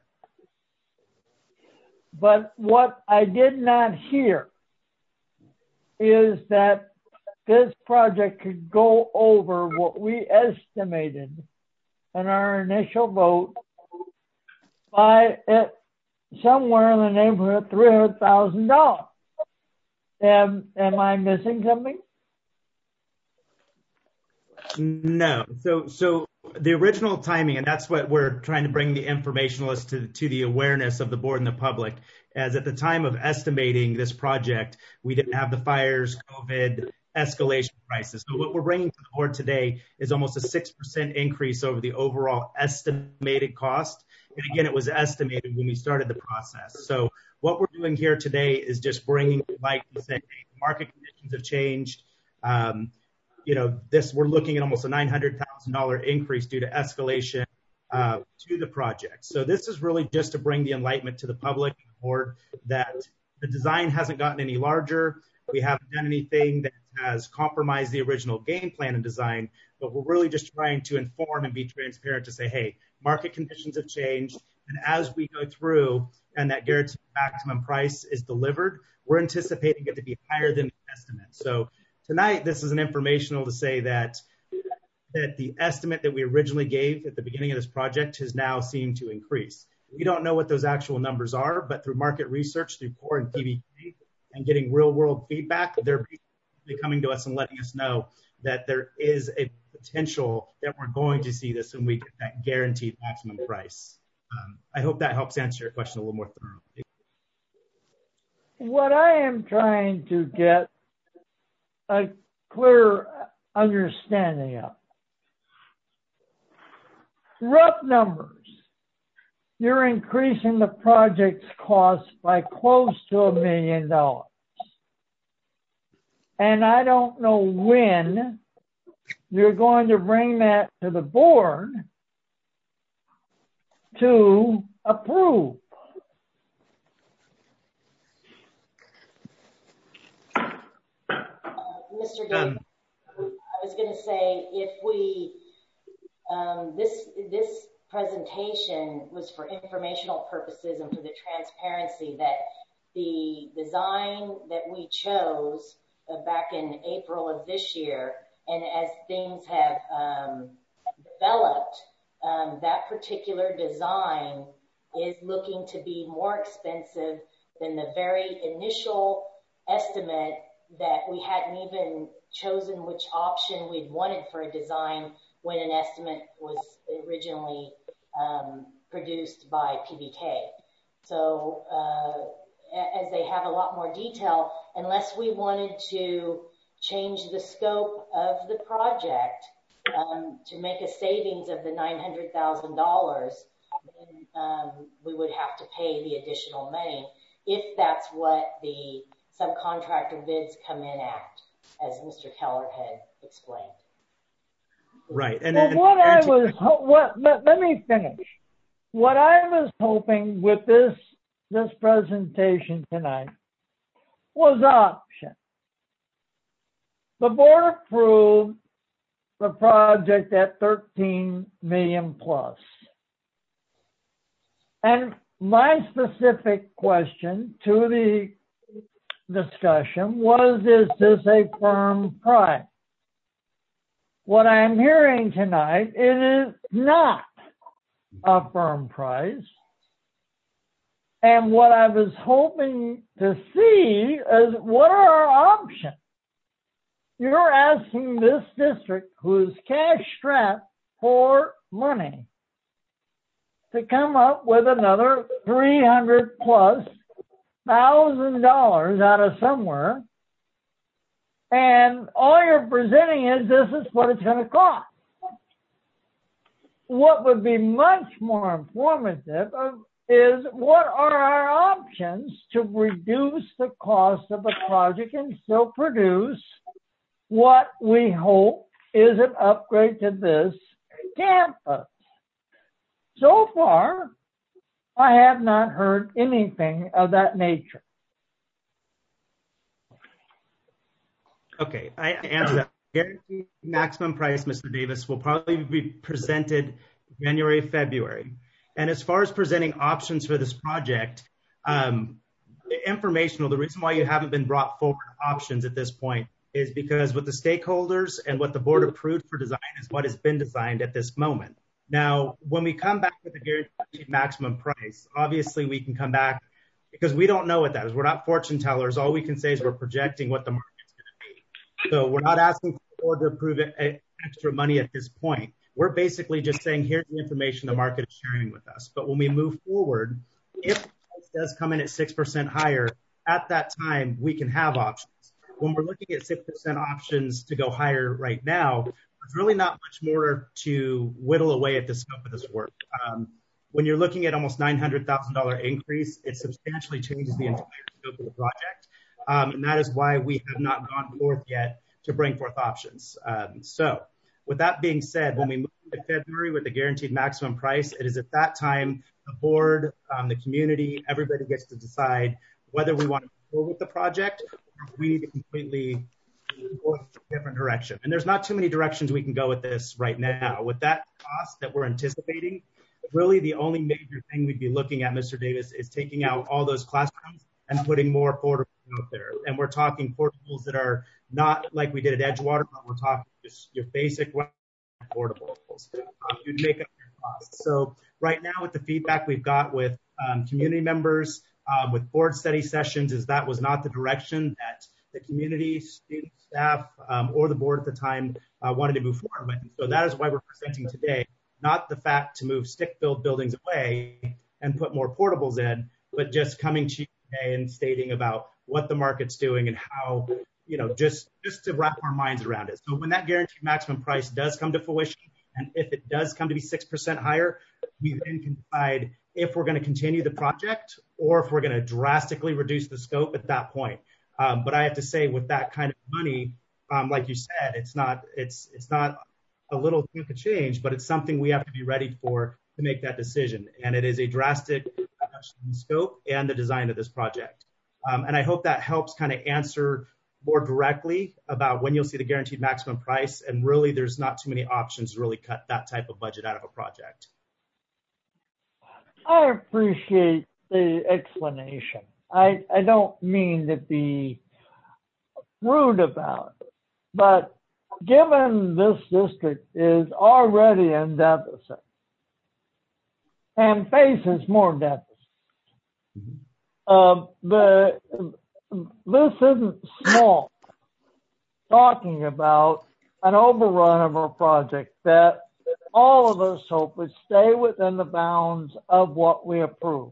But what I did not hear is that this project could go over what we estimated in our initial vote by it somewhere in the neighborhood of three hundred thousand dollars. Am, am I missing something? No. So, so the original timing, and that's what we're trying to bring the informationalists to, to the awareness of the board and the public, as at the time of estimating this project, we didn't have the fires, COVID, escalation prices. So what we're bringing to the board today is almost a six percent increase over the overall estimated cost. And again, it was estimated when we started the process. So what we're doing here today is just bringing light to say, hey, market conditions have changed. Um, you know, this, we're looking at almost a nine hundred thousand dollars increase due to escalation uh, to the project. So this is really just to bring the enlightenment to the public and the board that the design hasn't gotten any larger. We haven't done anything that has compromised the original game plan and design, but we're really just trying to inform and be transparent to say, hey, market conditions have changed. And as we go through and that guaranteed maximum price is delivered, we're anticipating it to be higher than the estimate. So tonight, this is an informational to say that that the estimate that we originally gave at the beginning of this project has now seemed to increase. We don't know what those actual numbers are, but through market research, through CORE and P B K, and getting real world feedback, they're basically coming to us and letting us know that there is a potential that we're going to see this when we get that guaranteed maximum price. Um, I hope that helps answer your question a little more thoroughly. What I am trying to get a clear understanding of, rough numbers, you're increasing the project's cost by close to a million dollars. And I don't know when you're going to bring that to the board to approve. Mister Davis, um, I was going to say, if we, um, this this presentation was for informational purposes and for the transparency that the design that we chose uh, back in April of this year, and as things have um, developed, um, that particular design is looking to be more expensive than the very initial estimate that we hadn't even chosen which option we'd wanted for a design when an estimate was originally um, produced by P B K. So uh, as they have a lot more detail, unless we wanted to change the scope of the project um, to make a savings of the nine hundred thousand dollars, then um, we would have to pay the additional money if that's what the subcontractor bids come in at, as Mister Keller had explained. Right. And well, then, what I was, what, let, let me finish. what I was hoping with this, this presentation tonight was option. The board approved the project at thirteen million plus. And my specific question to the discussion was, is this a firm price? What I'm hearing tonight, it is not a firm price. And what I was hoping to see is, what are our options? You're asking this district, who's cash strapped for money, to come up with another three hundred plus thousand dollars out of somewhere, and all you're presenting is, this is what it's going to cost. What would be much more informative is, what are our options to reduce the cost of the project and still produce what we hope is an upgrade to this campus? So far, I have not heard anything of that nature. Okay, I answer that. Guaranteed maximum price, Mister Davis, will probably be presented January, February. And as far as presenting options for this project, um, informational, the reason why you haven't been brought forward options at this point is because what the stakeholders and what the board approved for design is what has been designed at this moment. Now, when we come back with a guaranteed maximum price, obviously we can come back, because we don't know what that is. We're not fortune tellers. All we can say is we're projecting what the market's going to be. So we're not asking for the board to approve it, extra money at this point. We're basically just saying, here's the information the market is sharing with us. But when we move forward, if the price does come in at six percent higher, at that time, we can have options. When we're looking at six percent options to go higher right now, there's really not much more to whittle away at the scope of this work. Um, when you're looking at almost nine hundred thousand dollars increase, it substantially changes the entire scope of the project. Um, and that is why we have not gone forth yet to bring forth options. Um, so with that being said, when we move into February with the guaranteed maximum price, it is at that time the board, um, the community, everybody gets to decide whether we want to go with the project or if we need to completely go in a different direction. And there's not too many directions we can go with this right now. With that cost that we're anticipating, really the only major thing we'd be looking at, Mister Davis, is taking out all those classrooms and putting more portables out there. And we're talking portables that are not like we did at Edgewater, but we're talking just your basic portables. Um, you'd make up your costs. So right now with the feedback we've got with um, community members, um, with board study sessions, is that was not the direction that the community, students, staff, um, or the board at the time uh, wanted to move forward with. And so that is why we're presenting today, not the fact to move stick-built buildings away and put more portables in, but just coming to you today and stating about what the market's doing and how, you know, just, just to wrap our minds around it. So when that guaranteed maximum price does come to fruition, and if it does come to be six percent higher, we then can decide if we're going to continue the project or if we're going to drastically reduce the scope at that point. Um, but I have to say, with that kind of money, um, like you said, it's not, it's, it's not a little chunk of change, but it's something we have to be ready for to make that decision. And it is a drastic reduction in scope and the design of this project. Um, and I hope that helps kind of answer more directly about when you'll see the guaranteed maximum price. And really, there's not too many options to really cut that type of budget out of a project. I appreciate the explanation. I, I don't mean to be rude about it, but given this district is already in deficit and faces more deficit, uh, the, this isn't small. Talking about an overrun of a project that all of us hope would stay within the bounds of what we approve.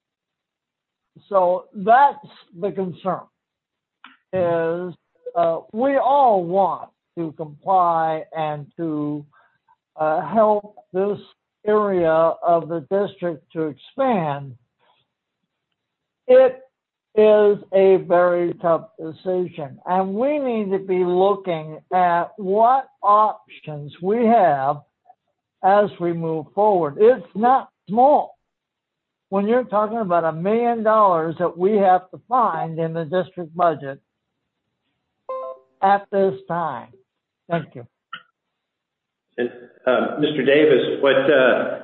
So that's the concern, is uh, we all want to comply and to uh, help this area of the district to expand. It is a very tough decision, and we need to be looking at what options we have as we move forward. It's not small. when you're talking about a million dollars that we have to find in the district budget at this time? Thank you. And, uh, Mister Davis, what uh,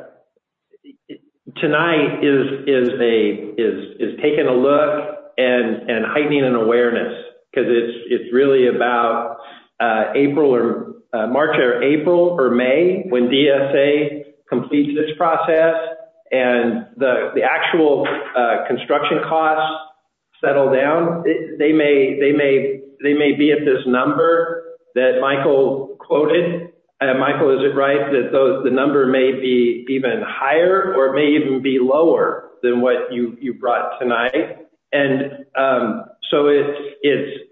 tonight is is a is is taking a look and and heightening an awareness, because it's it's really about uh, April or uh, March or April or May when D S A completes its process and the the actual uh, construction costs settle down. It, they may they may they may be at this number that Michael quoted. Uh, Michael, is it right that those, the number may be even higher, or it may even be lower than what you, you brought tonight? And um, so it's, it's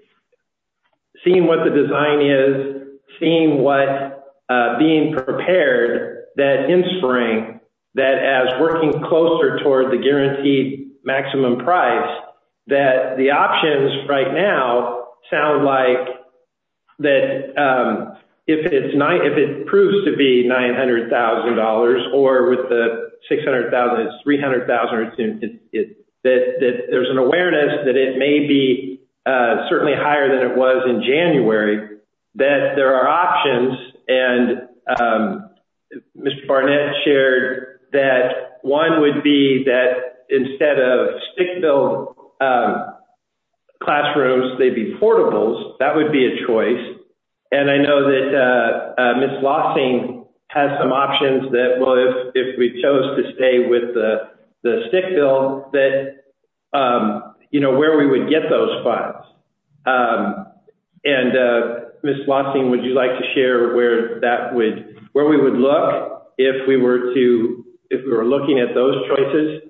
seeing what the design is, seeing what, uh, being prepared that in spring, that as working closer toward the guaranteed maximum price, that the options right now sound like that um, if it's nine, if it proves to be nine hundred thousand dollars, or with the six hundred thousand, it's three hundred thousand, it, it, it, that that there's an awareness that it may be uh, certainly higher than it was in January. That there are options, and um, Mister Barnett shared that one would be that instead of stick-built um, classrooms, they'd be portables. That would be a choice. And I know that uh, uh, Miz Lossing has some options that, well, if, if we chose to stay with the, the stick build, that, um, you know, where we would get those funds. Um, and uh, Miz Lossing, would you like to share where that would, where we would look if we were to, if we were looking at those choices?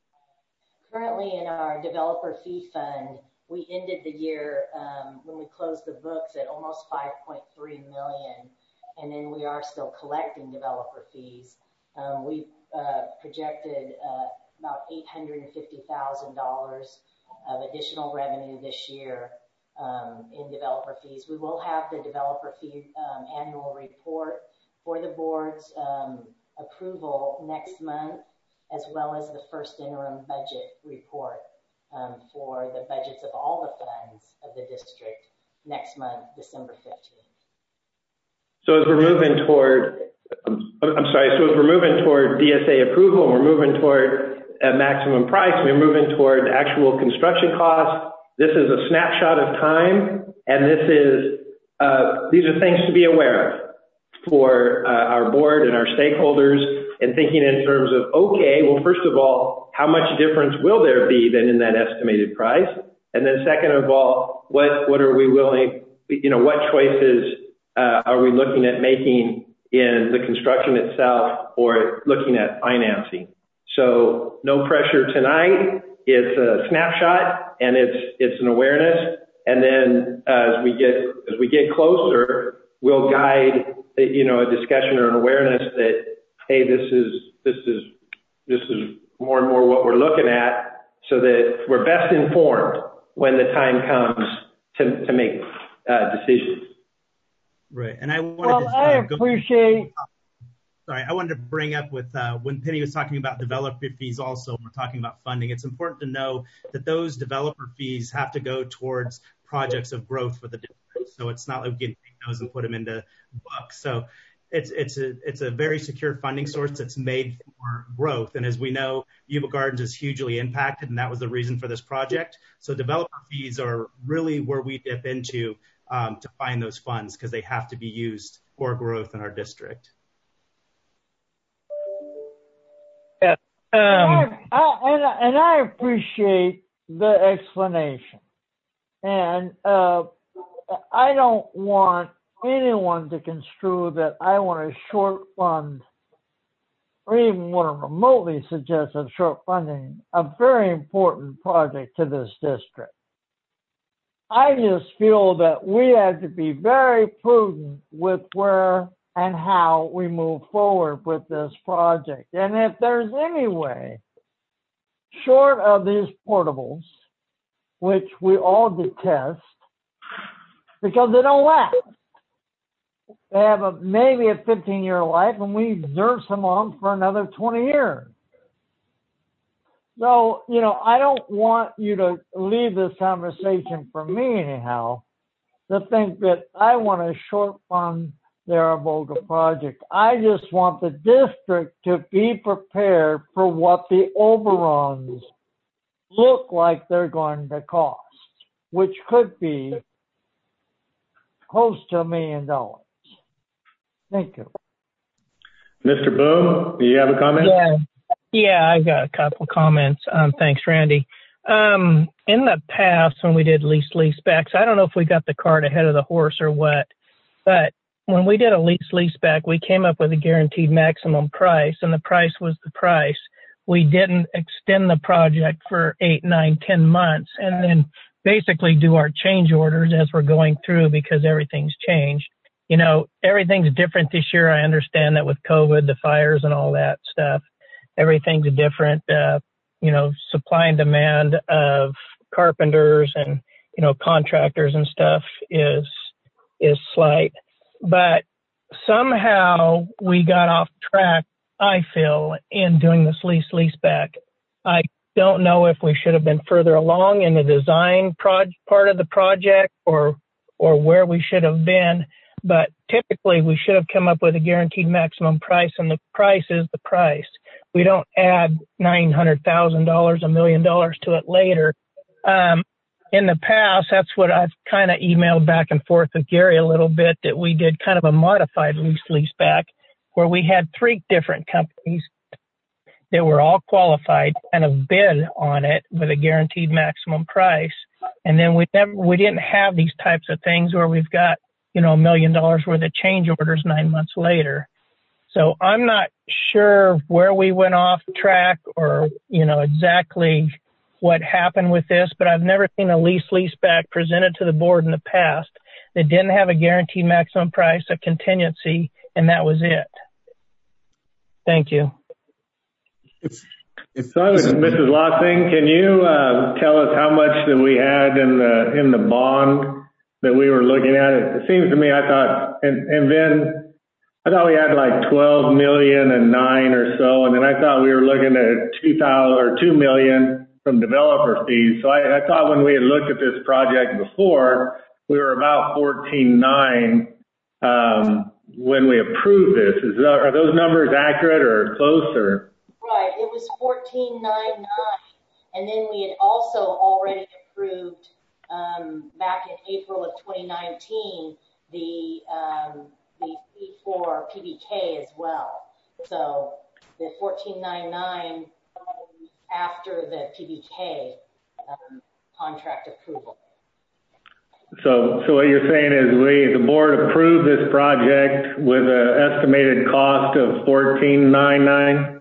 Currently in our developer fee fund, we ended the year um, when we closed the books at almost five point three million, and then we are still collecting developer fees. Um, we uh, projected uh, about eight hundred fifty thousand dollars of additional revenue this year um, in developer fees. We will have the developer fee um, annual report for the board's um, approval next month, as well as the first interim budget report. Um, for the budgets of all the funds of the district next month, December fifteenth. So as we're moving toward, I'm, I'm sorry, so as we're moving toward D S A approval, we're moving toward a maximum price, we're moving toward actual construction costs. This is a snapshot of time, and this is, uh, these are things to be aware of for uh, our board and our stakeholders, and thinking in terms of, okay, well, first of all, how much difference will there be then in that estimated price? And then second of all, what, what are we willing, you know, what choices uh, are we looking at making in the construction itself or looking at financing? So no pressure tonight. It's a snapshot, and it's, it's an awareness. And then uh, as we get, as we get closer, we'll guide, you know, a discussion or an awareness that, hey, this is, this is, this is more and more what we're looking at, so that we're best informed when the time comes to, to make uh, decisions. Right. And I wanted well, to, uh, I appreciate. Go, sorry, I wanted to bring up with uh, when Penny was talking about developer fees also, we're talking about funding. It's important to know that those developer fees have to go towards projects of growth for the district. So it's not like we can take those and put them into books. So It's it's a it's a very secure funding source that's made for growth. And as we know, Yuba Gardens is hugely impacted, and that was the reason for this project. So developer fees are really where we dip into um, to find those funds, because they have to be used for growth in our district. Yeah. Um, and, I, I, and, and I appreciate the explanation. And uh, I don't want anyone to construe that I want to short fund or even want to remotely suggest of short funding a very important project to this district. I just feel that we have to be very prudent with where and how we move forward with this project. And if there's any way, short of these portables, which we all detest because they don't last, they have a, maybe a fifteen year life, and we exert some on them for another twenty years. So, you know, I don't want you to leave this conversation for me anyhow, to think that I want to short fund the Araboga project. I just want the district to be prepared for what the overruns look like they're going to cost, which could be close to a million dollars. Thank you. Mister Boom, do you have a comment? Yeah, yeah, I got a couple comments. Um, thanks, Randy. Um, in the past, when we did lease leasebacks, I don't know if we got the cart ahead of the horse or what, but when we did a lease leaseback, we came up with a guaranteed maximum price, and the price was the price. We didn't extend the project for eight, nine, ten months, and then basically do our change orders as we're going through because everything's changed. You know, everything's different this year. I understand that with COVID, the fires and all that stuff, everything's different. Uh, you know, supply and demand of carpenters and, you know, contractors and stuff is, is slight. But somehow we got off track, I feel, in doing this lease leaseback. I don't know if we should have been further along in the design proj- part of the project or or where we should have been. But typically we should have come up with a guaranteed maximum price, and the price is the price. We don't add nine hundred thousand dollars, a million dollars to it later. Um, in the past, that's what I've kind of emailed back and forth with Gary a little bit, that we did kind of a modified lease leaseback where we had three different companies that were all qualified kind of bid on it with a guaranteed maximum price. And then we never, we didn't have these types of things where we've got, you know, a million dollars worth of change orders nine months later. So I'm not sure where we went off track or, you know, exactly what happened with this, but I've never seen a lease leaseback presented to the board in the past that didn't have a guaranteed maximum price, a contingency, and that was it. Thank you. If, if so, Missus Lossing, can you uh, tell us how much that we had in the in the bond that we were looking at? It seems to me, I thought, and, and then I thought we had like twelve million and nine or so, and then I thought we were looking at two thousand or two million from developer fees. So I, I thought when we had looked at this project before, we were about fourteen nine um, when we approved this. Is that, are those numbers accurate or close or? Right, it was fourteen nine nine, and then we had also already approved um, back in April of twenty nineteen the um, the fee for P B K as well. So the fourteen nine nine after the P B K um, contract approval. So, so what you're saying is we, the board approved this project with an estimated cost of fourteen nine nine.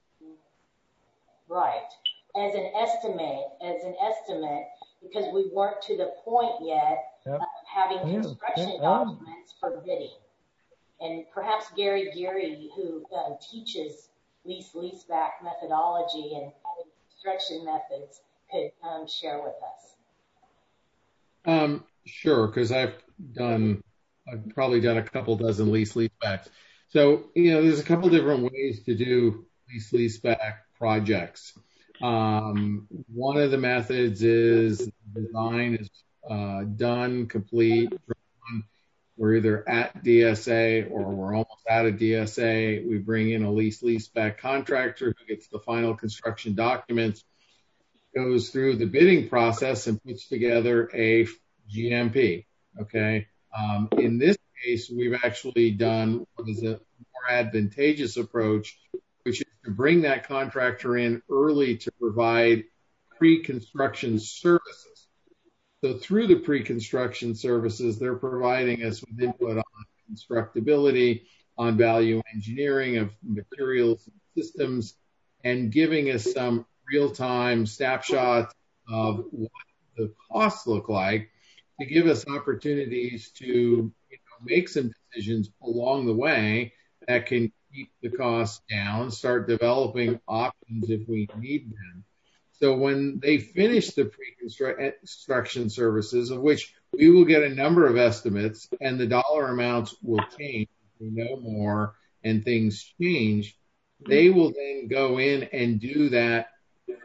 Right, as an estimate, as an estimate, because we weren't to the point yet yep. of having construction yeah. documents for bidding. And perhaps Gary Geary, who um, teaches lease leaseback methodology and construction methods, could um, share with us. Um, sure, because I've done, I've probably done a couple dozen lease leasebacks. So, you know, there's a couple different ways to do lease leaseback projects. Um, one of the methods is design is uh, done, complete, drawn. We're either at D S A or we're almost out of D S A. We bring in a lease leaseback contractor who gets the final construction documents, goes through the bidding process and puts together a G M P. Okay. Um, in this case, we've actually done what is a more advantageous approach, which is to bring that contractor in early to provide pre-construction services. So through the pre-construction services, they're providing us with input on constructability, on value engineering of materials and systems, and giving us some real-time snapshots of what the costs look like to give us opportunities to, you know, make some decisions along the way that can keep the costs down, start developing options if we need them. So when they finish the pre-construction services, of which we will get a number of estimates and the dollar amounts will change, we know more and things change, they will then go in and do that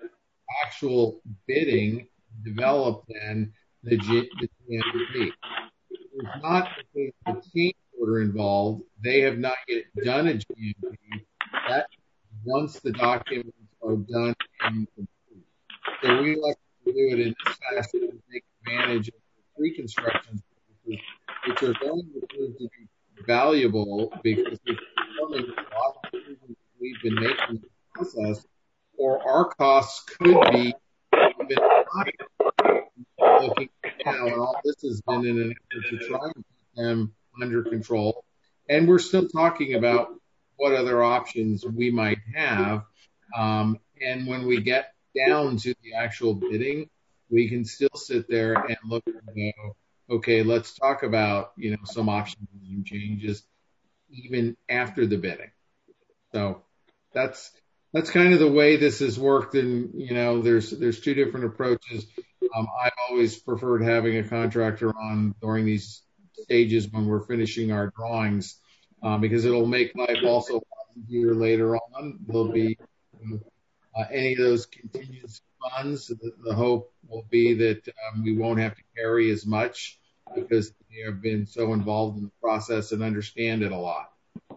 actual bidding develop then the, G, the G M P. There's not a change order involved. They have not yet done a G M P. That once the documents are done and complete. So we like to do it in this fashion to take advantage of the pre-construction services, which are going to prove to be valuable because we're performing a lot of decisions we've been making in the process, or our costs could be even higher. Looking now, and all this has been in an effort to try and keep them under control. And we're still talking about what other options we might have. Um, and when we get down to the actual bidding, we can still sit there and look and go, okay, let's talk about, you know, some options and changes even after the bidding. So that's that's kind of the way this has worked. And, you know, there's there's two different approaches. Um, I've always preferred having a contractor on during these stages when we're finishing our drawings, um, because it'll make life also easier later on. There'll be you know, uh, any of those contingency funds. The, the hope will be that um, we won't have to carry as much because they have been so involved in the process and understand it a lot.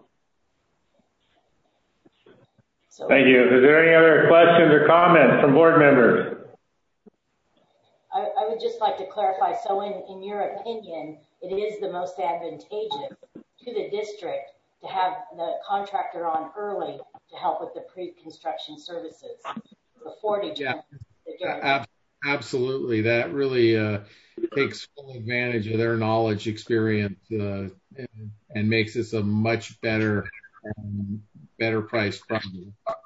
Thank you. Is there any other questions or comments from board members? I, I would just like to clarify. So in, in your opinion, it is the most advantageous to the district to have the contractor on early to help with the pre-construction services before determining the guarantee. Absolutely. That really uh, takes full advantage of their knowledge, experience, uh, and, and makes this a much better, um, better priced project.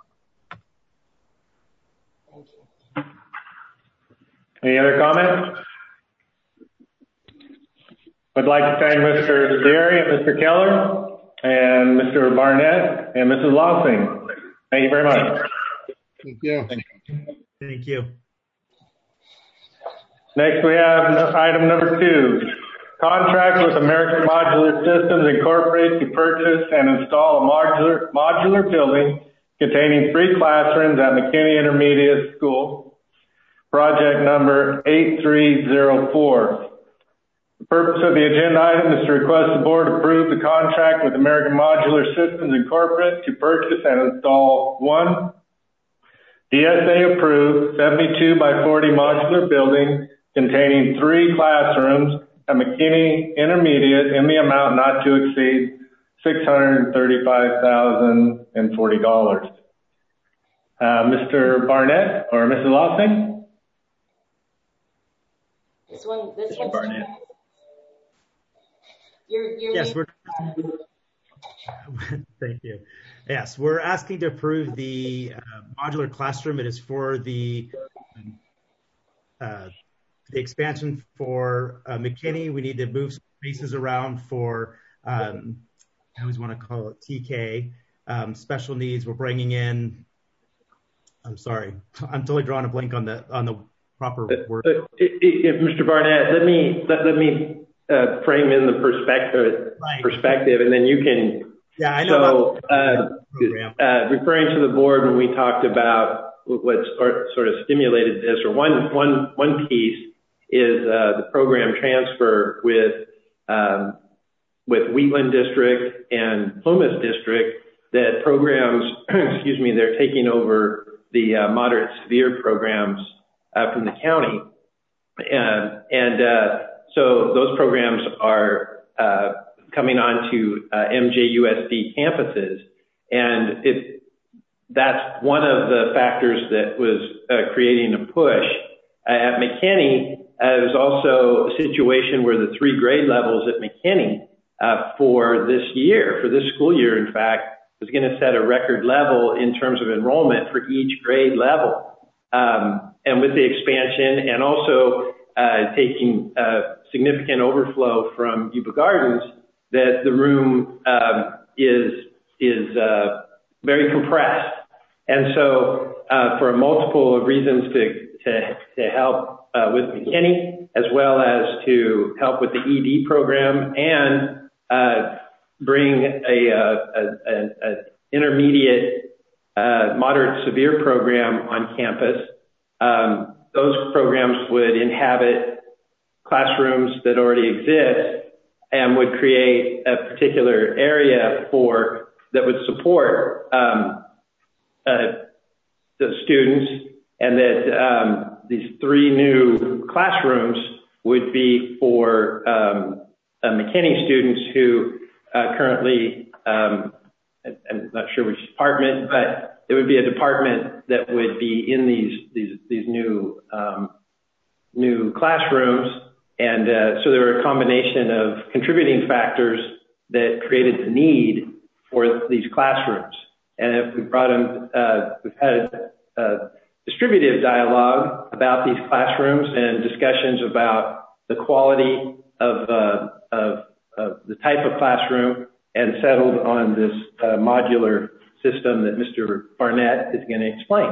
Thank you. Any other comments? I'd like to thank Mister Derry and Mister Keller and Mister Barnett and Missus Lossing. Thank you very much. Thank you. Thank you. Thank you. Next, we have item number two, contract with American Modular Systems Incorporated to purchase and install a modular, modular building containing three classrooms at McKinney Intermediate School, project number eight three zero four. The purpose of the agenda item is to request the board approve the contract with American Modular Systems Incorporated to purchase and install one D S A approved seventy-two by forty modular building containing three classrooms at McKinney Intermediate in the amount not to exceed six hundred thirty-five thousand forty dollars. Uh, Mister Barnett or Missus Lossing? This one, this Mister Barnett. You're, you're yes, we're. Thank you. Yes, we're asking to approve the uh, modular classroom. It is for the uh, the expansion for uh, McKinney. We need to move spaces around for, um, I always want to call it T K, um, special needs. We're bringing in, I'm sorry, I'm totally drawing a blank on the on the proper word. Uh, uh, if Mister Barnett, let me let, let me uh, frame in the perspective, right. perspective, and then you can. Yeah, I know. So, uh, uh, referring to the board when we talked about what sort of stimulated this, or one one one piece is uh, the program transfer with um, with Wheatland District and Plumas District. That programs, excuse me, they're taking over the uh, moderate severe programs uh, from the county, and and uh, so those programs are. Uh, coming on to uh, M J U S D campuses. And it, that's one of the factors that was uh, creating a push. Uh, at McKinney, uh, there's also a situation where the three grade levels at McKinney uh, for this year, for this school year, in fact, was going to set a record level in terms of enrollment for each grade level. Um, and with the expansion and also uh, taking uh, significant overflow from Yuba Gardens, that the room um, is is uh, very compressed, and so uh, for a multiple of reasons to to, to help uh, with McKinney, as well as to help with the E D program and uh, bring a, a, a, a intermediate, uh, moderate severe program on campus. um, those programs would inhabit classrooms that already exist and would create a particular area for that would support um, uh, the students, and that um, these three new classrooms would be for um, uh, McKinney students who uh, currently, um, I'm not sure which department, but it would be a department that would be in these these these new um, new classrooms, and uh, so there were a combination of contributing factors that created the need for these classrooms. And if we brought them, uh, we've had a distributive dialogue about these classrooms and discussions about the quality of, uh, of, of the type of classroom, and settled on this uh, modular system that Mister Barnett is going to explain.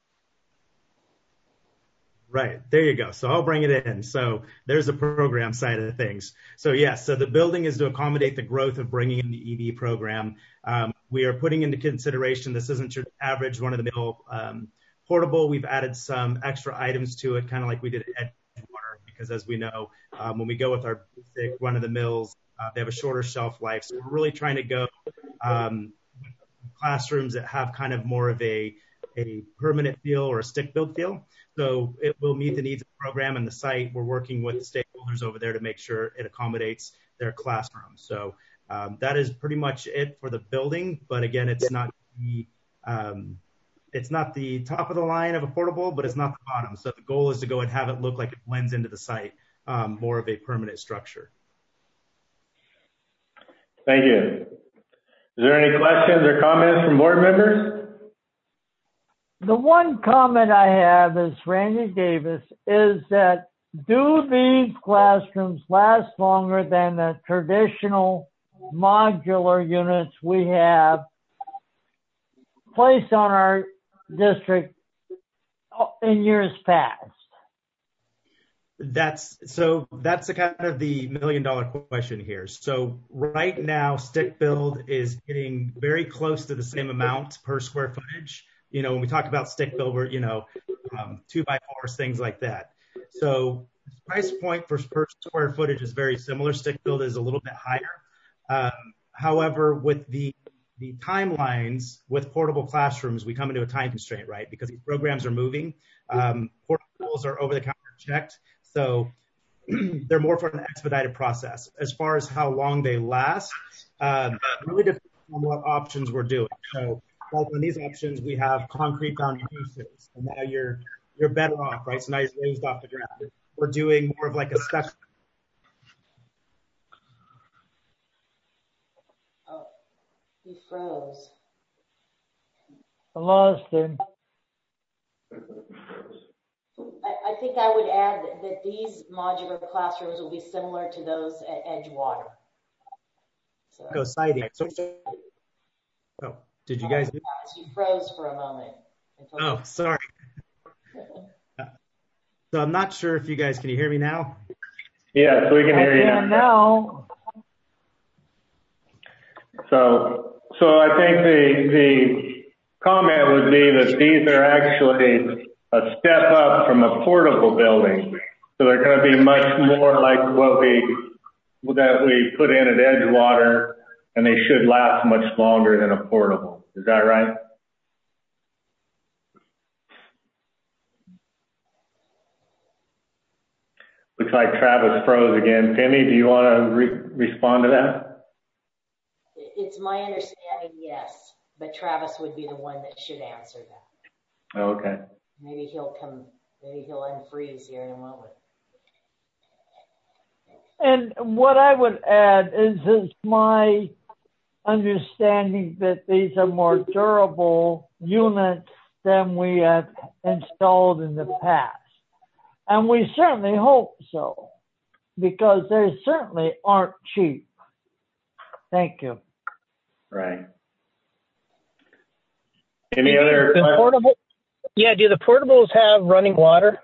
Right. There you go. So I'll bring it in. So there's the program side of things. So yes, so the building is to accommodate the growth of bringing in the E V program. Um, we are putting into consideration, this isn't your average run-of-the-mill um, portable. We've added some extra items to it, kind of like we did at Edgewater, because as we know, um, when we go with our basic run-of-the-mills, uh, they have a shorter shelf life. So we're really trying to go um, classrooms that have kind of more of a, a permanent feel or a stick-built feel. So it will meet the needs of the program and the site. We're working with the stakeholders over there to make sure it accommodates their classrooms. So um, that is pretty much it for the building. But again, it's not the um, it's not the top of the line of a portable, but it's not the bottom. So the goal is to go and have it look like it blends into the site, um, more of a permanent structure. Thank you. Is there any questions or comments from board members? The one comment I have is Randy Davis is that do these classrooms last longer than the traditional modular units we have placed on our district in years past? That's so that's the kind of the million dollar question here. So right now, stick build is getting very close to the same amount per square footage. You know, when we talk about stick build, we're, you know, um, two by fours, things like that. So the price point for per square footage is very similar. Stick build is a little bit higher. Um, however, with the the timelines with portable classrooms, we come into a time constraint, right? Because these programs are moving. Um, portables are over the counter checked. So they're more for an expedited process. As far as how long they last, um, really depends on what options we're doing. So like on these options, we have concrete foundations, and now you're you're better off, right? So now you're raised off the ground. We're doing more of like a stuck. Oh, he froze. I lost him. I, I think I would add that, that these modular classrooms will be similar to those at Edgewater. So, Go siding. So, oh. Did you guys? You froze for a moment. Oh, sorry. So I'm not sure if you guys can you hear me now? Yes, we can hear you now. now. So, so I think the the comment would be that these are actually a step up from a portable building. So they're going to be much more like what we that we put in at Edgewater, and they should last much longer than a portable. Is that right? Looks like Travis froze again. Penny, do you want to re- respond to that? It's my understanding, yes, but Travis would be the one that should answer that. Oh, okay. Maybe he'll come, maybe he'll unfreeze here in a moment. And what I would add is it's my understanding that these are more durable units than we have installed in the past. And we certainly hope so, because they certainly aren't cheap. Thank you. Right. Any other the portable? Yeah, do the portables have running water?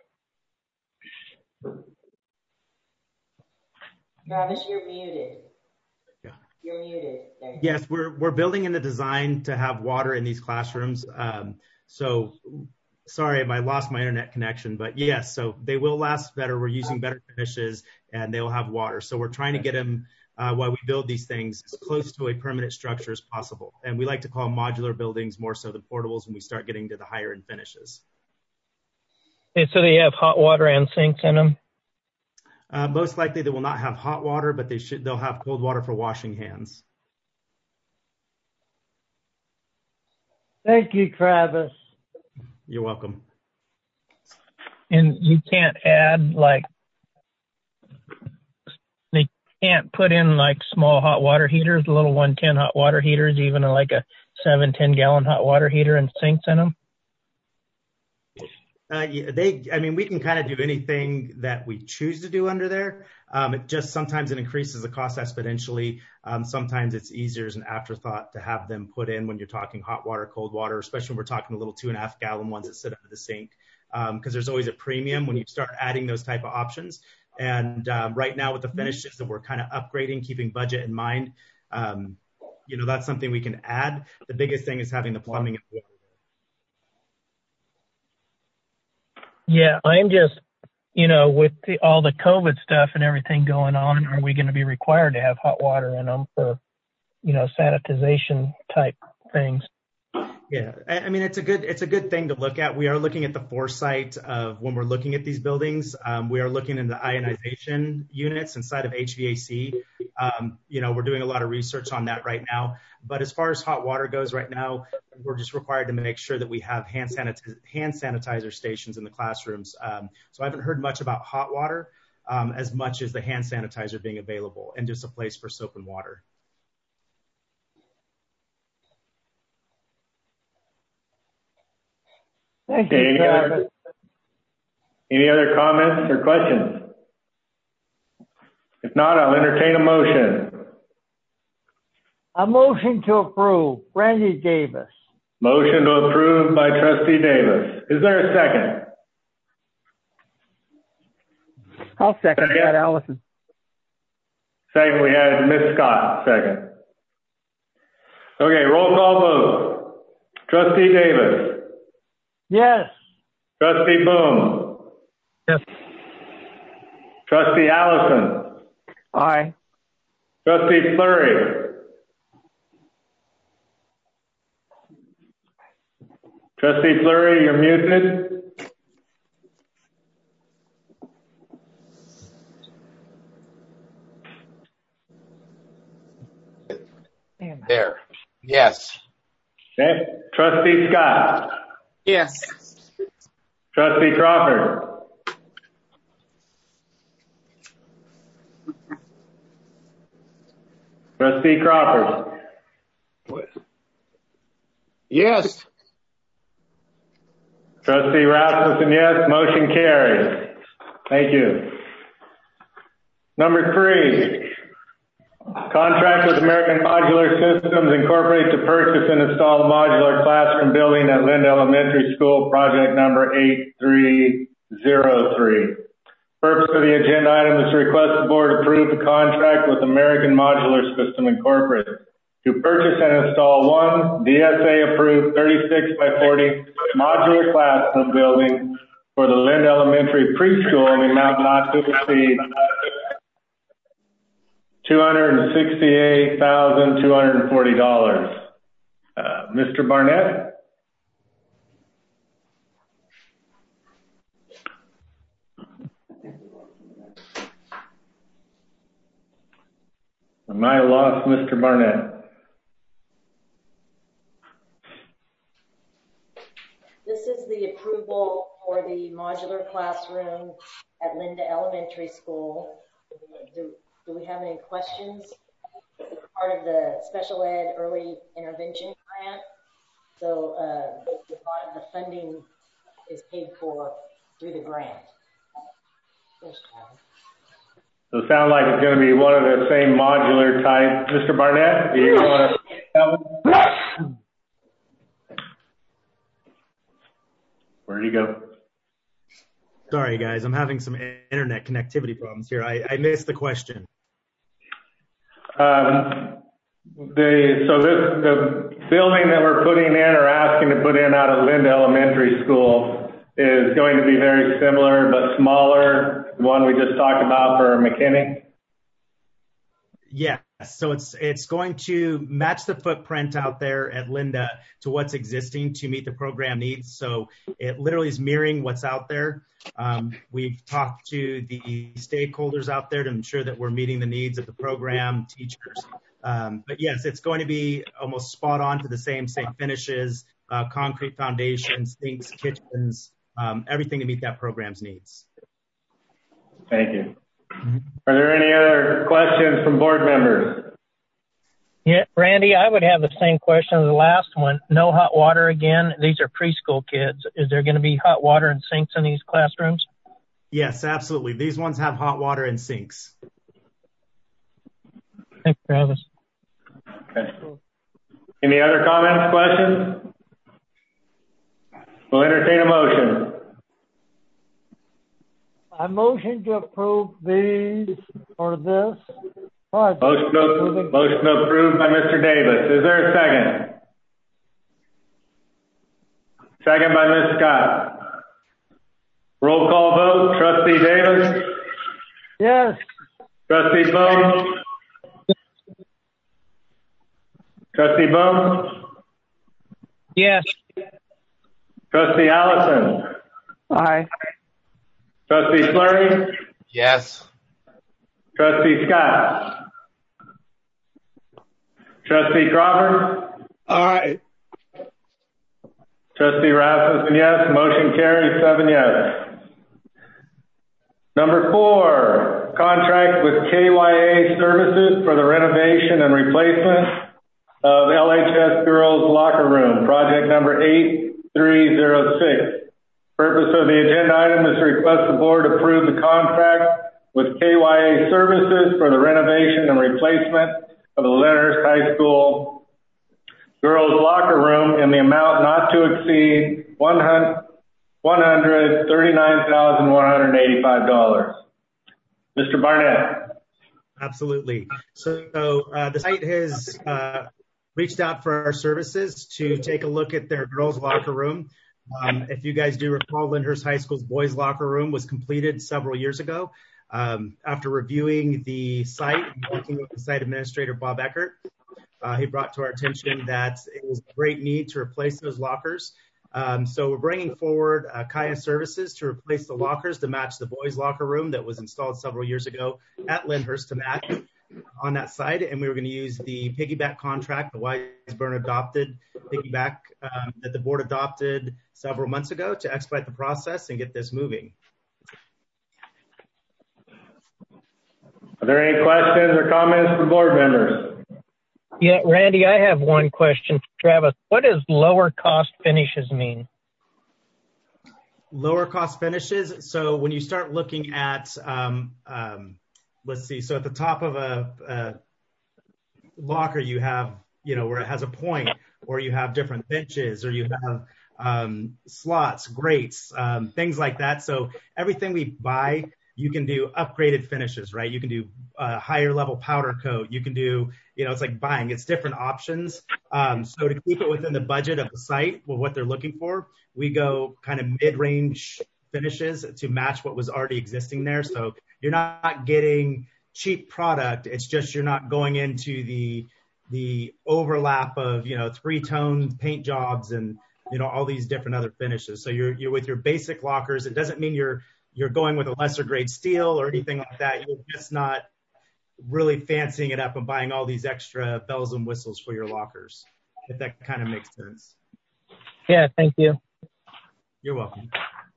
Travis, you're muted. Yeah. You're muted. There you yes, we're we're building in the design to have water in these classrooms. Um, so sorry, I lost my internet connection, but yes, so they will last better. We're using better finishes and they'll have water. So we're trying to get them, uh, while we build these things, as close to a permanent structure as possible. And we like to call modular buildings more so than portables when we start getting to the higher end finishes. Okay, so they have hot water and sinks in them? Uh, most likely they will not have hot water, but they should, they'll have cold water for washing hands. Thank you, Travis. You're welcome. And you can't add, like, they can't put in like small hot water heaters, little one ten hot water heaters, even like a seven, ten gallon hot water heater and sinks in them? Uh, yeah, they, I mean, we can kind of do anything that we choose to do under there. Um, it just sometimes it increases the cost exponentially. Um, sometimes it's easier as an afterthought to have them put in when you're talking hot water, cold water, especially when we're talking the little two and a half gallon ones that sit under the sink. Um, because there's always a premium when you start adding those type of options. And um, right now with the finishes that we're kind of upgrading, keeping budget in mind, um, you know, that's something we can add. The biggest thing is having the plumbing and water. Yeah, I'm just, you know, with the, all the COVID stuff and everything going on, are we going to be required to have hot water in them for, you know, sanitization type things? Yeah, I mean, it's a good it's a good thing to look at. We are looking at the foresight of when we're looking at these buildings. Um, we are looking into ionization units inside of H V A C. Um, you know, we're doing a lot of research on that right now. But as far as hot water goes right now, we're just required to make sure that we have hand, sanitiz- hand sanitizer stations in the classrooms. Um, so I haven't heard much about hot water um, as much as the hand sanitizer being available and just a place for soap and water. Thank Okay, you, any Travis. other, any other comments or questions? If not, I'll entertain a motion. A motion to approve. Randy Davis. Motion to approve by Trustee Davis. Is there a second? I'll second Second. that, Allison. Second, we had Miz Scott, second. Okay, roll call vote. Trustee Davis. Yes. Trustee Boom. Yes. Trustee Allison. Aye. Trustee Fleury. Trustee Fleury, you're muted. There. Yes. Okay. Trustee Scott. Yes. Trustee Crawford. Trustee Crawford. Yes. Trustee Rasmussen, yes. Motion carries. Thank you. Number three, contract with American Modular Systems Incorporated to purchase and install a modular classroom building at Linda Elementary School, project number eight three zero three. Purpose of the agenda item is to request the board approve the contract with American Modular System Incorporated to purchase and install one D S A approved thirty-six by forty modular classroom building for the Linda Elementary Preschool in the amount not to exceed two hundred sixty-eight thousand two hundred forty dollars. Uh, Mister Barnett? I might have lost Mister Barnett. This is the approval for the modular classroom at Linda Elementary School. Do, do we have any questions? It's part of the special ed early intervention grant. So uh, a lot of the funding is paid for through the grant. There's Travis. So it sounds like it's going to be one of the same modular type. Mister Barnett, do you want to tell me? Where'd he go? Sorry, guys. I'm having some internet connectivity problems here. I, I missed the question. Um, the, so this, the building that we're putting in or asking to put in out at Linda Elementary School is going to be very similar but smaller, the one we just talked about for McKinney? Yes. So it's it's going to match the footprint out there at Linda to what's existing to meet the program needs. So it literally is mirroring what's out there. Um, we've talked to the stakeholders out there to ensure that we're meeting the needs of the program, teachers. Um, but yes, it's going to be almost spot on to the same, same finishes, uh, concrete foundations, sinks, kitchens, um, everything to meet that program's needs. Thank you. Are there any other questions from board members? Yeah, Randy, I would have the same question as the last one. No hot water again. These are preschool kids. Is there going to be hot water and sinks in these classrooms? Yes, absolutely. These ones have hot water and sinks. Thanks, Travis. Okay. Any other comments, questions? We'll entertain a motion. I motion to approve these or this project. Motion, to, motion approved by Mister Davis. Is there a second? Second by Miz Scott. Roll call vote. Trustee Davis? Yes. Trustee Boone? Trustee Boone? Yes. Trustee Allison? Aye. Trustee Fleury? Yes. Trustee Scott? Trustee Crawford? Aye. Trustee Rasmussen, yes. Motion carries, seven yes. Number four, contract with K Y A Services for the renovation and replacement of L H S Girls Locker Room, project number eight three zero six. Purpose of the agenda item is to request the board approve the contract with K Y A Services for the renovation and replacement of the Lyndhurst High School Girls Locker Room in the amount not to exceed one hundred thirty-nine thousand one hundred eighty-five dollars. Mister Barnett. Absolutely. So uh, the site has uh, reached out for our services to take a look at their girls' locker room. Um, if you guys do recall, Lyndhurst High School's boys' locker room was completed several years ago. Um, after reviewing the site and working with the site administrator, Bob Eckert, uh, he brought to our attention that it was a great need to replace those lockers. Um, so we're bringing forward uh, Kaya Services to replace the lockers to match the boys' locker room that was installed several years ago at Lyndhurst to match on that side. And we were going to use the piggyback contract, the Wiseburn adopted piggyback um, that the board adopted several months ago to expedite the process and get this moving. Are there any questions or comments from board members? Yeah, Randy, I have one question. Travis, what does lower cost finishes mean? Lower cost finishes. So when you start looking at, um, um, let's see, so at the top of a, a locker, you have, you know, where it has a point, or you have different benches, or you have um, slots, grates, um, things like that. So everything we buy, you can do upgraded finishes, right? You can do uh, higher level powder coat. You can do, you know, it's like buying, it's different options. Um, so to keep it within the budget of the site with what they're looking for, we go kind of mid-range finishes to match what was already existing there. So you're not getting cheap product. It's just you're not going into the the overlap of, you know, three-tone paint jobs and, you know, all these different other finishes. So you're you're with your basic lockers. It doesn't mean you're you're going with a lesser grade steel or anything like that. You're just not really fancying it up and buying all these extra bells and whistles for your lockers, if that kind of makes sense. Yeah, thank you. You're welcome.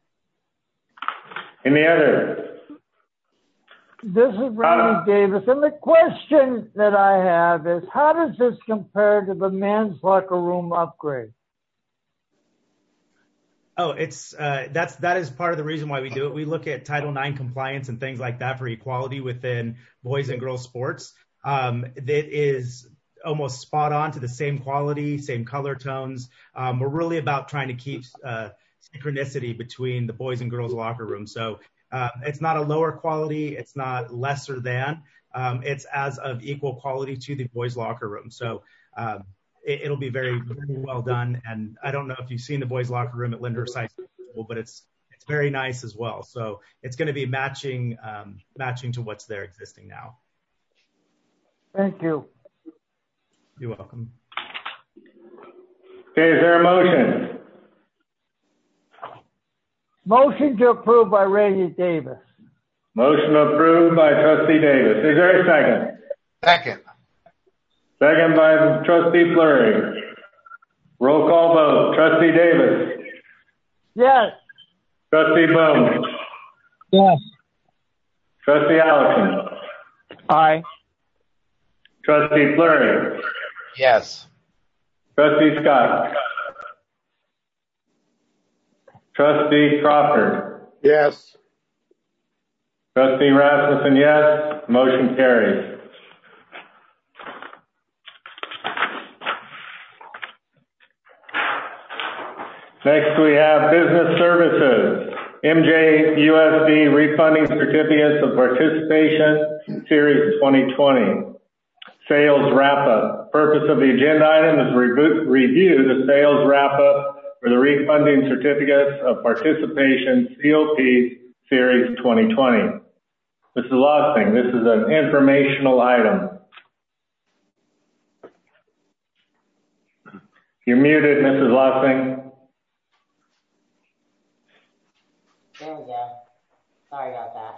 Any other? This is Randy Davis, and the question that I have is, how does this compare to the men's locker room upgrade? Oh, it's uh, that's that is part of the reason why we do it. We look at Title nine compliance and things like that for equality within boys and girls sports. Um, that is almost spot on to the same quality, same color tones. Um, we're really about trying to keep uh, synchronicity between the boys and girls locker room. So uh, it's not a lower quality, it's not lesser than. Um, it's as of equal quality to the boys locker room. So um, it, it'll be very, very well done. And I don't know if you've seen the boys' locker room at Lyndhurst High School, but it's it's very nice as well. So it's going to be matching um, matching to what's there existing now. Thank you. You're welcome. Okay, is there a motion? Motion to approve by Ray Davis. Motion approved by Trustee Davis. Is there a second? Second. Second by Trustee Fleury. Roll call vote. Trustee Davis. Yes. Trustee Boone. Yes. Trustee Allison. Aye. Trustee Fleury. Yes. Trustee Scott. Trustee Crawford. Yes. Trustee Rasmussen, yes. Motion carries. Next, we have business services. M J U S D refunding certificates of participation, Series twenty twenty. Sales wrap-up. Purpose of the agenda item is re- review the sales wrap-up for the refunding certificates of participation, C O P, Series twenty twenty. Missus Lossing, this is an informational item. You're muted, Missus Lossing. There we go. Sorry about that.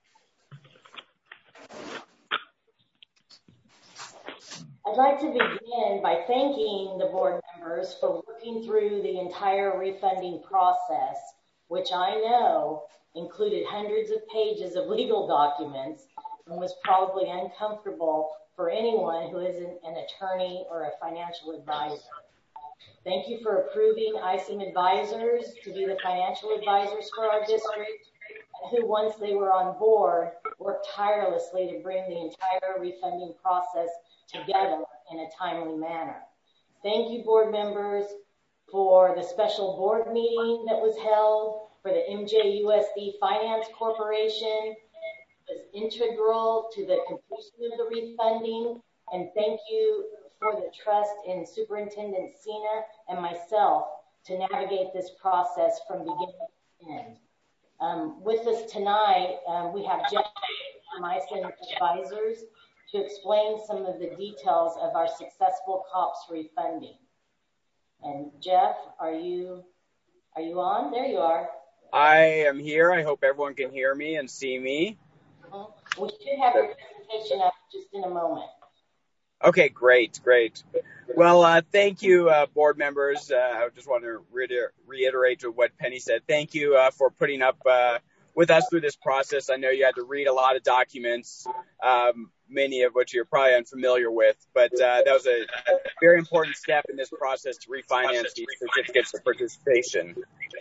I'd like to begin by thanking the board members for working through the entire refunding process, which I know included hundreds of pages of legal documents and was probably uncomfortable for anyone who isn't an attorney or a financial advisor. Thank you for approving I S I M advisors to be the financial advisors for our district, and who, once they were on board, worked tirelessly to bring the entire refunding process together in a timely manner. Thank you, board members, for the special board meeting that was held for the M J U S D Finance Corporation. It was integral to the completion of the refunding, and thank you for the trust in Superintendent Sina and myself to navigate this process from beginning to end. Um, with us tonight, um, we have Jeff from I S I M Advisors to explain some of the details of our successful COPS refunding. And Jeff, are you are you on? There you are. I am here. I hope everyone can hear me and see me. Mm-hmm. We should have your presentation up just in a moment. Okay, great, great. Well, uh, thank you, uh, board members. Uh, I just want to reiter- reiterate what Penny said. Thank you uh, for putting up uh, with us through this process. I know you had to read a lot of documents, um, many of which you're probably unfamiliar with, but uh, that was a very important step in this process to refinance these certificates of participation.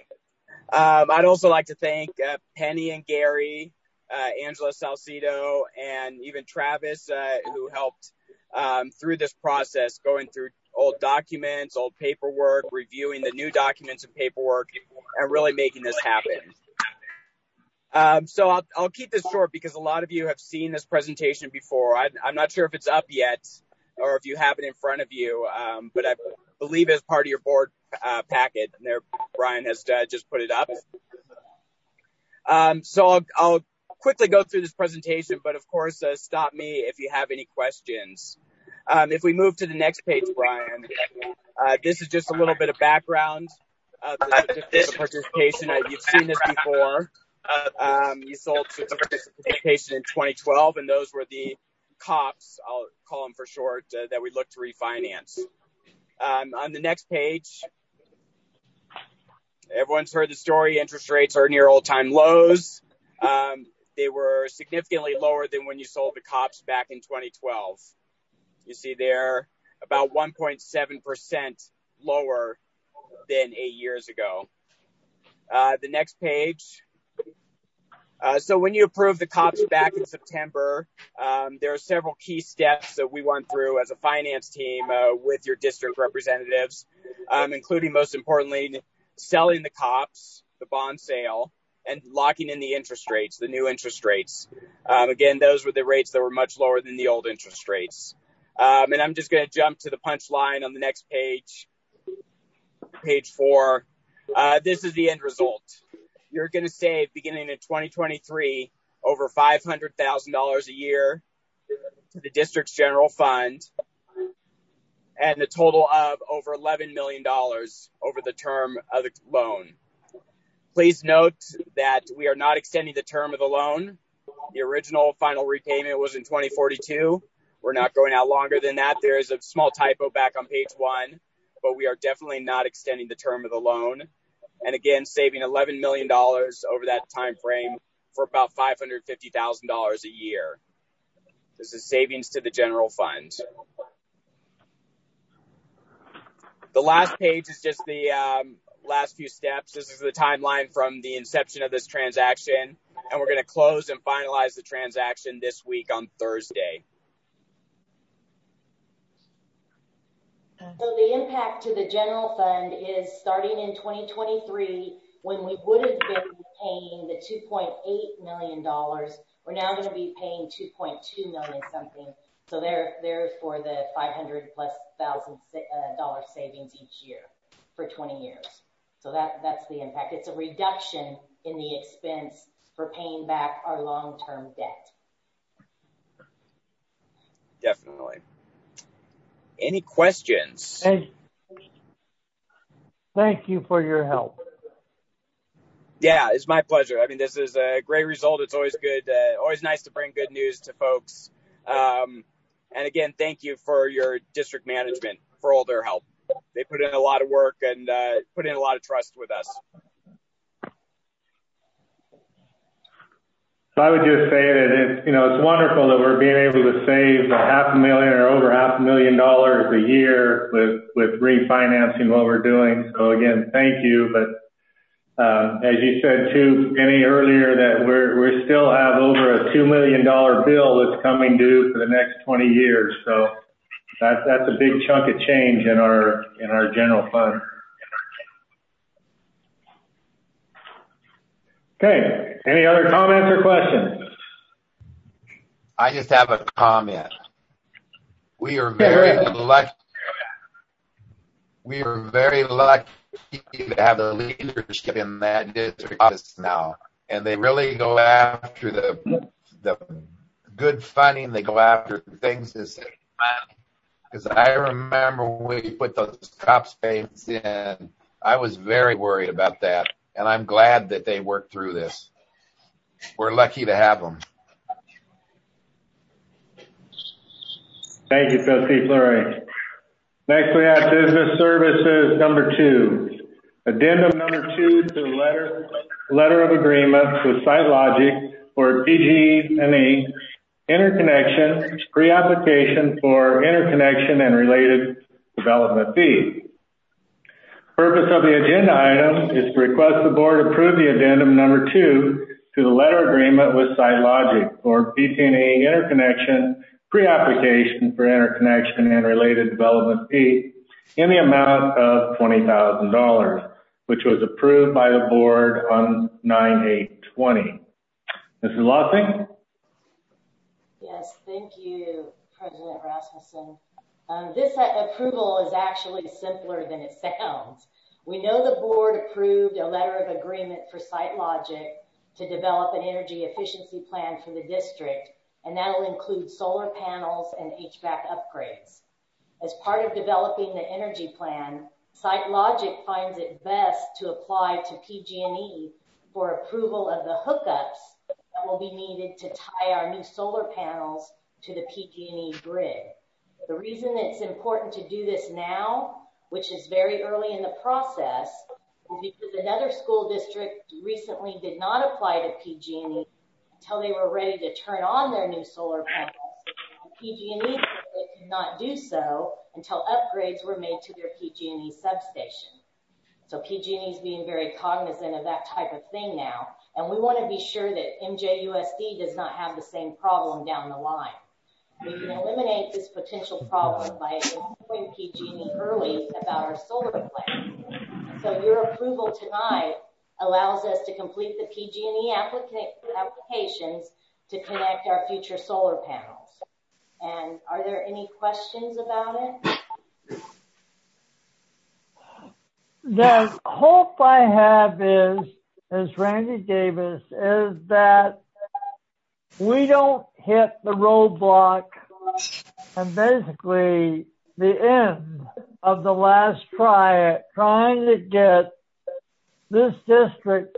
Um, I'd also like to thank uh, Penny and Gary, uh, Angela Salcido, and even Travis, uh, who helped Um, through this process, going through old documents, old paperwork, reviewing the new documents and paperwork, and really making this happen. Um, so I'll, I'll keep this short because a lot of you have seen this presentation before. I, I'm not sure if it's up yet or if you have it in front of you, um, but I believe it's part of your board uh, packet. And there, Brian has uh, just put it up. Um, so I'll, I'll quickly go through this presentation, but of course, uh, stop me if you have any questions. Um, if we move to the next page, Brian, uh, this is just a little bit of background of the certificate of participation. Uh, you've seen this before. Um, you sold certificates of participation in twenty twelve, and those were the COPS, I'll call them for short, uh, that we looked to refinance. Um, on the next page, everyone's heard the story. Interest rates are near all-time lows. Um, They were significantly lower than when you sold the COPS back in twenty twelve. You see they're about one point seven percent lower than eight years ago. Uh, the next page. Uh, so when you approved the COPS back in September, um, there are several key steps that we went through as a finance team uh, with your district representatives, um, including most importantly, selling the COPS, the bond sale, and locking in the interest rates, the new interest rates. Um, again, those were the rates that were much lower than the old interest rates. Um, and I'm just going to jump to the punchline on the next page, page four. Uh, this is the end result. You're going to save, beginning in twenty twenty-three, over five hundred thousand dollars a year to the district's general fund, and a total of over eleven million dollars over the term of the loan. Please note that we are not extending the term of the loan. The original final repayment was in twenty forty-two. We're not going out longer than that. There is a small typo back on page one, but we are definitely not extending the term of the loan. And again, saving eleven million dollars over that time frame for about five hundred fifty thousand dollars a year. This is savings to the general fund. The last page is just the um, last few steps. This is the timeline from the inception of this transaction, and we're going to close and finalize the transaction this week on Thursday. So the impact to the general fund is starting in twenty twenty-three, when we would have been paying the two point eight million dollars, we're now going to be paying two point two million dollars something. So they're, they're for the five hundred plus thousand uh, dollar savings each year for twenty years. So that, that's the impact. It's a reduction in the expense for paying back our long-term debt. Definitely. Any questions? Hey, thank you for your help. Yeah, it's my pleasure. I mean, this is a great result. It's always good, uh, always nice to bring good news to folks. Um, and again, thank you for your district management for all their help. They put in a lot of work and uh, put in a lot of trust with us. So I would just say that it's, you know, it's wonderful that we're being able to save a half a million or over half a million dollars a year with, with refinancing what we're doing. So again, thank you. But um, as you said too, Penny, earlier, that we're, we still have over a two million dollars bill that's coming due for the next twenty years. So that, that's a big chunk of change in our, in our general fund. Okay. Any other comments or questions? I just have a comment. We are very yeah, lucky. We are very lucky to have the leadership in that district office now, and they really go after the the good funding. They go after things to save money. Because I remember when we put those COPS payments in, I was very worried about that, and I'm glad that they worked through this. We're lucky to have them. Thank you, Trustee Fleury. Next, we have business services number two. Addendum number two to the letter letter of agreement with SiteLogic for P G and E interconnection, pre-application for interconnection and related development fee. Purpose of the agenda item is to request the board approve the addendum number two to the letter agreement with SiteLogic for P G and E interconnection, pre-application for interconnection and related development fee in the amount of twenty thousand dollars, which was approved by the board on nine eight twenty. Missus Lossing? Yes, thank you, President Rasmussen. Um, this approval is actually simpler than it sounds. We know the board approved a letter of agreement for SiteLogic to develop an energy efficiency plan for the district, and that will include solar panels and H V A C upgrades. As part of developing the energy plan, SiteLogic finds it best to apply to P G and E for approval of the hookups that will be needed to tie our new solar panels to the P G and E grid. The reason it's important to do this now, which is very early in the process, is because another school district recently did not apply to P G and E until they were ready to turn on their new solar panels. P G and E could not do so until upgrades were made to their P G and E substation. So P G and E is being very cognizant of that type of thing now, and we want to be sure that M J U S D does not have the same problem down the line. We can eliminate this potential problem by informing P G and E early about our solar plan. So your approval tonight allows us to complete the P G and E applica- applications to connect our future solar panels. And are there any questions about it? The hope I have is, as Randy Davis, is that we don't hit the roadblock and basically the end of the last try at trying to get this district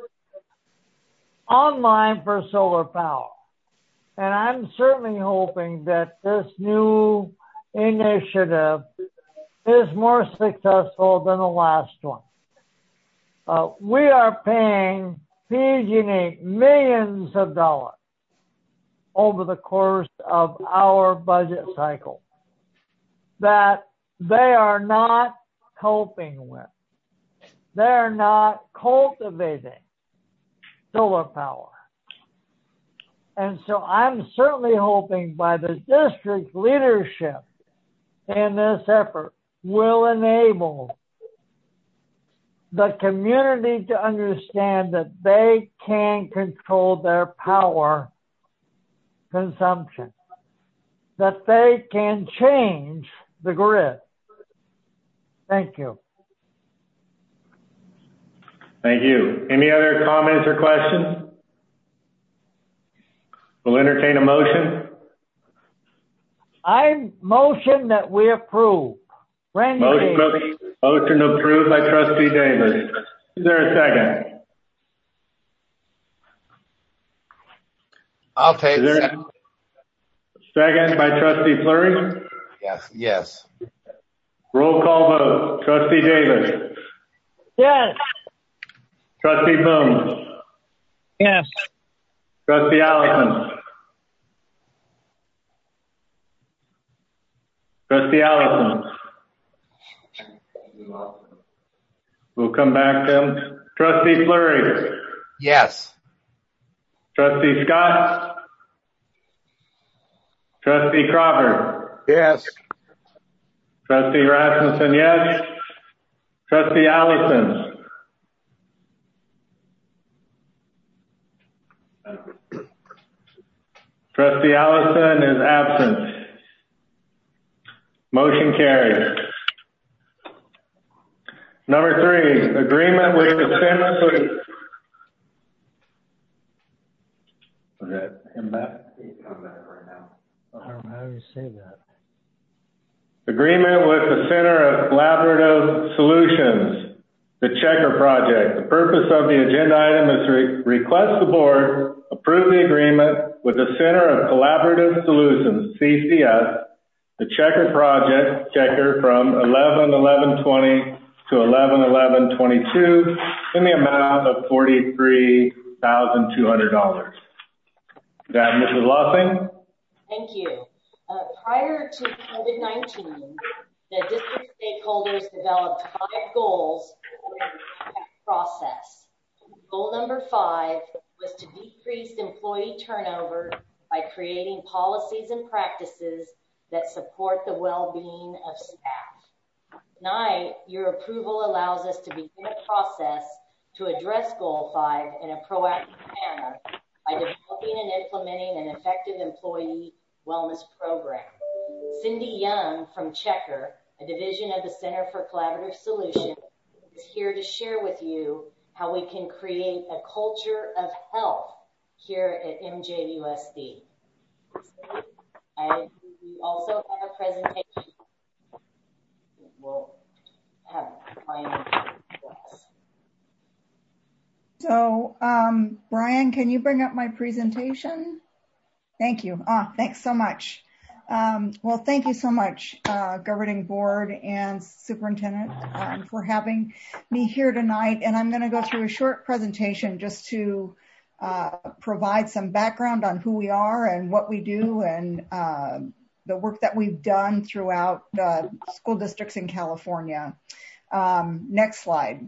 online for solar power. And I'm certainly hoping that this new initiative is more successful than the last one. Uh, we are paying P G and E millions of dollars over the course of our budget cycle that they are not coping with. They're not cultivating solar power. And so I'm certainly hoping by the district leadership in this effort will enable the community to understand that they can control their power consumption, that they can change the grid. Thank you. Thank you. Any other comments or questions? We'll entertain a motion. I motion that we approve. Randy Motion, Davis. motion approved by Trustee Davis. Is there a second? I'll take Is there second. a second by Trustee Fleury? Yes, yes. Roll call vote. Trustee Davis. Yes. Trustee Boone. Yes. Trustee Allison. Trustee Allison. We'll come back to him. Trustee Fleury. Yes. Trustee Scott. Trustee Crawford. Yes. Trustee Rasmussen, yes. Trustee Allison. Trustee Allison is absent. Motion carries. Number three, agreement with the Center. Was that him back? I don't know how you say that. Agreement with the Center of Collaborative Solutions, the Checker Project. The purpose of the agenda item is to re- request the board approve the agreement with the Center of Collaborative Solutions, C C S, the Checker Project, Checker from eleven eleven twenty to eleven eleven twenty-two in the amount of forty-three thousand two hundred dollars. Is that Missus Lossing? Thank you. Uh, prior to COVID nineteen, the district stakeholders developed five goals during the process. Goal number five was to decrease employee turnover by creating policies and practices that support the well-being of staff. Tonight, your approval allows us to begin a process to address Goal five in a proactive manner by developing and implementing an effective employee wellness program. Cindy Young from Checker, a division of the Center for Collaborative Solutions, is here to share with you how we can create a culture of health here at M J U S D. I, we also have a presentation. We'll have Brian. So, um, Brian, can you bring up my presentation? Thank you. Ah, thanks so much. Um, well, thank you so much, uh, Governing Board and Superintendent, um, for having me here tonight. And I'm going to go through a short presentation just to uh, provide some background on who we are and what we do and uh, the work that we've done throughout uh, school districts in California. Um, next slide.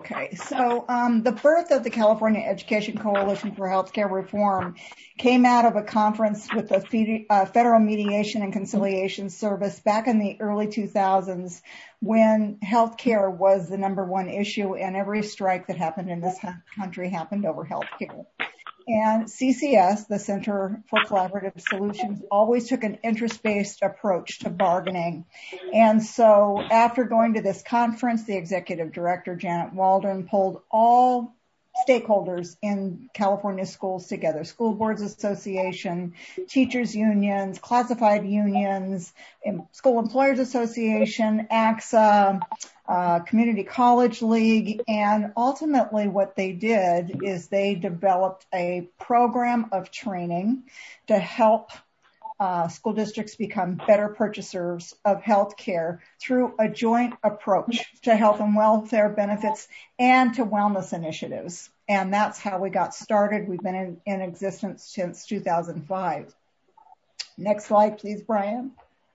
Okay, so um, the birth of the California Education Coalition for Healthcare Reform came out of a conference with the uh, Federal Mediation and Conciliation Service back in the early two thousands, when healthcare was the number one issue, and every strike that happened in this country happened over healthcare. And C C S, the Center for Collaborative Solutions, always took an interest-based approach to bargaining. And so after going to this conference, the executive director, Janet Waldron, pulled all stakeholders in California schools together: School Boards Association, teachers unions, classified unions, School Employers Association, A C S A, uh, Community College League, and ultimately what they did is they developed a program of training to help Uh, school districts become better purchasers of health care through a joint approach to health and welfare benefits and to wellness initiatives. And that's how we got started. We've been in, in existence since two thousand five. Next slide, please, Brian.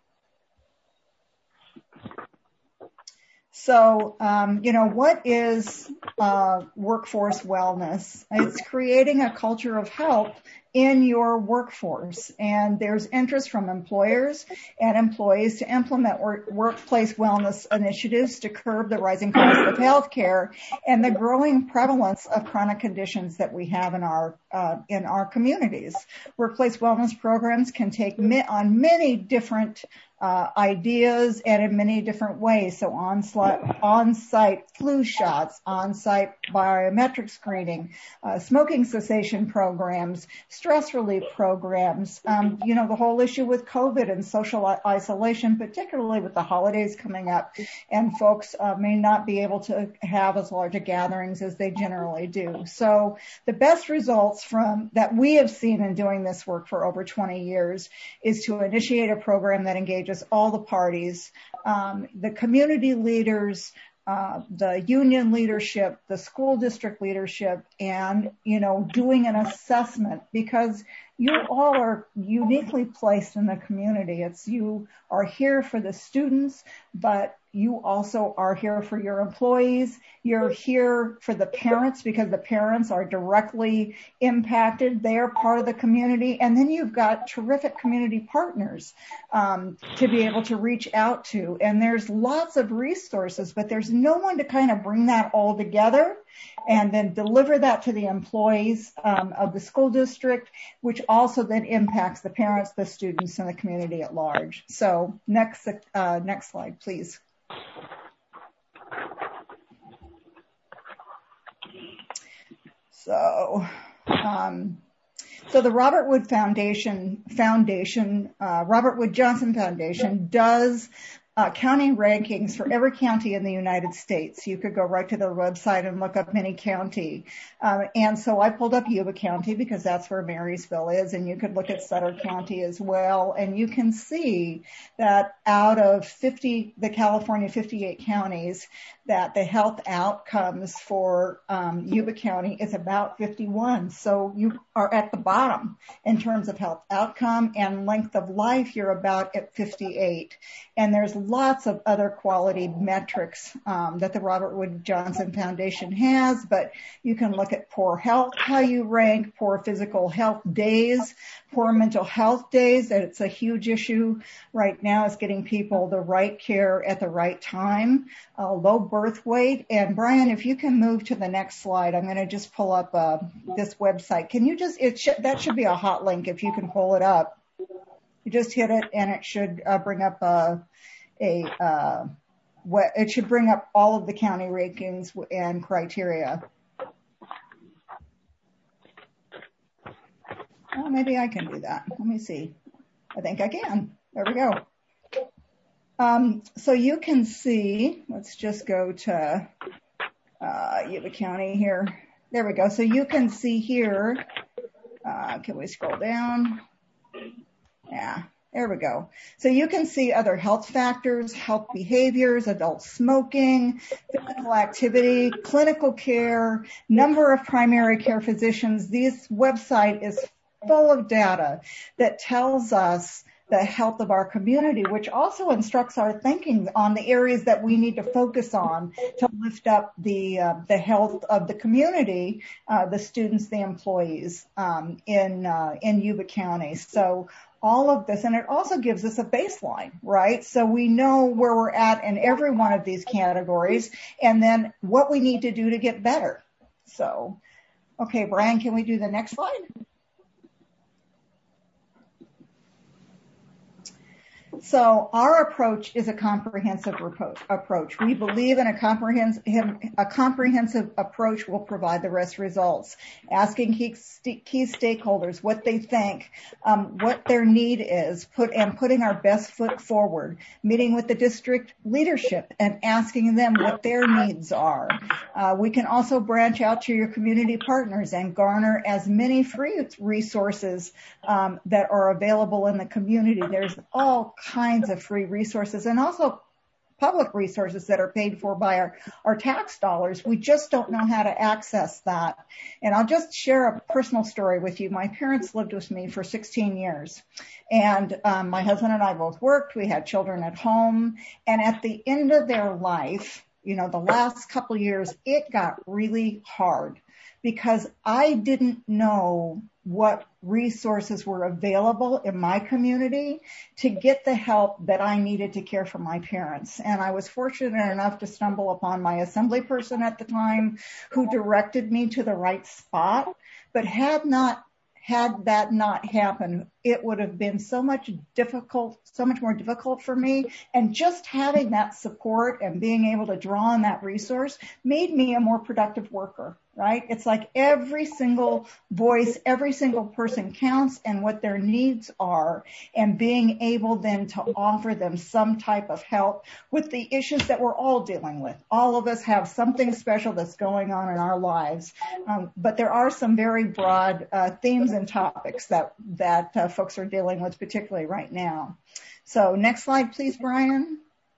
So, um, you know, what is uh, workforce wellness? It's creating a culture of health in your workforce. And there's interest from employers and employees to implement work, workplace wellness initiatives to curb the rising cost of healthcare and the growing prevalence of chronic conditions that we have in our uh, in our communities. Workplace wellness programs can take mi- on many different Uh, ideas and in many different ways. So on-site, on-site flu shots, on-site biometric screening, uh, smoking cessation programs, stress relief programs, um, you know, the whole issue with COVID and social isolation, particularly with the holidays coming up, and folks uh, may not be able to have as large a gatherings as they generally do. So the best results from that we have seen in doing this work for over twenty years is to initiate a program that engages all the parties, um, the community leaders, uh, the union leadership, the school district leadership, and, you know, doing an assessment, because you all are uniquely placed in the community. It's you are here for the students, but you also are here for your employees. You're here for the parents because the parents are directly impacted. They are part of the community. And then you've got terrific community partners um, to be able to reach out to. And there's lots of resources, but there's no one to kind of bring that all together and then deliver that to the employees um, of the school district, which also then impacts the parents, the students, and the community at large. So next, uh, next slide, please. So, um, so the Robert Wood Foundation, Foundation, uh, Robert Wood Johnson Foundation does Uh, county rankings for every county in the United States. You could go right to their website and look up any county. Um, and so I pulled up Yuba County because that's where Marysville is, and you could look at Sutter County as well. And you can see that out of fifty, the California fifty-eight counties, that the health outcomes for um, Yuba County is about fifty-one. So you are at the bottom in terms of health outcome, and length of life, you're about at fifty-eight. And there's lots of other quality metrics um, that the Robert Wood Johnson Foundation has, but you can look at poor health, how you rank, poor physical health days, poor mental health days, that it's a huge issue right now, is getting people the right care at the right time, uh, low birth weight. And Brian, if you can move to the next slide, I'm going to just pull up uh, this website. Can you just, it sh- that should be a hot link if you can pull it up. You just hit it and it should uh, bring up a, a uh, what, it should bring up all of the county rankings and criteria. Oh, maybe I can do that. Let me see. I think I can. There we go. Um, so you can see, let's just go to uh, Yuba County here. There we go. So you can see here, uh, can we scroll down? Yeah, there we go. So you can see other health factors, health behaviors, adult smoking, physical activity, clinical care, number of primary care physicians. This website is full of data that tells us the health of our community, which also instructs our thinking on the areas that we need to focus on to lift up the uh, the health of the community, uh, the students, the employees um, in uh, in Yuba County. So all of this, and it also gives us a baseline, right? So we know where we're at in every one of these categories, and then what we need to do to get better. So, okay, Brian, can we do the next slide? So our approach is a comprehensive approach. We believe in a comprehensive, a comprehensive approach will provide the best results. Asking key, key stakeholders what they think, um, what their need is, put and putting our best foot forward. Meeting with the district leadership and asking them what their needs are. Uh, we can also branch out to your community partners and garner as many free resources um, that are available in the community. There's all kinds of free resources and also public resources that are paid for by our, our tax dollars. We just don't know how to access that. And I'll just share a personal story with you. My parents lived with me for sixteen years. And um, my husband and I both worked. We had children at home. And at the end of their life, you know, the last couple of years, it got really hard because I didn't know what resources were available in my community to get the help that I needed to care for my parents. And I was fortunate enough to stumble upon my assembly person at the time who directed me to the right spot, but had not had that not happened, it would have been so much difficult, so much more difficult for me. And just having that support and being able to draw on that resource made me a more productive worker, right? It's like every single voice, every single person counts and what their needs are, and being able then to offer them some type of help with the issues that we're all dealing with. All of us have something special that's going on in our lives. Um, but there are some very broad uh, themes and topics that, that uh, folks are dealing with, particularly right now. So next slide, please, Brian.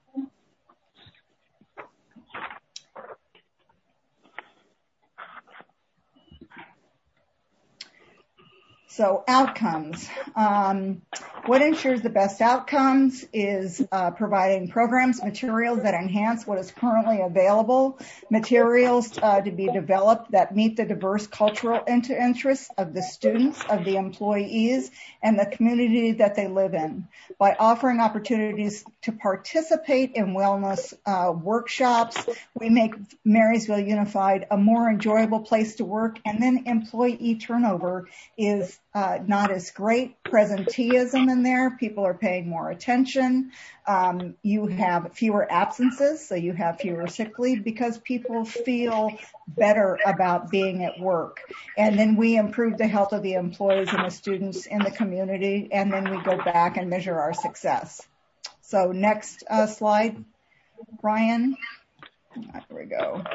So outcomes. Um, what ensures the best outcomes is uh, providing programs, materials that enhance what is currently available, materials uh, to be developed that meet the diverse cultural inter- interests of the students, of the employees, and the community that they live in. By offering opportunities to participate in wellness uh, workshops, we make Marysville Unified a more enjoyable place to work, and then employee turnover is Uh, not as great. Presenteeism in there. People are paying more attention. Um, you have fewer absences, so you have fewer sick leave because people feel better about being at work. And then we improve the health of the employees and the students in the community, and then we go back and measure our success. So next uh, slide, Brian. There we go.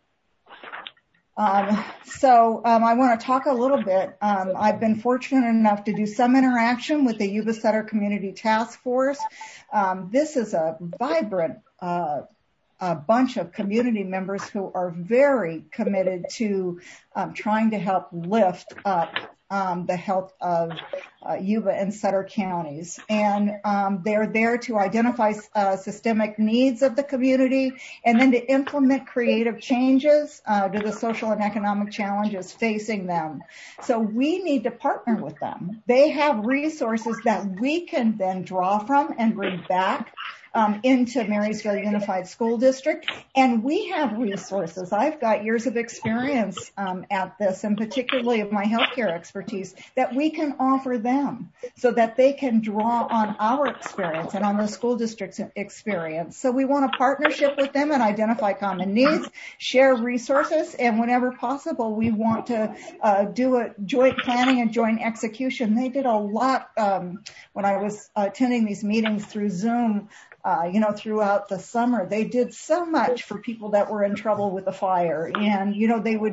Um, so um, I want to talk a little bit. Um, I've been fortunate enough to do some interaction with the Yuba Sutter Community Task Force. Um, this is a vibrant uh, a bunch of community members who are very committed to um, trying to help lift up um, the health of uh, Yuba and Sutter counties. And um, they're there to identify uh, systemic needs of the community and then to implement creative changes uh, to the social and economic challenges facing them. So we need to partner with them. They have resources that we can then draw from and bring back Um, into Marysville Unified School District, and we have resources. I've got years of experience um, at this, and particularly of my healthcare expertise, that we can offer them so that they can draw on our experience and on the school district's experience. So we want a partnership with them and identify common needs, share resources, and whenever possible, we want to uh, do a joint planning and joint execution. They did a lot um, when I was attending these meetings through Zoom. Uh, you know, throughout the summer, they did so much for people that were in trouble with the fire. And, you know, they would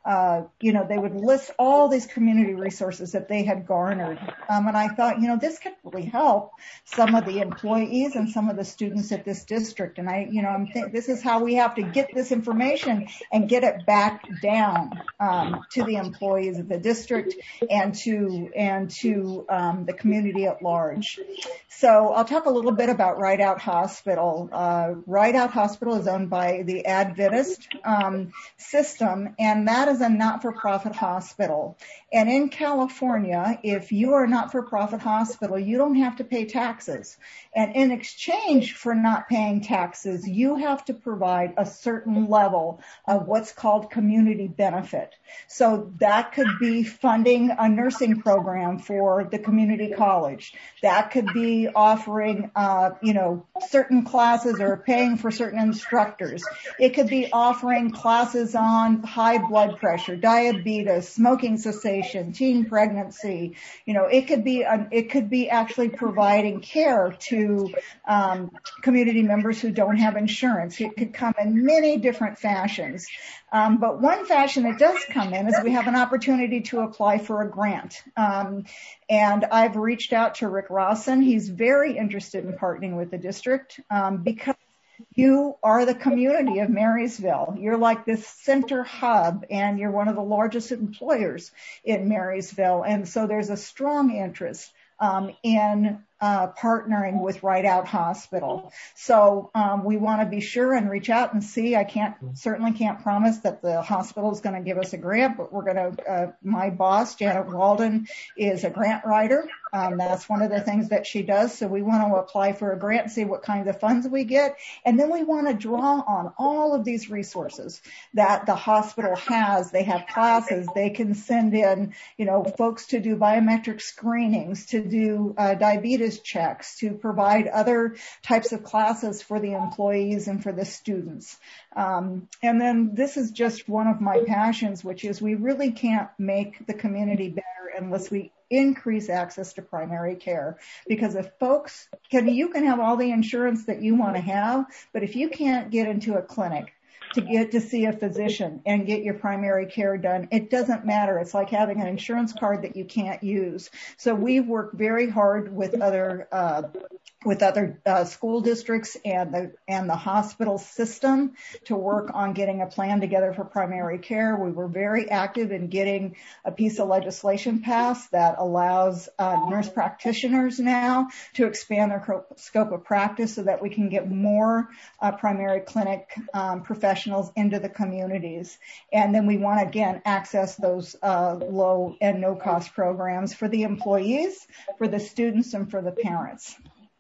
uh, you know, they would list all these community resources that they had garnered. Um, and I thought, you know, this could really help some of the employees and some of the students at this district. And I, you know, I'm think this is how we have to get this information and get it back down um, to the employees of the district and to and to um, the community at large. So I'll talk a little bit about Rideout Hospital. Uh, Rideout Hospital is owned by the Adventist um, system, and that is a not-for-profit hospital. And in California, if you are a not-for-profit hospital, you don't have to pay taxes. And in exchange for not paying taxes, you have to provide a certain level of what's called community benefit. So that could be funding a nursing program for the community college. That could be offering, uh, you know, certain classes or paying for certain instructors. It could be offering classes on high blood pressure, diabetes, smoking cessation, teen pregnancy. You know, it could be, um, it could be actually providing care to um, community members who don't have insurance. It could come in many different fashions. Um, but one fashion it does come in is we have an opportunity to apply for a grant. Um, and I've reached out to Rick Rawson. He's very interested in partnering with the district um, because you are the community of Marysville. You're like this center hub, and you're one of the largest employers in Marysville. And so there's a strong interest um, in uh, partnering with Rideout Hospital. So um, we want to be sure and reach out and see. I can't certainly can't promise that the hospital is going to give us a grant, but we're going to. Uh, my boss, Janet Walden, is a grant writer. Um, that's one of the things that she does. So we want to apply for a grant, see what kinds of funds we get. And then we want to draw on all of these resources that the hospital has. They have classes. They can send in, you know, folks to do biometric screenings, to do uh, diabetes checks, to provide other types of classes for the employees and for the students. Um, and then this is just one of my passions, which is we really can't make the community better unless we increase access to primary care. Because if folks can, you can have all the insurance that you want to have, but if you can't get into a clinic to get to see a physician and get your primary care done, it doesn't matter. It's like having an insurance card that you can't use. So we've worked very hard with other uh, with other uh, school districts and the and the hospital system to work on getting a plan together for primary care. We were very active in getting a piece of legislation passed that allows uh, nurse practitioners now to expand their scope of practice so that we can get more uh, primary clinic um, professionals into the communities. And then we want to, again, access those uh, low and no cost programs for the employees, for the students, and for the parents.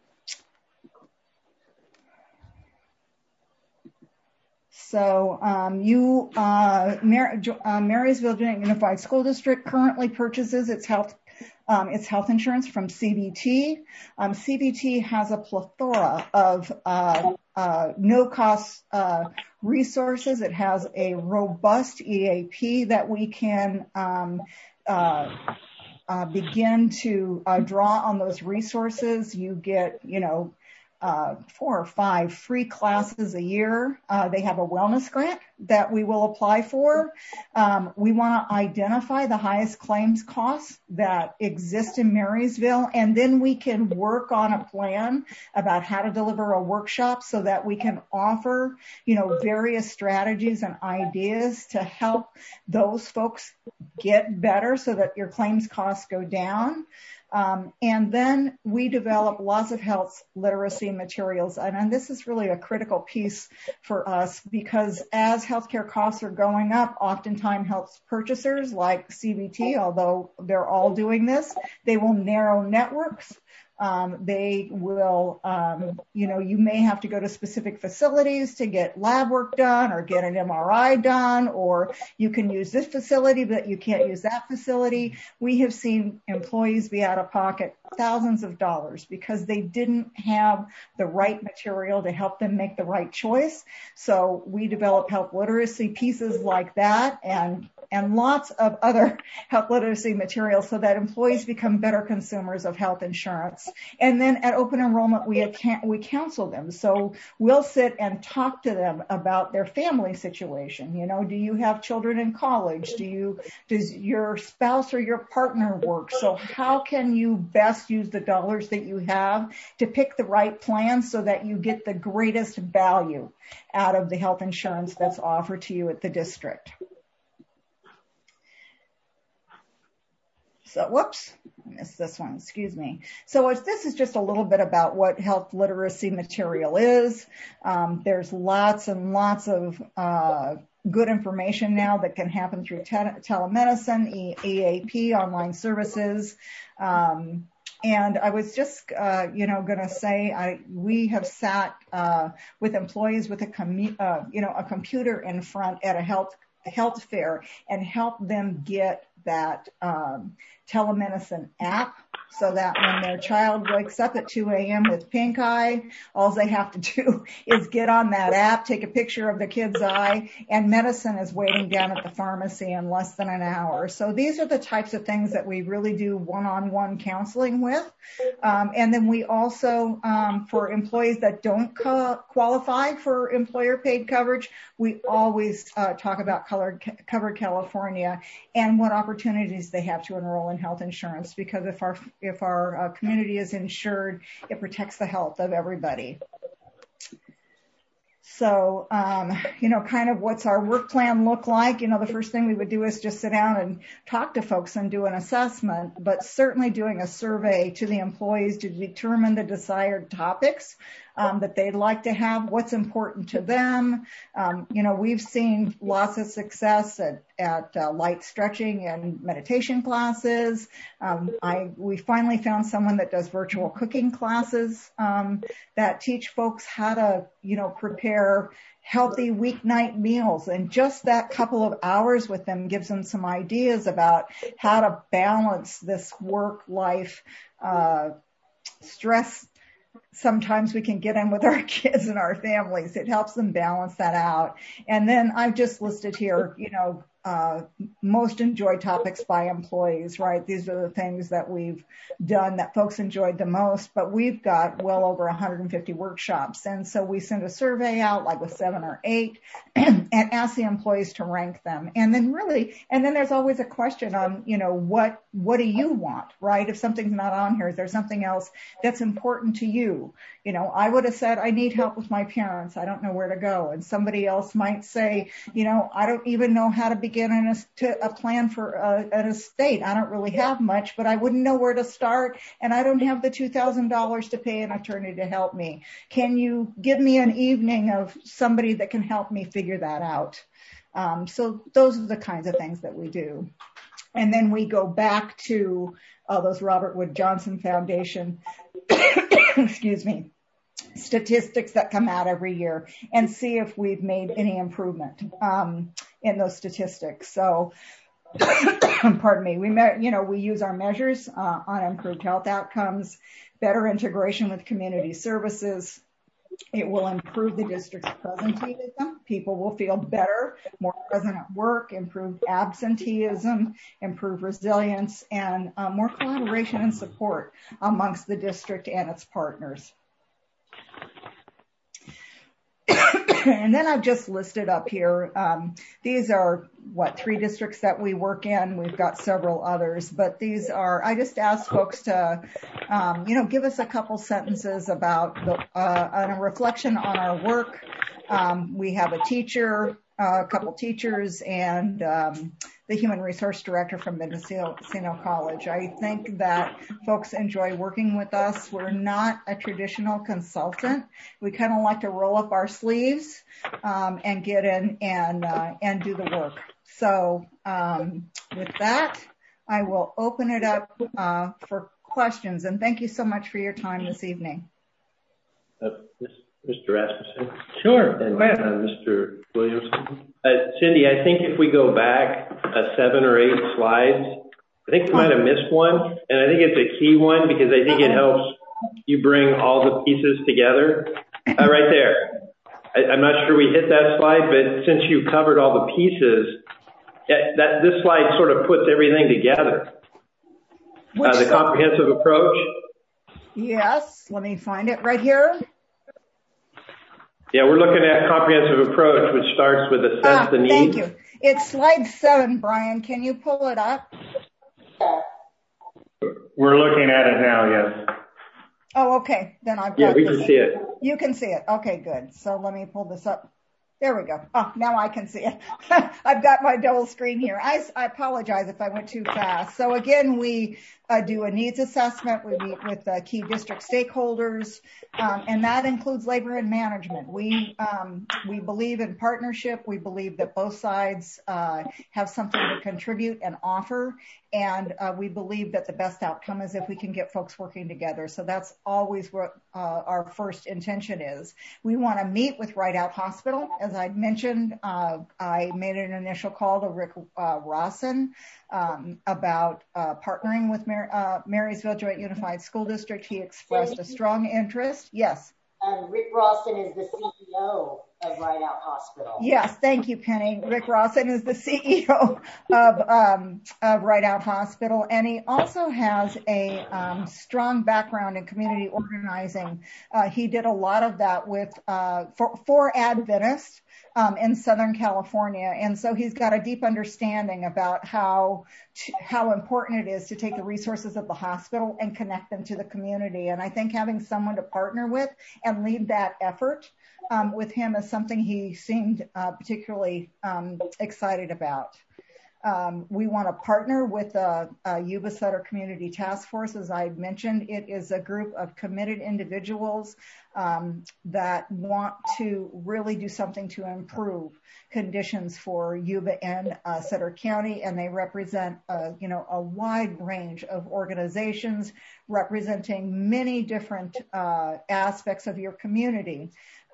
So um, you, uh, Mar- uh, Marysville Unified School District currently purchases its health um, its health insurance from C B T. Um, C B T has a plethora of uh, uh, no-cost uh, resources. It has a robust E A P that we can um, uh, uh, begin to uh, draw on those resources. You get, you know, Uh, four or five free classes a year. Uh, they have a wellness grant that we will apply for. Um, we want to identify the highest claims costs that exist in Marysville, and then we can work on a plan about how to deliver a workshop so that we can offer, you know, various strategies and ideas to help those folks get better so that your claims costs go down. Um, and then we develop lots of health literacy materials. And, and this is really a critical piece for us because as healthcare costs are going up, oftentimes health purchasers like C B T, although they're all doing this, they will narrow networks. Um, they will, um, you know, you may have to go to specific facilities to get lab work done or get an M R I done, or you can use this facility, but you can't use that facility. We have seen employees be out of pocket thousands of dollars because they didn't have the right material to help them make the right choice. So we develop health literacy pieces like that and and lots of other health literacy materials so that employees become better consumers of health insurance. And then at open enrollment, we we counsel them. So we'll sit and talk to them about their family situation. You know, do you have children in college? Do you, does your spouse or your partner work? So how can you best use the dollars that you have to pick the right plan so that you get the greatest value out of the health insurance that's offered to you at the district? So, whoops, I missed this one, excuse me. So it's, this is just a little bit about what health literacy material is. Um, there's lots and lots of uh, good information now that can happen through te- telemedicine, e- EAP, online services. Um, And I was just, uh, you know, going to say, I, we have sat uh, with employees with a, commu- uh, you know, a computer in front at a health health fair and help them get that um, telemedicine app so that when their child wakes up at two a.m. with pink eye, all they have to do is get on that app, take a picture of the kid's eye, and medicine is waiting down at the pharmacy in less than an hour. So these are the types of things that we really do one-on-one counseling with. Um, and then we also, um, for employees that don't co- qualify for employer-paid coverage, we always uh, talk about Colored, Covered California and what opportunities they have to enroll in health insurance, because if our if our uh, community is insured, it protects the health of everybody. So, um, you know, kind of what's our work plan look like? You know, the first thing we would do is just sit down and talk to folks and do an assessment, but certainly doing a survey to the employees to determine the desired topics um, that they'd like to have, what's important to them. Um, you know, we've seen lots of success at, at uh, light stretching and meditation classes. Um, I, we finally found someone that does virtual cooking classes um, that teach folks how to, you know, prepare healthy weeknight meals. And just that couple of hours with them gives them some ideas about how to balance this work-life uh, stress sometimes we can get in with our kids and our families. It helps them balance that out. And then I've just listed here, you know, uh, most enjoyed topics by employees, right? These are the things that we've done that folks enjoyed the most, but we've got well over one hundred fifty workshops. And so we send a survey out like with seven or eight and ask the employees to rank them. And then really, and then there's always a question on, you know, what, what do you want, right? If something's not on here, is there something else that's important to you? You know, I would have said, I need help with my parents. I don't know where to go. And somebody else might say, you know, I don't even know how to begin an, a plan for a, an estate. I don't really have much, but I wouldn't know where to start. And I don't have the two thousand dollars to pay an attorney to help me. Can you give me an evening of somebody that can help me figure that out? Um, so those are the kinds of things that we do. And then we go back to uh, those Robert Wood Johnson Foundation, excuse me, statistics that come out every year and see if we've made any improvement um, in those statistics. So, pardon me, we me- you know we use our measures uh, on improved health outcomes, better integration with community services. It will improve the district's presenteeism. People will feel better, more present at work, improved absenteeism, improved resilience, and uh, more collaboration and support amongst the district and its partners. And then I've just listed up here, um, these are, what, three districts that we work in. We've got several others, but these are, I just asked folks to, um, you know, give us a couple sentences about the, uh, a reflection on our work. Um, we have a teacher, uh, a couple teachers, and um, the human resource director from Mendocino College. I think that folks enjoy working with us. We're not a traditional consultant. We kind of like to roll up our sleeves um, and get in and uh, and do the work. So um, with that, I will open it up uh, for questions. And thank you so much for your time this evening. Uh, Mister Rasmussen? Sure. And uh, Mister Williamson? Uh, Cindy, I think if we go back uh, seven or eight slides, I think we might have missed one. And I think it's a key one because I think it helps you bring all the pieces together. Uh, right there. I, I'm not sure we hit that slide, but since you covered all the pieces, Yeah, that this slide sort of puts everything together. Uh, the comprehensive approach. Yes, let me find it right here. Yeah, we're looking at comprehensive approach, which starts with assess ah, the need. Thank you. It's slide seven, Brian. Can you pull it up? We're looking at it now, yes. Oh, okay. Then I've got Yeah, we this. can see it. You can see it. Okay, good. So let me pull this up. There we go. Oh, now I can see it. I've got my double screen here. I, I apologize if I went too fast. So again, we uh, do a needs assessment. We meet with uh, key district stakeholders, um, and that includes labor and management. We um, we believe in partnership. We believe that both sides uh, have something to contribute and offer, and uh, we believe that the best outcome is if we can get folks working together. So that's always what uh, our first intention is. We want to meet with Rideout Hospital. As I mentioned, uh, I made an initial call to Rick uh, Rawson um, about uh, partnering with Mar- uh, Marysville Joint Unified School District. He expressed a strong interest. Yes. Um, Rick Rawson is the C E O of Rideout Hospital. Yes, thank you, Penny. Rick Rawson is the C E O of, um, of Rideout Hospital, and he also has a um, strong background in community organizing. Uh, he did a lot of that with uh, for, for Adventist um, in Southern California, and so he's got a deep understanding about how to, how important it is to take the resources of the hospital and connect them to the community. And I think having someone to partner with and lead that effort Um, with him is something he seemed uh, particularly um, excited about. Um, we want to partner with a, a Yuba Sutter Community Task Force. As I mentioned, it is a group of committed individuals um, that want to really do something to improve conditions for Yuba and uh, Sutter County, and they represent, uh, you know, a wide range of organizations representing many different uh, aspects of your community.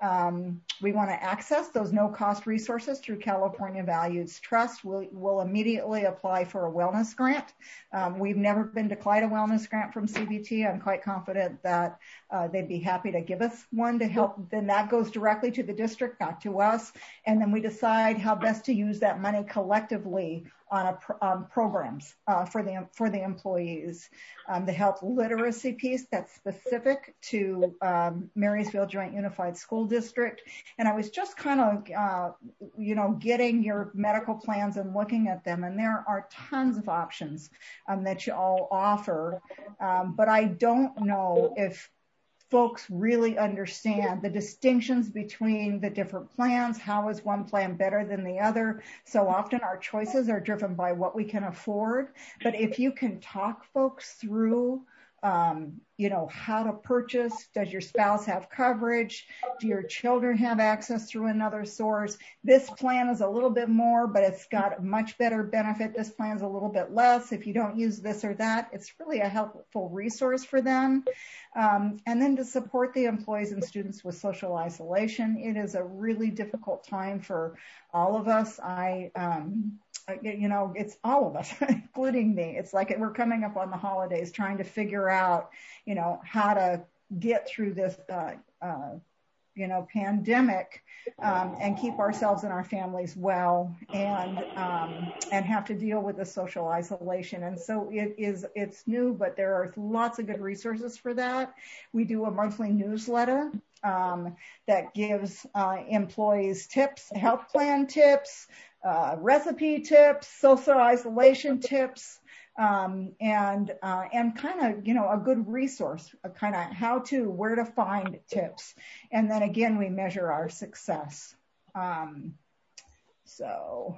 Um, we want to access those no-cost resources through California Values Trust. We'll, we'll immediately apply for a wellness grant. Um, we've never been declined a wellness grant from C B T. I'm quite confident that uh, they'd be happy to give us one to help. Then that goes directly to the district, not to us. And then we decide how best to use that money collectively on a pro- um, programs uh, for the for the employees. Um, the health literacy piece that's specific to um, Marysville Joint Unified School District. And I was just kind of, uh, you know, getting your medical plans and looking at them. And there are tons of options um, that you all offer. Um, but I don't know if folks really understand the distinctions between the different plans. How is one plan better than the other? So often our choices are driven by what we can afford. But if you can talk folks through, um, you know, how to purchase, does your spouse have coverage? Do your children have access through another source? This plan is a little bit more, but it's got a much better benefit. This plan's a little bit less. If you don't use this or that, it's really a helpful resource for them. Um, and then to support the employees and students with social isolation. It is a really difficult time for all of us. I, um, you know, it's all of us, including me. It's like we're coming up on the holidays trying to figure out, you know, how to get through this, uh, uh, you know, pandemic um, and keep ourselves and our families well and um, and have to deal with the social isolation. And so it is, it's new, but there are lots of good resources for that. We do a monthly newsletter um, that gives uh, employees tips, health plan tips, uh, recipe tips, social isolation tips, um, and uh, and kind of, you know, a good resource, a kind of how to, where to find tips. And then again, we measure our success. Um, so,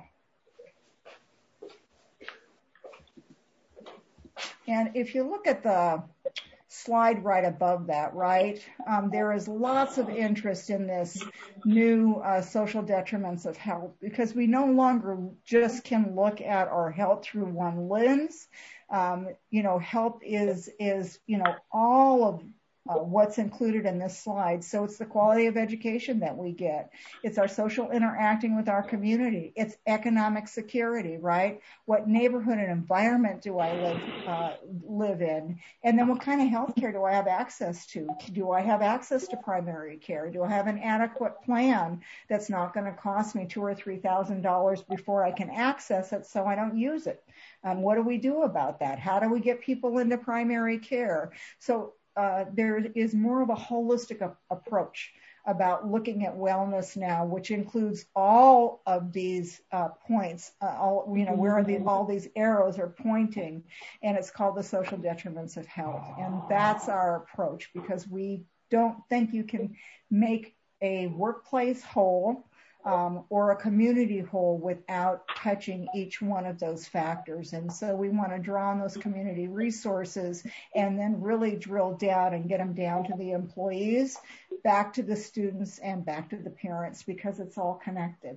and if you look at the slide right above that, right, um, there is lots of interest in this new uh, social detriments of health, because we no longer just can look at our health through one lens. Um, you know, health is, is, you know, all of uh, what's included in this slide. So it's the quality of education that we get. It's our social interacting with our community. It's economic security, right? What neighborhood and environment do I live uh, live in? And then what kind of health care do I have access to? Do I have access to primary care? Do I have an adequate plan that's not going to cost me two or three thousand dollars before I can access it so I don't use it? Um, what do we do about that? How do we get people into primary care? So uh, there is more of a holistic a- approach about looking at wellness now, which includes all of these uh, points, uh, all, you know, where the, all these arrows are pointing, and it's called the social detriments of health. And that's our approach, because we don't think you can make a workplace whole Um, or a community whole without touching each one of those factors. And so we want to draw on those community resources and then really drill down and get them down to the employees, back to the students, and back to the parents, because it's all connected.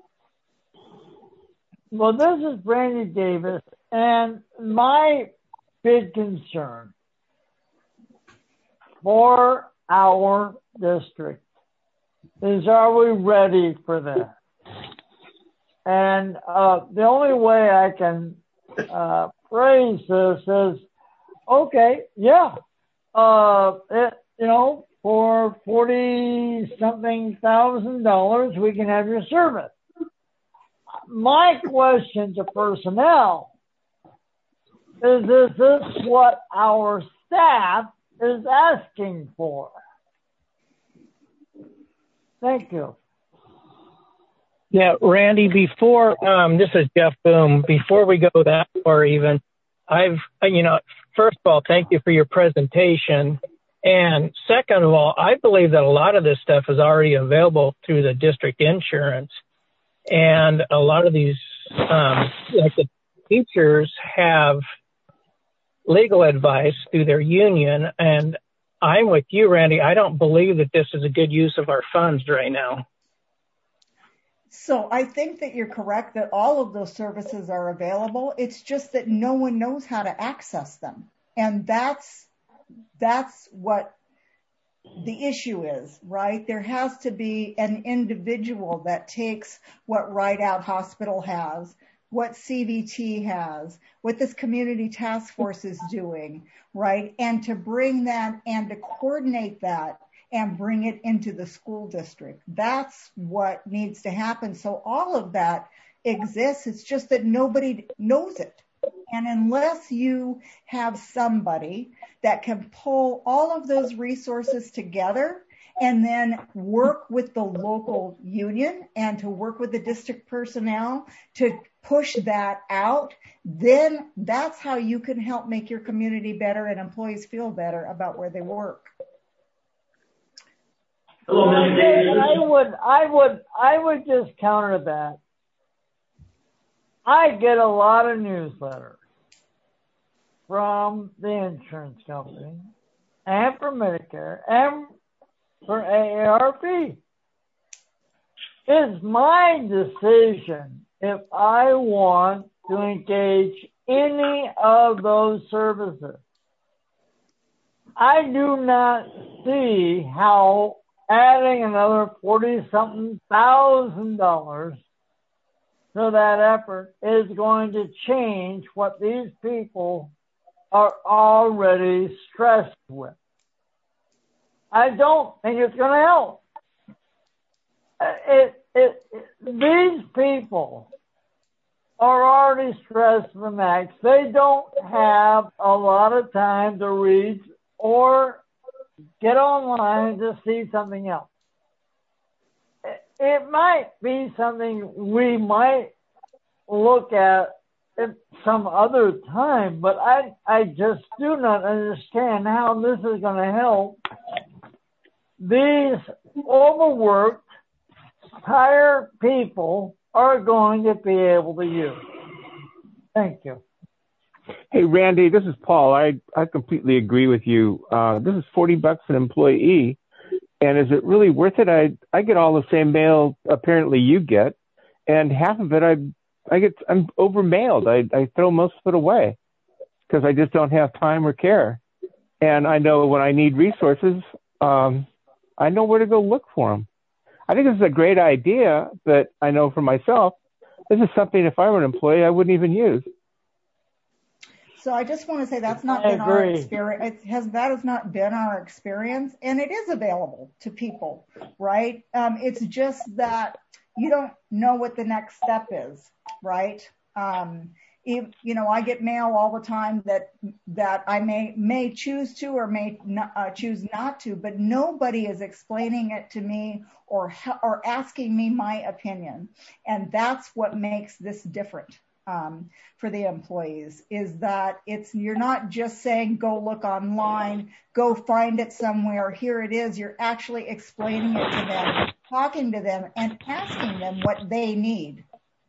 Well, this is Brandy Davis, and my big concern for our district is, are we ready for that? And uh, the only way I can uh, phrase this is, okay, yeah, uh, it, you know, for forty something thousand dollars, we can have your service. My question to personnel is, is this what our staff is asking for? Thank you. Yeah, Randy, before, um, this is Jeff Boom, before we go that far even, I've, you know, first of all, thank you for your presentation. And second of all, I believe that a lot of this stuff is already available through the district insurance. And a lot of these, um, like the teachers have legal advice through their union. And I'm with you, Randy. I don't believe that this is a good use of our funds right now. So I think that you're correct that all of those services are available. It's just that no one knows how to access them. And that's, that's what the issue is, right? There has to be an individual that takes what Rideout Hospital has, what C V T has, what this community task force is doing, right? And to bring that and to coordinate that and bring it into the school district. That's what needs to happen. So all of that exists. It's just that nobody knows it. And unless you have somebody that can pull all of those resources together and then work with the local union and to work with the district personnel to push that out, then that's how you can help make your community better and employees feel better about where they work. Hello, Mister Davis. I would, I would, I would just counter that. I get a lot of newsletters from the insurance company and from Medicare and for A A R P. It's my decision if I want to engage any of those services. I do not see how adding another forty something thousand dollars to that effort is going to change what these people are already stressed with. I don't think it's going to help. It, it, it, these people are already stressed to the max. They don't have a lot of time to read or get online to see something else. It might be something we might look at at some other time, but I, I just do not understand how this is going to help these overworked, tired people are going to be able to use. Thank you. Hey, Randy, this is Paul. I, I completely agree with you. Uh, this is forty bucks an employee. And is it really worth it? I, I get all the same mail apparently you get, and half of it I, I get, I'm overmailed. I, I throw most of it away because I just don't have time or care. and I know when I need resources, um, I know where to go look for them. I think this is a great idea, but I know for myself, this is something if I were an employee, I wouldn't even use. So I just want to say that's not I been our agree. experience. It has, that has not been our experience, and it is available to people, right? Um, it's just that you don't know what the next step is, right? Um, if, you know, I get mail all the time that that I may may choose to or may not, uh, choose not to, but nobody is explaining it to me or or asking me my opinion, and that's what makes this different. Um, for the employees is that it's, you're not just saying, go look online, go find it somewhere, here it is. You're actually explaining it to them, talking to them, and asking them what they need.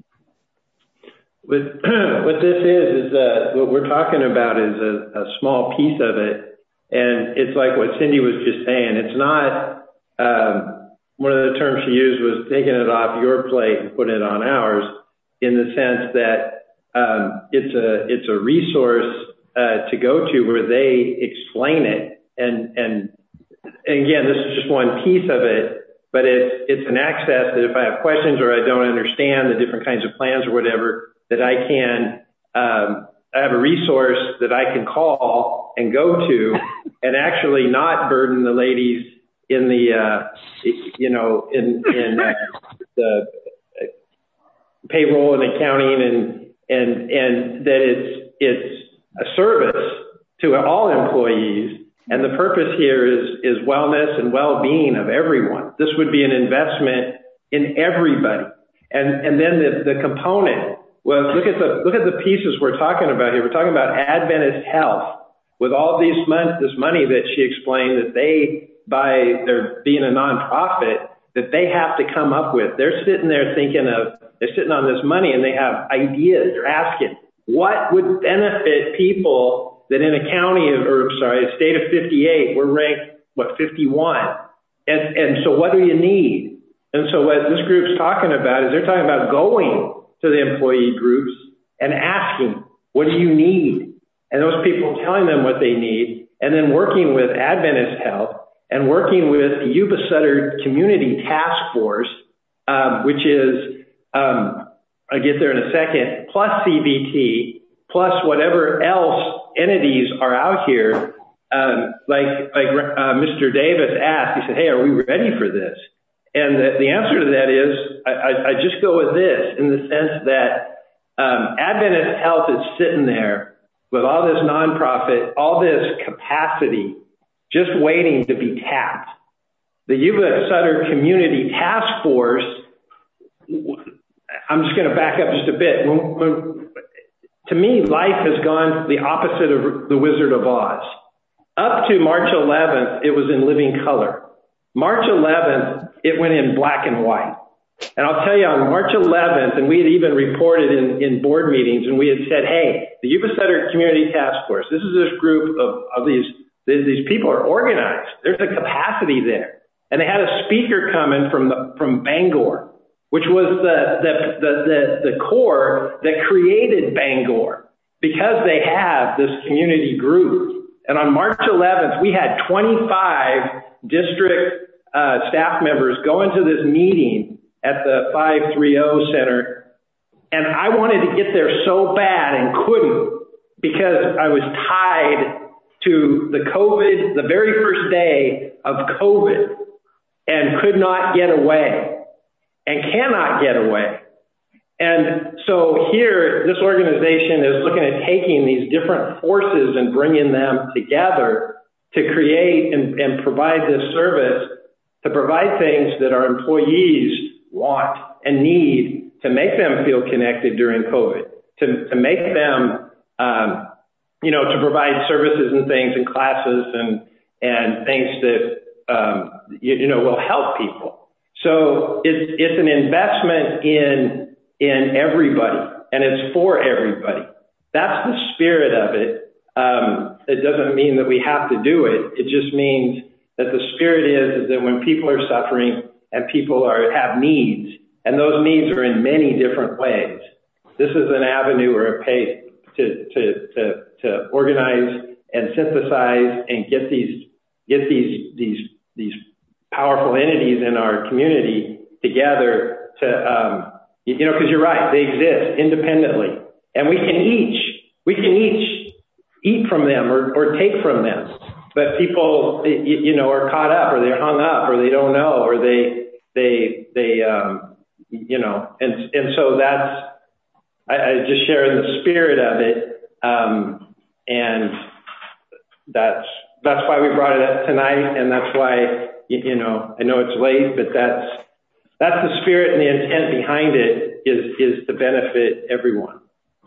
What, what this is, is uh, what we're talking about is a, a small piece of it. And it's like what Cindy was just saying. It's not, um, one of the terms she used was taking it off your plate and putting it on ours, in the sense that um, it's a it's a resource uh, to go to where they explain it, and and again, this is just one piece of it, but it's it's an access that if I have questions or I don't understand the different kinds of plans or whatever, that I can um, I have a resource that I can call and go to, and actually not burden the ladies in the uh, you know in in uh, the payroll and accounting, and and and that it's it's a service to all employees, and the purpose here is is wellness and well-being of everyone. This would be an investment in everybody, and and then the the component. Well, look at the look at the pieces we're talking about here. We're talking about Adventist Health with all these mon- this money that she explained that they, by their being a nonprofit, that they have to come up with. They're sitting there thinking of, they're sitting on this money and they have ideas. They're asking, what would benefit people that in a county of, or I'm sorry, a state of fifty-eight, we're ranked, what, fifty-one. And, and so what do you need? And so what this group's talking about is they're talking about going to the employee groups and asking, what do you need? And those people telling them what they need, and then working with Adventist Health and working with the Yuba Sutter Community Task Force, um, which is, um, I'll get there in a second, plus C B T, plus whatever else entities are out here. Um, like like uh, Mister Davis asked, he said, hey, are we ready for this? And the, the answer to that is, I, I, I just go with this, in the sense that um, Adventist Health is sitting there with all this nonprofit, all this capacity, just waiting to be tapped. The Yuba Sutter Community Task Force, I'm just going to back up just a bit. When, when, to me, life has gone the opposite of the Wizard of Oz. Up to March eleventh, it was in living color. March eleventh, it went in black and white. And I'll tell you, on March eleventh, and we had even reported in, in board meetings, and we had said, hey, the Yuba Sutter Community Task Force, this is this group of, of these, these people are organized. There's a capacity there. And they had a speaker coming from the, from Bangor, which was the, the, the, the, the core that created Bangor, because they have this community group. And on March eleventh, we had twenty-five district uh, staff members go into this meeting at the five thirty Center. And I wanted to get there so bad and couldn't, because I was tied to the COVID, the very first day of COVID, and could not get away and cannot get away. And so here, this organization is looking at taking these different forces and bringing them together to create and, and provide this service, to provide things that our employees want and need to make them feel connected during COVID, to, to make them, um, you know, to provide services and things and classes and, and things that, um, you, you know, will help people. So it's, it's an investment in, in everybody, and it's for everybody. That's the spirit of it. Um, it doesn't mean that we have to do it. It just means that the spirit is, is that when people are suffering and people are, have needs, and those needs are in many different ways, this is an avenue or a pace to, to, to, to organize and synthesize and get these get these these these powerful entities in our community together to um, you know, because you're right, they exist independently, and we can each we can each eat from them or, or take from them. But people, you know, are caught up, or they're hung up, or they don't know, or they they they um, you know, and and so that's I, I just share in the spirit of it, um, and that's that's why we brought it up tonight, and that's why you, you know I know it's late, but that's that's the spirit and the intent behind it is is to benefit everyone.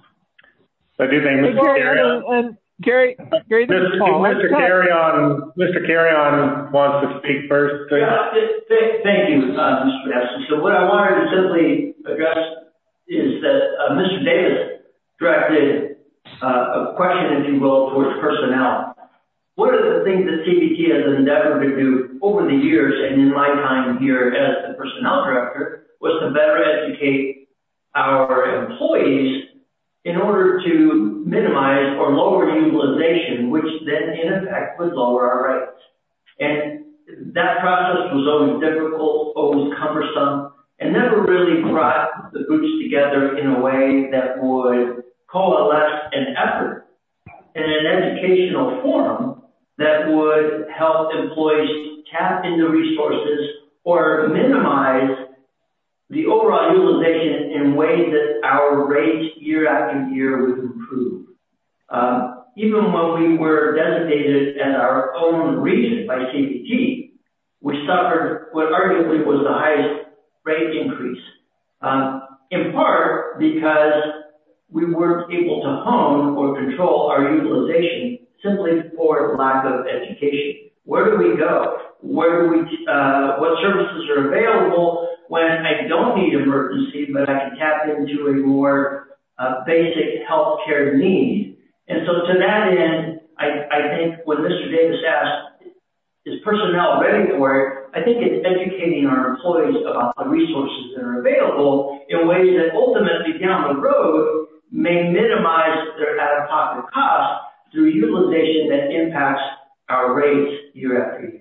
I do think Mister Carrion, Gary, Gary, this Mister is Paul. Mister Carrion, Mister Carrion wants to speak first. Yeah, th- thank you, uh, Mister Aston. So what I wanted to simply address is that uh, Mister Davis directed uh, a question, if you will, towards personnel. One of the things that C B T has endeavored to do over the years and in my time here as the personnel director was to better educate our employees in order to minimize or lower utilization, which then in effect would lower our rates. And that process was always difficult, always cumbersome, and never really brought the groups together in a way that would coalesce an effort in an educational forum that would help employees tap into resources or minimize the overall utilization in ways that our rates year after year would improve. Um, even when we were designated as our own region by C B T, we suffered what arguably was the highest rate increase, um, in part because we weren't able to hone or control our utilization simply for lack of education. Where do we go? Where do we, uh, what services are available when I don't need emergency, but I can tap into a more uh, basic healthcare need? And so to that end, I, I think when Mister Davis asked, is personnel ready for it? I think it's educating our employees about the resources that are available in ways that ultimately down the road may minimize their out-of-pocket costs through utilization that impacts our rates year after year.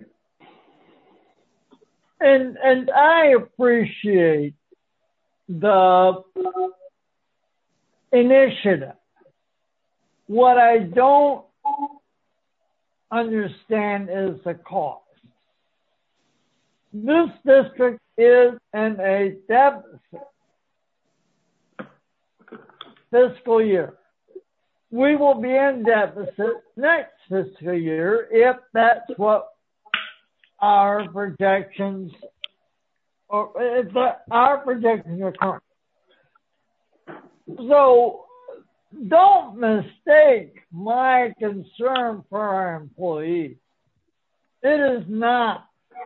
And and I appreciate the initiative. What I don't understand is the cost. This district is in a deficit fiscal year. We will be in deficit next fiscal year if that's what our projections or if the, our projections are correct. So don't mistake my concern for our employees. It is not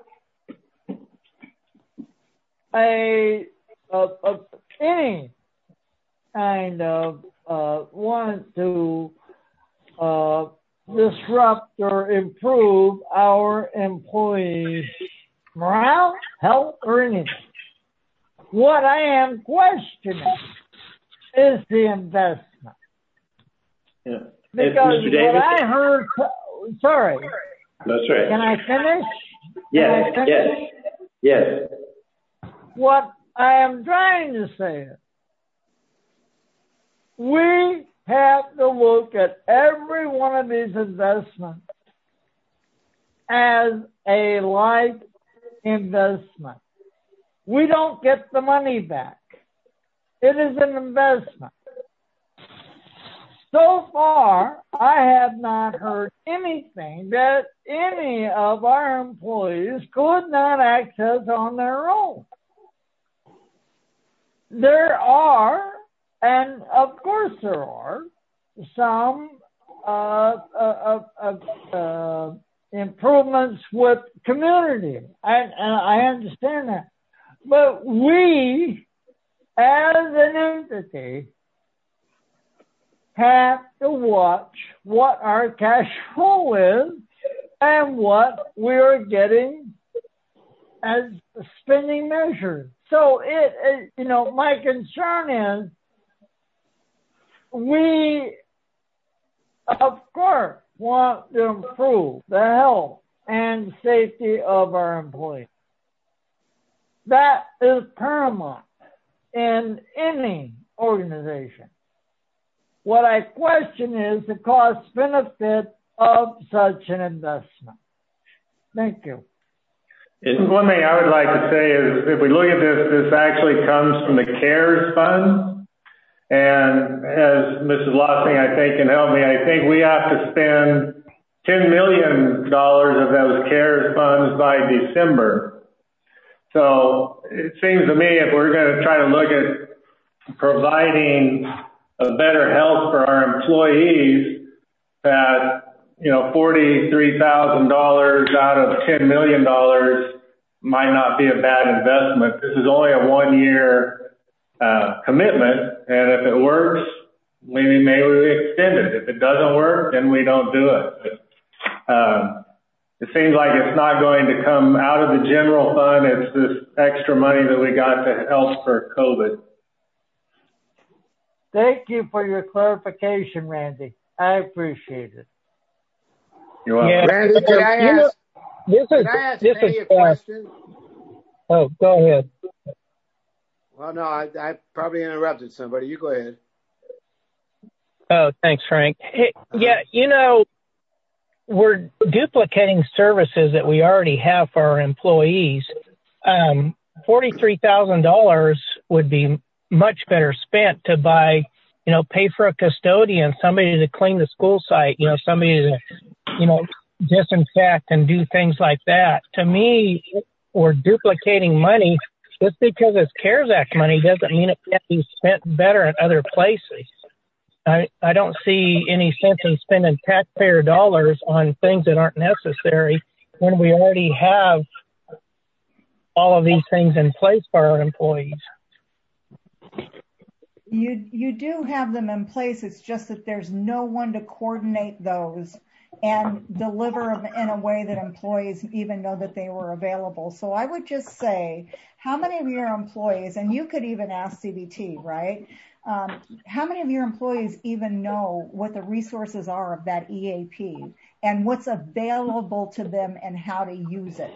a, a, a any kind of uh, want to uh, disrupt or improve our employees' morale, health, or anything. What I am questioning is the investment. Yeah. Because what I heard, sorry. That's right. Can I finish? Yes, Can I finish? yes, yes. What I am trying to say is, we have to look at every one of these investments as a life investment. We don't get the money back. It is an investment. So far, I have not heard anything that any of our employees could not access on their own. There are, and of course there are, some uh, uh, uh, uh, improvements with community, and, and I understand that. But we, as an entity, have to watch what our cash flow is and what we are getting as spending measures. So it, it, you know, my concern is we, of course, want to improve the health and safety of our employees. That is paramount in any organization. What I question is the cost benefit of such an investment. Thank you. One thing I would like to say is if we look at this, this actually comes from the CARES Fund. And as Missus Lossing, I think, can help me, I think we have to spend ten million dollars of those CARES funds by December. So it seems to me if we're going to try to look at providing a better health for our employees, that, you know, forty-three thousand dollars out of ten million dollars might not be a bad investment. This is only a one-year uh, commitment, and if it works, maybe maybe we extend it. If it doesn't work, then we don't do it. But, um, it seems like it's not going to come out of the general fund. It's this extra money that we got to help for COVID. Thank you for your clarification, Randy. I appreciate it. You're welcome. Yeah. Randy, could I You know, ask, this is, could I ask this Penny is, a question? uh, oh, go ahead. Well, no, I, I probably interrupted somebody. You go ahead. Oh, thanks, Frank. Hey, yeah, you know, we're duplicating services that we already have for our employees. Um, forty-three thousand dollars would be much better spent to buy, you know, pay for a custodian, somebody to clean the school site, you know, somebody to, you know, disinfect and do things like that. To me, we're duplicating money. Just because it's CARES Act money doesn't mean it can't be spent better in other places. I, I don't see any sense in spending taxpayer dollars on things that aren't necessary when we already have all of these things in place for our employees. You you do have them in place. It's just that there's no one to coordinate those and deliver them in a way that employees even know that they were available. So I would just say, how many of your employees, and you could even ask C B T, right? Um, how many of your employees even know what the resources are of that E A P and what's available to them and how to use it?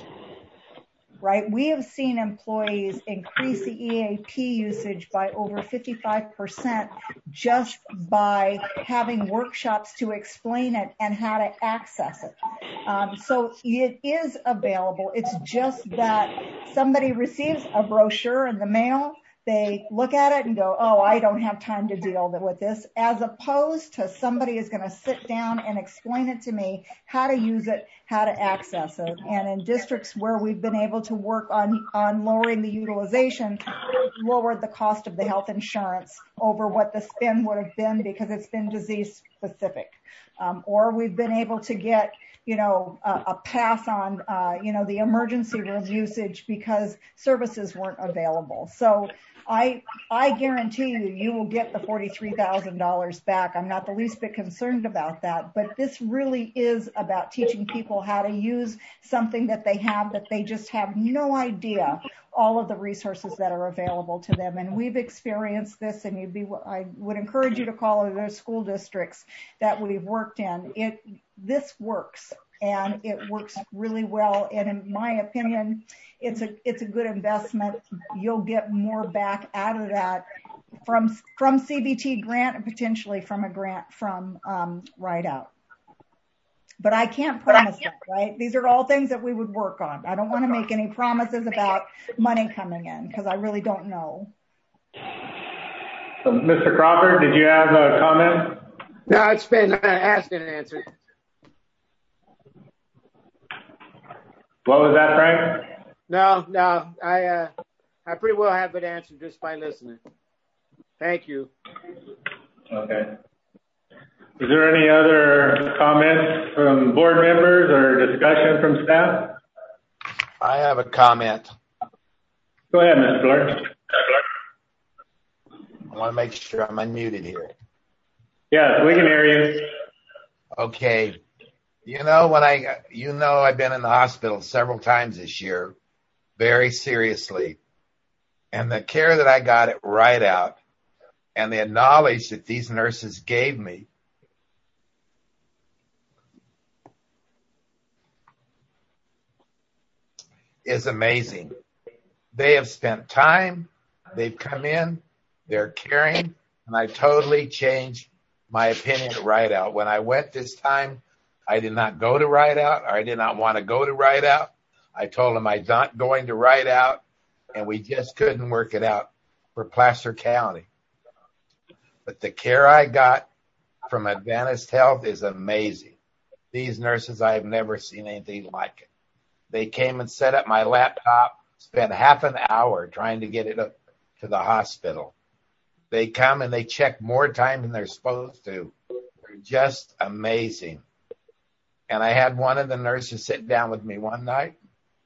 Right? We have seen employees increase the E A P usage by over fifty-five percent just by having workshops to explain it and how to access it. Um, so it is available. It's just that somebody receives a brochure in the mail, they look at it and go, oh, I don't have time to deal with this, as opposed to somebody is going to sit down and explain it to me, how to use it, how to access it. And in districts where we've been able to work on, on lowering the utilization, lowered the cost of the health insurance over what the spend would have been because it's been disease specific. Um, or we've been able to get, you know, a, a pass on, uh, you know, the emergency room usage because services weren't available. So I, I guarantee you, you will get the forty-three thousand dollars back. I'm not the least bit concerned about that, but this really is about teaching people how to use something that they have that they just have no idea all of the resources that are available to them. And we've experienced this, and you'd be, I would encourage you to call those school districts that we've worked in. It, this works. And it works really well. And in my opinion, it's a it's a good investment. You'll get more back out of that from from C B T grant and potentially from a grant from um, Ride Out. But I can't promise that, right? These are all things that we would work on. I don't want to make any promises about money coming in because I really don't know. So, Mister Crawford, did you have a comment? No, it's been asked and answered. What was that, Frank? No, no, I uh, I pretty well have it answered just by listening. Thank you. Okay. Is there any other comments from board members or discussion from staff? I have a comment. Go ahead, Mister Blair. I want to make sure I'm unmuted here. Yes, we can hear you. Okay. You know, when I, you know, I've been in the hospital several times this year, very seriously. And the care that I got at Ride Out and the knowledge that these nurses gave me is amazing. They have spent time. They've come in. They're caring. And I totally changed my opinion at Rideout. When I went this time, I did not go to Rideout, or I did not want to go to Rideout. I told them I'm not going to Rideout, and we just couldn't work it out for Placer County. But the care I got from Adventist Health is amazing. These nurses, I have never seen anything like it. They came and set up my laptop, spent half an hour trying to get it up to the hospital. They come and they check more time than they're supposed to. They're just amazing. And I had one of the nurses sit down with me one night,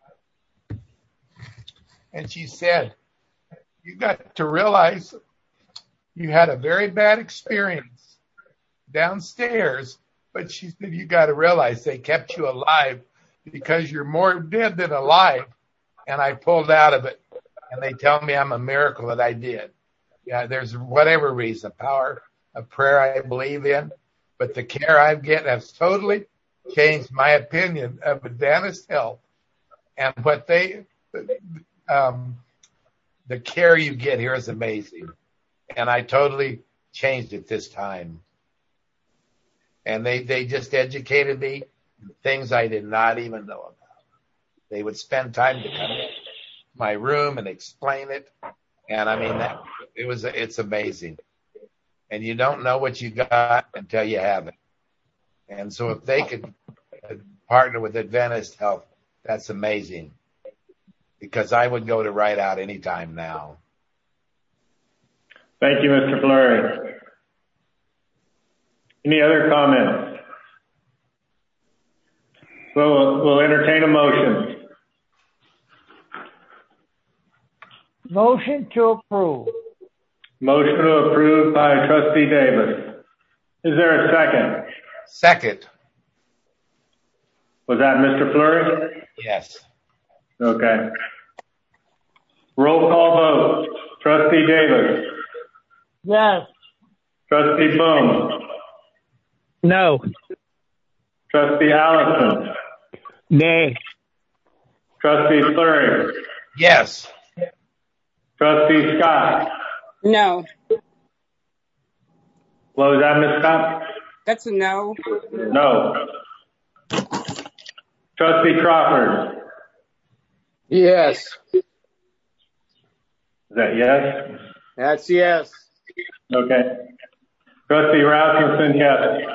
and she said, you got to realize you had a very bad experience downstairs, but she said, you got to realize they kept you alive because you're more dead than alive. And I pulled out of it, and they tell me I'm a miracle that I did. Yeah, there's whatever reason, power of prayer I believe in, but the care I get has totally changed my opinion of Adventist Health and what they, um, the care you get here is amazing. And I totally changed it this time. And they, they just educated me in things I did not even know about. They would spend time to come in my room and explain it. And I mean, that it was, it's amazing. And you don't know what you got until you have it. And so if they could partner with Adventist Health, that's amazing. Because I would go to Rideout anytime now. Thank you, Mister Fleury. Any other comments? We'll, we'll entertain a motion. Motion to approve. Motion to approve by Trustee Davis. Is there a second? Second. Was that Mister Fleury? Yes. Okay. Roll call vote. Trustee Davis. Yes. Trustee Boom. No. Trustee Allison. Nay. Trustee Fleury. Yes. Trustee Scott. No. What was that, Miz Scott? That's a no. No. Trustee Crawford. Yes. Is that yes? That's yes. Okay. Trustee Rasmussen, yes.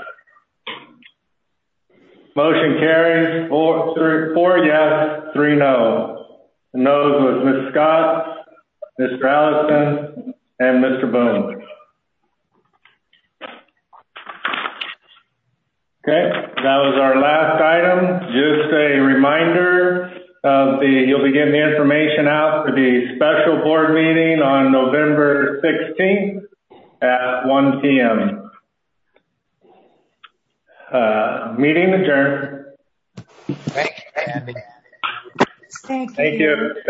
Motion carries four, three, four yes, three no. The no's was Miz Scott, Mister Allison, and Mister Boone. Okay, that was our last item. Just a reminder of the, you'll be getting the information out for the special board meeting on November sixteenth at one p m Uh, meeting adjourned. Thank you, Andy. Thank you. Thank you.